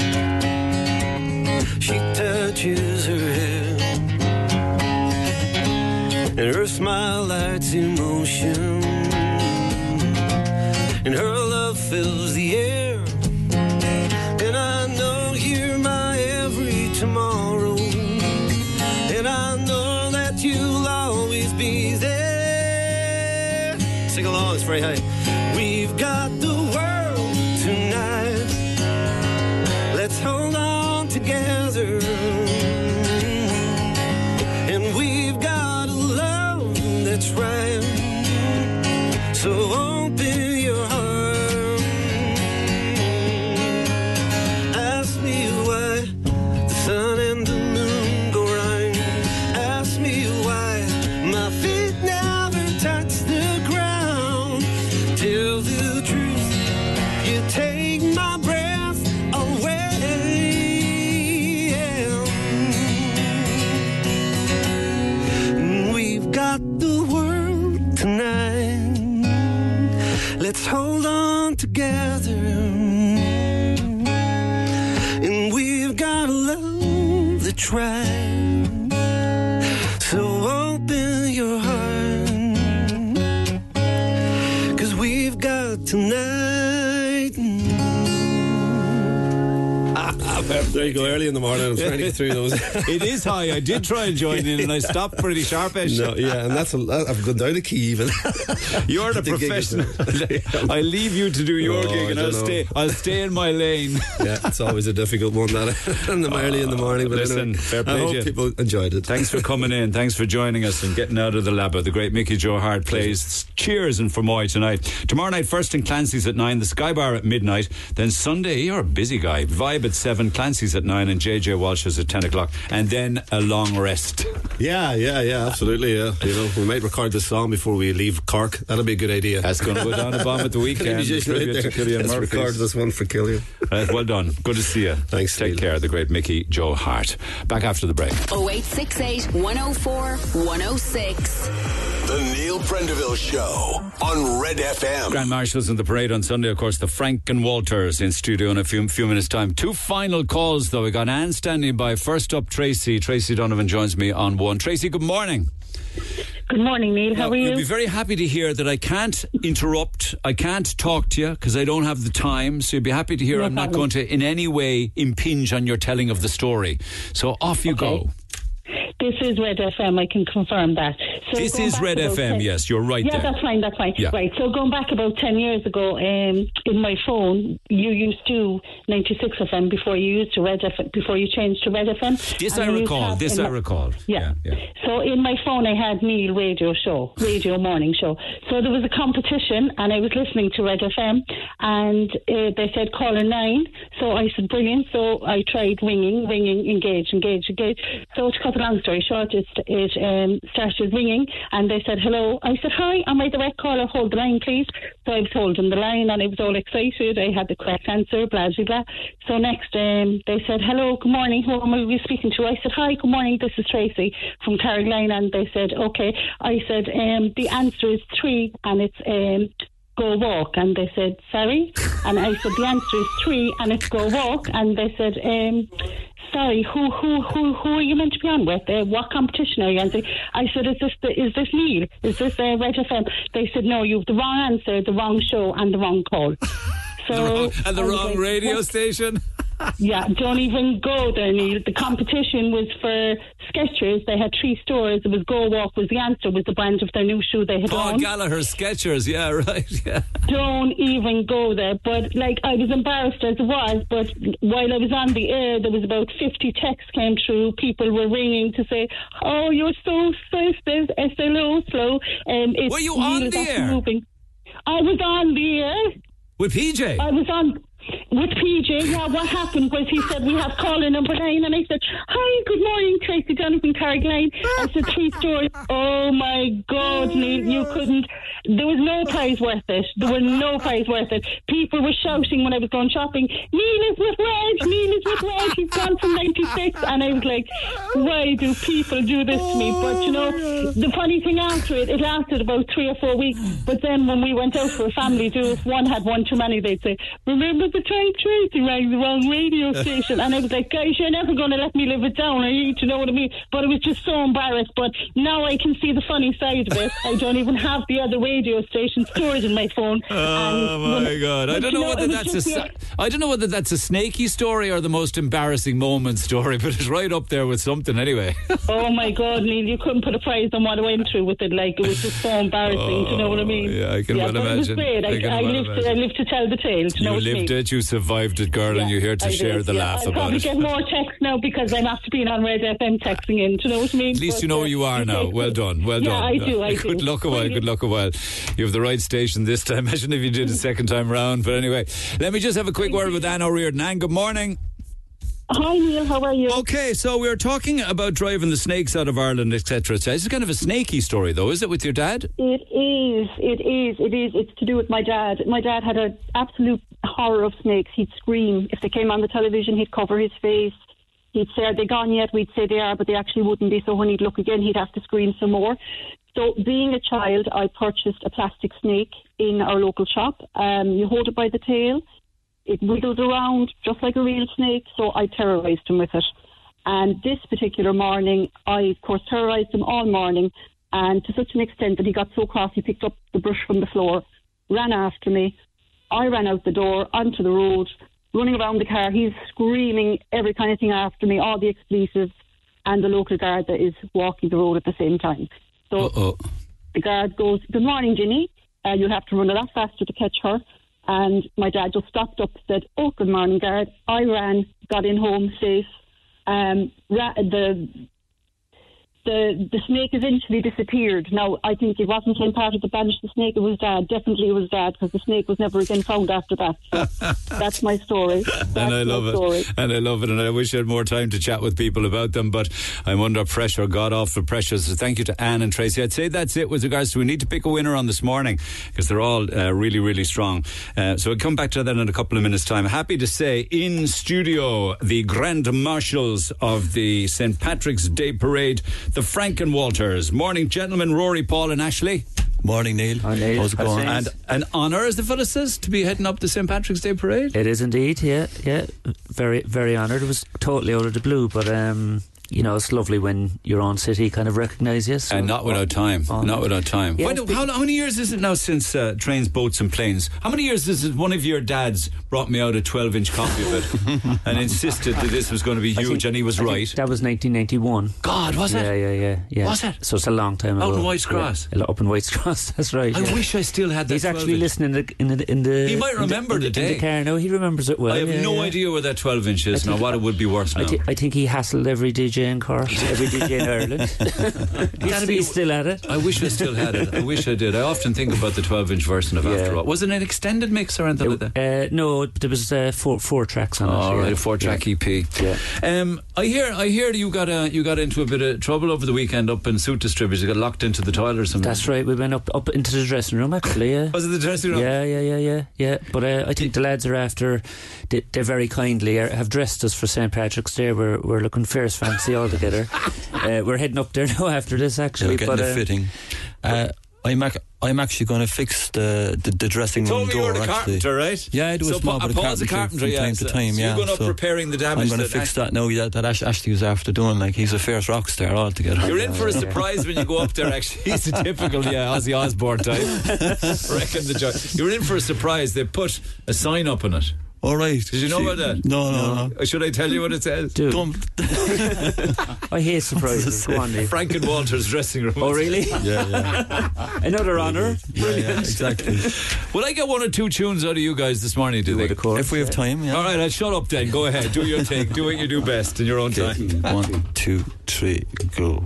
She touches her hair, and her smile lights emotion, and her love fills the air. And I know you're my every tomorrow, and I know that you'll always be there. Sing along, it's very high. We've got the world tonight. Let's hold on together. And we've got a love that's right. So open your heart. Ask me why the sun and the moon go round. Ask me why my feet never hold on together. And we've got a love that tries. So open your heart, 'cause we've got tonight. There you go, early in the morning. I'm trying to get through those. It is high. I did try and join in, and I stopped pretty sharpish. No, yeah, and that's a, I've gone down a key even. You're the, the professional. I leave you to do your oh, gig, and I'll know. stay. I'll stay in my lane. Yeah, it's always a difficult one that in the early in the morning. But listen, anyway, fair play I hope to you. people enjoyed it. Thanks for coming in. Thanks for joining us and getting out of the lab. The great Mickey Joe Hart plays Cheers in Fermoy tonight. Tomorrow night, first in Clancy's at nine. The Sky Bar at midnight. Then Sunday, you're a busy guy. Vibe at seven. Clancy's at nine, and J J Walsh's at ten o'clock, and then a long rest. Yeah, yeah, yeah, absolutely. Yeah, you know, we might record this song before we leave Cork. That'll be a good idea. That's going to go down a bomb at the weekend. Tribute to Killian Let's Murphy. record this one for Killian. Uh, well done. Good to see you. Thanks. Take Neil. care. The great Mickey Joe Hart. Back after the break. oh eight six eight, one oh four, one oh six. The Neil Prendeville Show on Red F M. Grand Marshals in the parade on Sunday, of course, the Frank and Walters in studio in a few, few minutes' time. Two final calls, though. We got Anne standing by. First up, Tracy. Tracy Donovan joins me on one. Tracy, good morning. Good morning, Neil. How now, are you? You'll be very happy to hear that I can't interrupt. I can't talk to you because I don't have the time. So you'll be happy to hear no I'm problem. not going to in any way impinge on your telling of the story. So off you okay. go. This is Red F M, I can confirm that. So this going is back Red about F M, ten yes, you're right Yeah, there. that's fine, that's fine. Yeah. Right, so going back about ten years ago, um, in my phone, you used to ninety-six F M before you used to Red F M, before you changed to Red F M. This And I you used to recall, have this in I my- recall. Yeah. yeah, yeah. So in my phone I had Neil Radio Show, Radio Morning Show. So there was a competition and I was listening to Red F M and uh, they said caller nine. So I said brilliant. So I tried ringing, ringing, engage, engage, engage. So to cut a long story short, it, it um, started ringing and they said hello. I said hi, am I the right caller? Hold the line please. So I was holding the line and I was all excited. I had the correct answer, blah, blah, blah. So next um, they said hello, good morning, who am I speaking to? I said hi, good morning, this is Tracy from Carolina. And they said okay. I said um, the answer is three and it's um, go walk. And they said sorry. And I said the answer is three and it's go walk. And they said um, sorry, who who who who are you meant to be on with? Uh, what competition are you on? I said, is this the, is this Neil? Is this uh, Red F M? They said no, you've the wrong answer, the wrong show and the wrong call. So the wrong, and the I was wrong like, radio what? station. Yeah, don't even go there, Neil. The competition was for Skechers. They had three stores. It was Go Walk was the answer, was the brand of their new shoe they had Paul on. Gallagher Skechers, yeah, right, yeah. Don't even go there. But, like, I was embarrassed as it was, but while I was on the air, there was about fifty texts came through. People were ringing to say, oh, you're so sensitive, S L O, slow. Um, it's Were you Neil on the that's air? Moving. I was on the air. With P J? I was on... With P J, yeah, what happened was he said, we have caller number nine, and I said, hi, good morning, Tracy Jonathan Carrigaline. I said, three stores. Oh my God, Neil, you couldn't, there was no prize worth it. There was no prize worth it. People were shouting when I was going shopping, Neil is with Red, Neil is with Red, he's gone from ninety-six. And I was like, why do people do this to me? But you know, the funny thing after it, it lasted about three or four weeks. But then when we went out for a family do, if one had one too many, they'd say, remember the time Tracy rang the wrong radio station? And I was like, guys, you're never going to let me live it down. I need to know what I mean. But I was just so embarrassed. But now I can see the funny side of it. I don't even have the other radio station stored in my phone. Oh and my when, God! I don't know, you know whether it was that's a just sa- the- I don't know whether that's a snaky story or the most embarrassing moment story, but it's right up there with something anyway. Oh my God, Neil, you couldn't put a price on what I went through with it. Like, it was just so embarrassing. Oh, do you know what I mean? yeah, I can well but imagine. It was great. I I, can I, well lived to, I imagine. lived to tell the tale. Do you know You what I mean? lived it, you survived it, girl, Yeah, and you're here to I share did, the yeah. laugh I'll about probably it. get more texts now because I'm after being on Red F M texting in. Do you know what I mean? At least But, you know uh, where you are now. okay. Well done, well yeah, done. I do, I do. Good luck a while, good luck a while. You have the right station this time. Imagine if you did a second time round. But anyway, let me just have a quick word with Anne O'Riordan. Anne, good morning. Hi Neil, how are you? Okay, so we were talking about driving the snakes out of Ireland, et cetera. It's kind of a snaky story, though, is it, with your dad? It is, it is, it is. It's to do with my dad. My dad had an absolute horror of snakes. He'd scream. If they came on the television, he'd cover his face. He'd say, are they gone yet? We'd say they are, but they actually wouldn't be. So when he'd look again, he'd have to scream some more. So being a child, I purchased a plastic snake in our local shop. Um, you hold it by the tail. It wiggles around just like a real snake. So I terrorised him with it. And this particular morning, I, of course, terrorised him all morning. And to such an extent that he got so cross, he picked up the brush from the floor, ran after me. I ran out the door, onto the road, running around the car. He's screaming every kind of thing after me, all the expletives, and the local guard that is walking the road at the same time. So Uh-oh. the guard goes, good morning, Ginny. Uh, you'll have to run a lot faster to catch her. And my dad just stopped up, said, oh, good morning, guard. I ran, got in home safe. Um, ra- the... The the snake eventually disappeared. Now, I think it wasn't him part of the banished the snake, it was Dad. Definitely it was Dad, because the snake was never again found after that. So that's my story. That's and I love my it. Story. And I love it. And I wish I had more time to chat with people about them, but I'm under pressure, God awful pressure. So thank you to Anne and Tracy. I'd say that's it with regards to, we need to pick a winner on this morning, because they're all uh, really, really strong. Uh, so I'll come back to that in a couple of minutes' time. Happy to say, in studio, the Grand Marshals of the Saint Patrick's Day Parade, the Frankenwalters. Morning, gentlemen, Rory, Paul and Ashley. Morning, Neil. Hi, Neil. How's it going? And an honour, as the fella says, to be heading up the Saint Patrick's Day Parade. It is indeed, yeah, yeah. Very, very honoured. It was totally out of the blue, but um, you know, it's lovely when your own city kind of recognise you. So and not without time. Oh, not without time. Yeah, Why do, how, how many years is it now since uh, Trains, Boats and Planes? How many years is it one of your dads brought me out a twelve-inch copy of it and insisted that this was going to be huge, think, and he was I right? think that was nineteen ninety-one. God, was it? Yeah, yeah, yeah, yeah. Was it? So it's a long time ago. Out in White's Cross? Yeah, up in White's Cross, that's right. I yeah. wish I still had that. He's actually listening in the, in the, in the He might remember in the, the day. in the car. No, he remembers it well. I have yeah, no yeah. idea where that twelve-inch is now, what it would be worth now. I, th- I think he hassled every D J in Cork, every D J in Ireland. he's, he's still at it. I wish I still had it. I wish I did. I often think about the twelve-inch version of Yeah. After All. Was it an extended mix or anything like that? Uh, no, there was uh, four four tracks on it. All yeah. right, a four-track yeah. E P. Yeah. Um, I hear, I hear you got a, you got into a bit of trouble over the weekend up in Suit Distributors. You got locked into the toilet or something. That's right. We went up up into the dressing room actually. Yeah. Was it the dressing room? Yeah, yeah, yeah, yeah, yeah. But uh, I think the lads are after. They, they very kindly are, have dressed us for Saint Patrick's Day. We're we're looking fierce fancy all together. uh, we're heading up there now after this actually. They're getting but, the uh, fitting. Uh, I'm ac- I'm actually going to fix the the, the dressing You room told me door. you were the actually. carpenter, right? Yeah, I do So a small Pa- bit of Paul's a carpentry carpenter, from yeah, time so- to time. so yeah, you're going up repairing the damage I'm going to that fix Ash- that now. That, that Ash- Ashley was after doing. Like he's a fierce rock star altogether. You're in for a surprise when you go up there, actually. He's a typical, yeah, Ozzy Osbourne type. Reckon the joy. You're in for a surprise. They put a sign up on it. All right. Did you know See- about that? No, no, no. Should I tell you what it says? Dude. Don't. I hate surprises. Go on, Dave. Frankenwalter's dressing room. Oh, really? Yeah, yeah. Another honour. Yeah, yeah, exactly. Will I get one or two tunes out of you guys this morning, do you think? If we have time, yeah. All right, I'll shut up then. Go ahead. Do your thing. Do what you do best in your own Okay. time. One, two, three, go.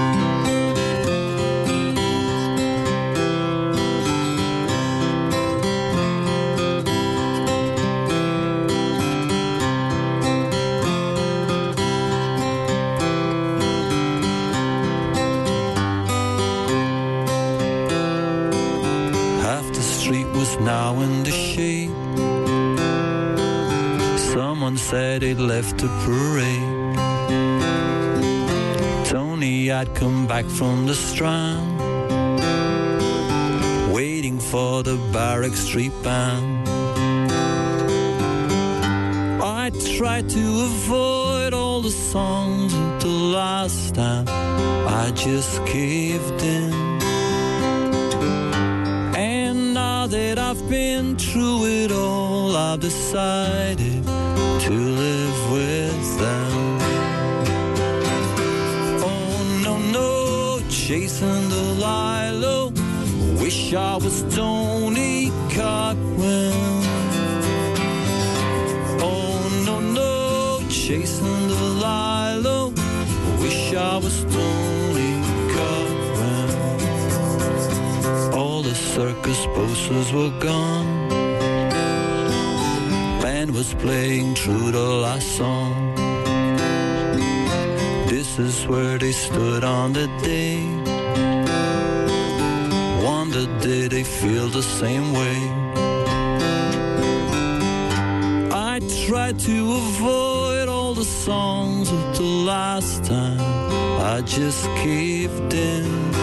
Half the street was now in the shade. Someone said he'd left the parade. Tony had come back from the Strand, waiting for the Barrack Street band. I tried to avoid all the songs until last time I just caved in. And now that I've been through it all, I've decided to live with them. Oh no, no, chasing Delilah. Wish I was Tony Cockrell. Oh no, no, chasing Delilah. Wish I was Tony Cockrell. All the circus posters were gone. Band was playing through the last song. This is where they stood on the day. Wonder did they feel the same way? I tried to avoid all all the songs of the last time I just caved in.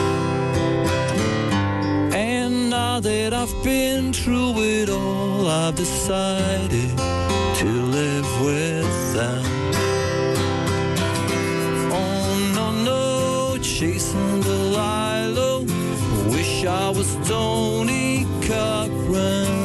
And now that I've been through it all, I've decided to live with them. Oh no, no, chasing Delilah, wish I was Tony Cochran.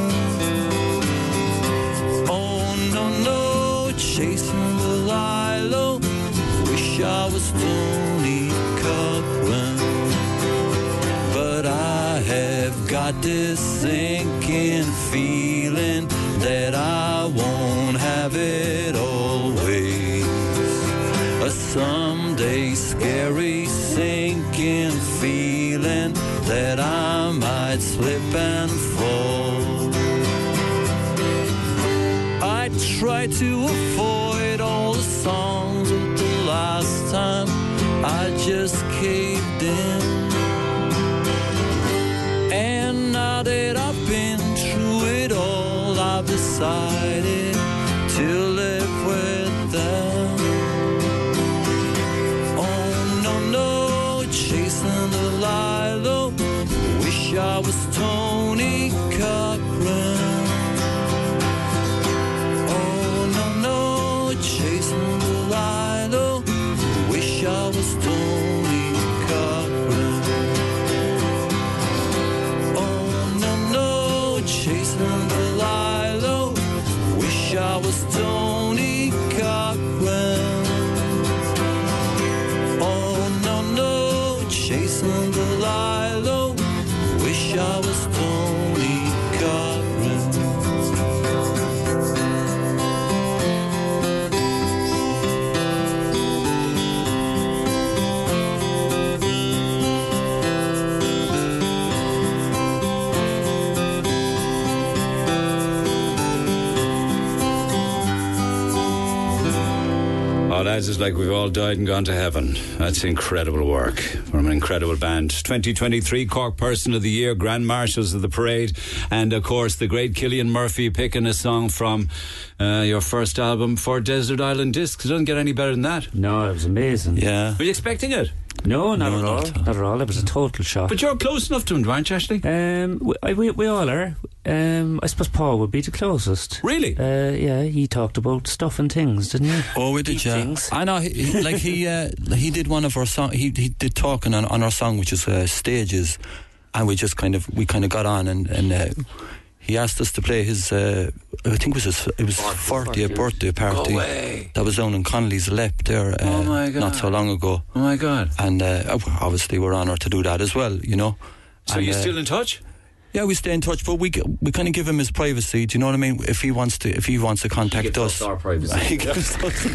Chasing Delilah, wish I was Tony Cochran. But I have got this sinking feeling that I won't have it always. A someday scary sinking feeling that I might slip and fall. I try to avoid all the songs of the last time I just caved in. And now that I've been through it all, I've decided to live with them. Oh no, no, chasing Delilah, wish I was Tony Cochran. Chasing Delilah, wish I was Tony Cochran. Oh no, no, chasing Delilah, wish I was Tony Cochran. Oh no, no, chasing Delilah, wish I was Tony Cochran. Oh, lads, it's like we've all died and gone to heaven. That's incredible work from an incredible band. twenty twenty-three Cork Person of the Year, Grand Marshals of the Parade, and of course the great Cillian Murphy picking a song from uh, your first album for Desert Island Discs. It doesn't get any better than that. No, it was amazing. Yeah. Were you expecting it? No, not No, at all. not at all. Not at all. It was a total shock. But you're close enough to him, aren't you, Ashley? Um, we, I- we, we all are. Um, I suppose Paul would be the closest. Really? Uh, yeah, he talked about stuff and things, didn't he? Oh, we did, Deep yeah. things. I know, he, he- like he uh, he did one of our song. He he did talking on, on our song, which is uh, Stages, and we just kind of we kind of got on and and uh, he asked us to play his. Uh, I think it was his, it was fortieth birthday party. Go away. That was down in Connolly's Lep there. Uh, Oh, my God. Not so long ago. Oh my God. And uh, obviously we're honoured to do that as well, you know. So And, you uh, still in touch? Yeah, we stay in touch, but we we kind of give him his privacy. Do you know what I mean? If he wants to, if he wants to contact gives us, us our privacy. He gives us-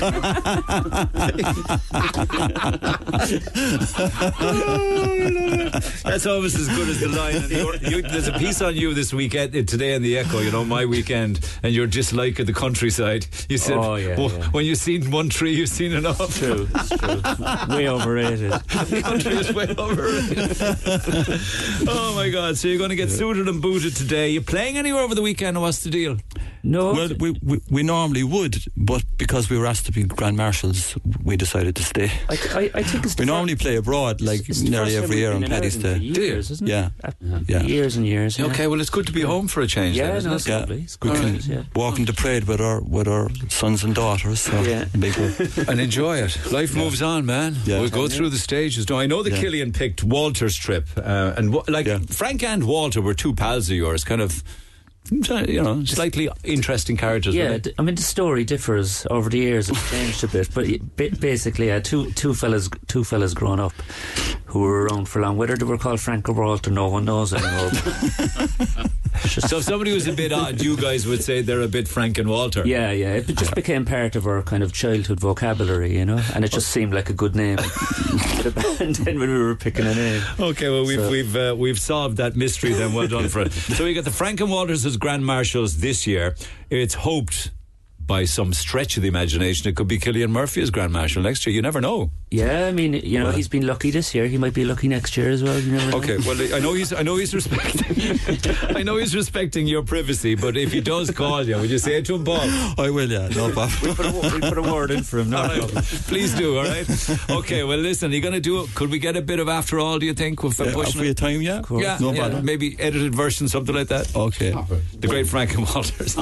That's almost as good as the line. And you're, you, there's a piece on you this weekend, uh, today in the Echo, you know, my weekend, and your dislike of the countryside. You said, Oh, yeah, well, yeah. when you've seen one tree, you've seen enough. True, it's true. Way overrated. The country is way overrated. Oh my God! So you're going to get suited and booted today. You playing anywhere over the weekend? Or what's the deal? No. Well, we, we we normally would, but because we were asked to be Grand Marshals, we decided to stay. I, I, I think it's the We fir- normally play abroad, like it's the nearly first time every we've year been on in Paddy's Ireland Day. for years, isn't Yeah, it? yeah. Uh, Years and years. Yeah. Okay, well, it's good to be home for a change. Yeah, then, isn't no, it? it's lovely. It's We good. can Yeah. walk in the parade with our with our sons and daughters. So Yeah. big one. And enjoy it. Life moves on, man. Yeah. We'll go through the stages. Now, I know that Yeah. Cillian picked Walter's trip, uh, and wa- like Yeah. Frank and Walter were two pals of yours, kind of, you know, slightly interesting characters. Yeah, weren't they? d- I mean the story differs over the years. It's changed a bit, but it- ba- basically, uh, two two fellas, two fellas grown up who were around for long. Whether they were called Frank or Walter, no one knows anymore. So if somebody was a bit odd, you guys would say they're a bit Frank and Walter. Yeah, yeah. It just became part of our kind of childhood vocabulary, you know, and it just seemed like a good name for the band then when we were picking a name. Okay, well we've So- we've uh, we've solved that mystery. Then well done for it. So we got the Frank and Walters as Grand Marshals this year. It's hoped by some stretch of the imagination, it could be Cillian Murphy as Grand Marshal next year. You never know. Yeah, I mean, you know, well, he's been lucky this year. He might be lucky next year as well. You never know. Okay, well, I know he's, I know he's respecting, I know he's respecting your privacy. But if he does call you, would you say it to him, Paul? I will, yeah, no problem. we'll, put a, we'll put a word in for him. No right. Please do. All right. Okay. Well, listen. Are you going to do it? Could we get a bit of After All? Do you think? With yeah, pushing for your time, yeah. Yeah. No yeah. bother. Maybe edited version, something like that. Okay. The great Frank and Walters.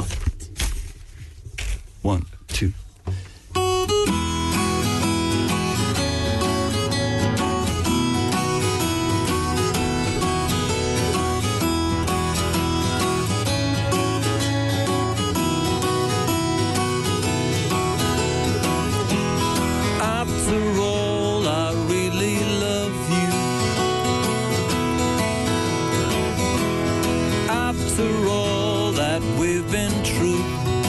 One, two. After all, I really love you. After all that we've been through,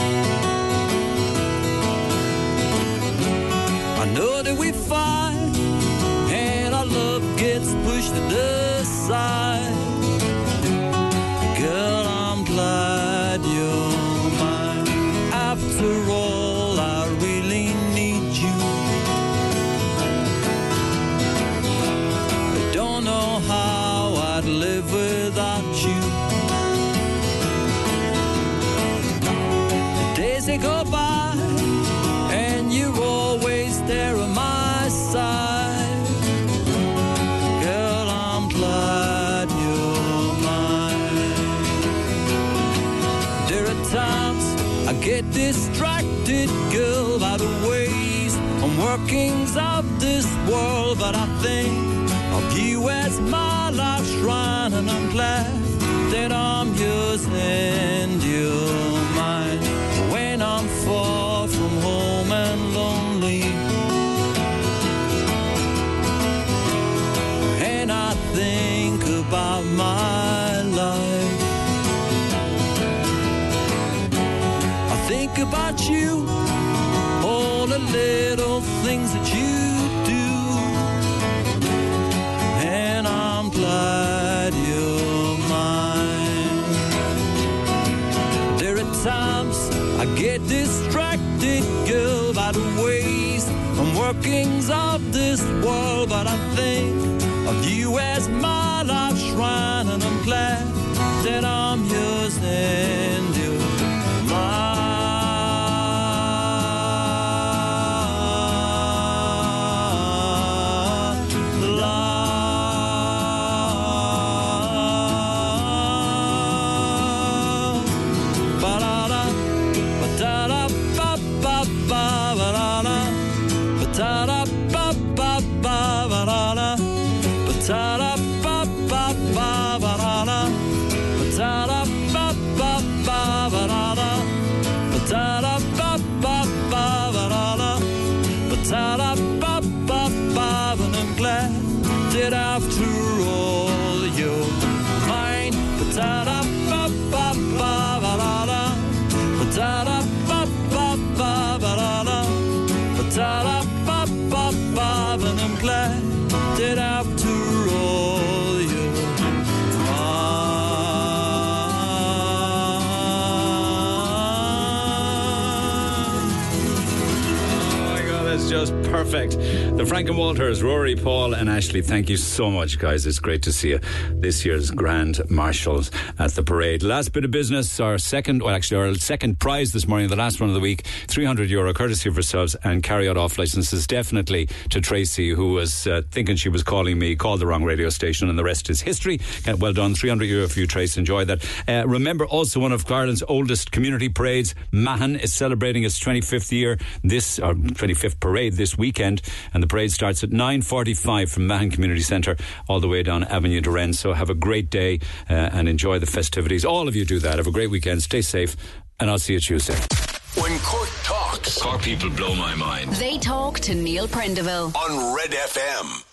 I know that we fight, and our love gets pushed to the side. Girl, I'm glad you're mine. After all, I really need you. I don't know how I'd live without you. The days they go by, and you're always there on my side. Girl, I'm glad you're mine. There are times I get distracted, girl, by the ways and workings of this world, but I think of you as my life shrine, and I'm glad that I'm yours and you're mine. When I'm far from home and lonely, and I think about my life, I think about you, all the little things that you do, and I'm glad you're mine. There are times I get distracted, girl, by the ways and workings of this world, but I think of you as my life shrine, and I'm glad that I'm yours and you're mine. That after all you're mine. Ba-da-ba-ba-ba-ba-da-da. Ba-da-da-ba-ba-ba-ba-da-da. Ba-da-da-ba-ba-ba. And I'm glad that after all you're That's just perfect. The Frank and Walters, Rory, Paul and Ashley, thank you so much, guys. It's great to see you. This year's Grand Marshals at the parade. Last bit of business, our second, well actually our second prize this morning, the last one of the week, three hundred euro courtesy of yourselves and carry-out off licenses, definitely to Tracy, who was uh, thinking she was calling me, called the wrong radio station, and the rest is history. Uh, well done, three hundred euro for you, Trace, enjoy that. Uh, remember also one of Ireland's oldest community parades, Mahon, is celebrating its twenty-fifth year this, or twenty-fifth parade this weekend, and the parade starts at nine forty-five from Mahon Community Centre all the way down Avenue de Rennes. So have a great day uh, and enjoy the festivities. All of you do that. Have a great weekend. Stay safe, and I'll see you Tuesday. When Cork talks, Cork people blow my mind. They talk to Neil Prendeville on Red F M.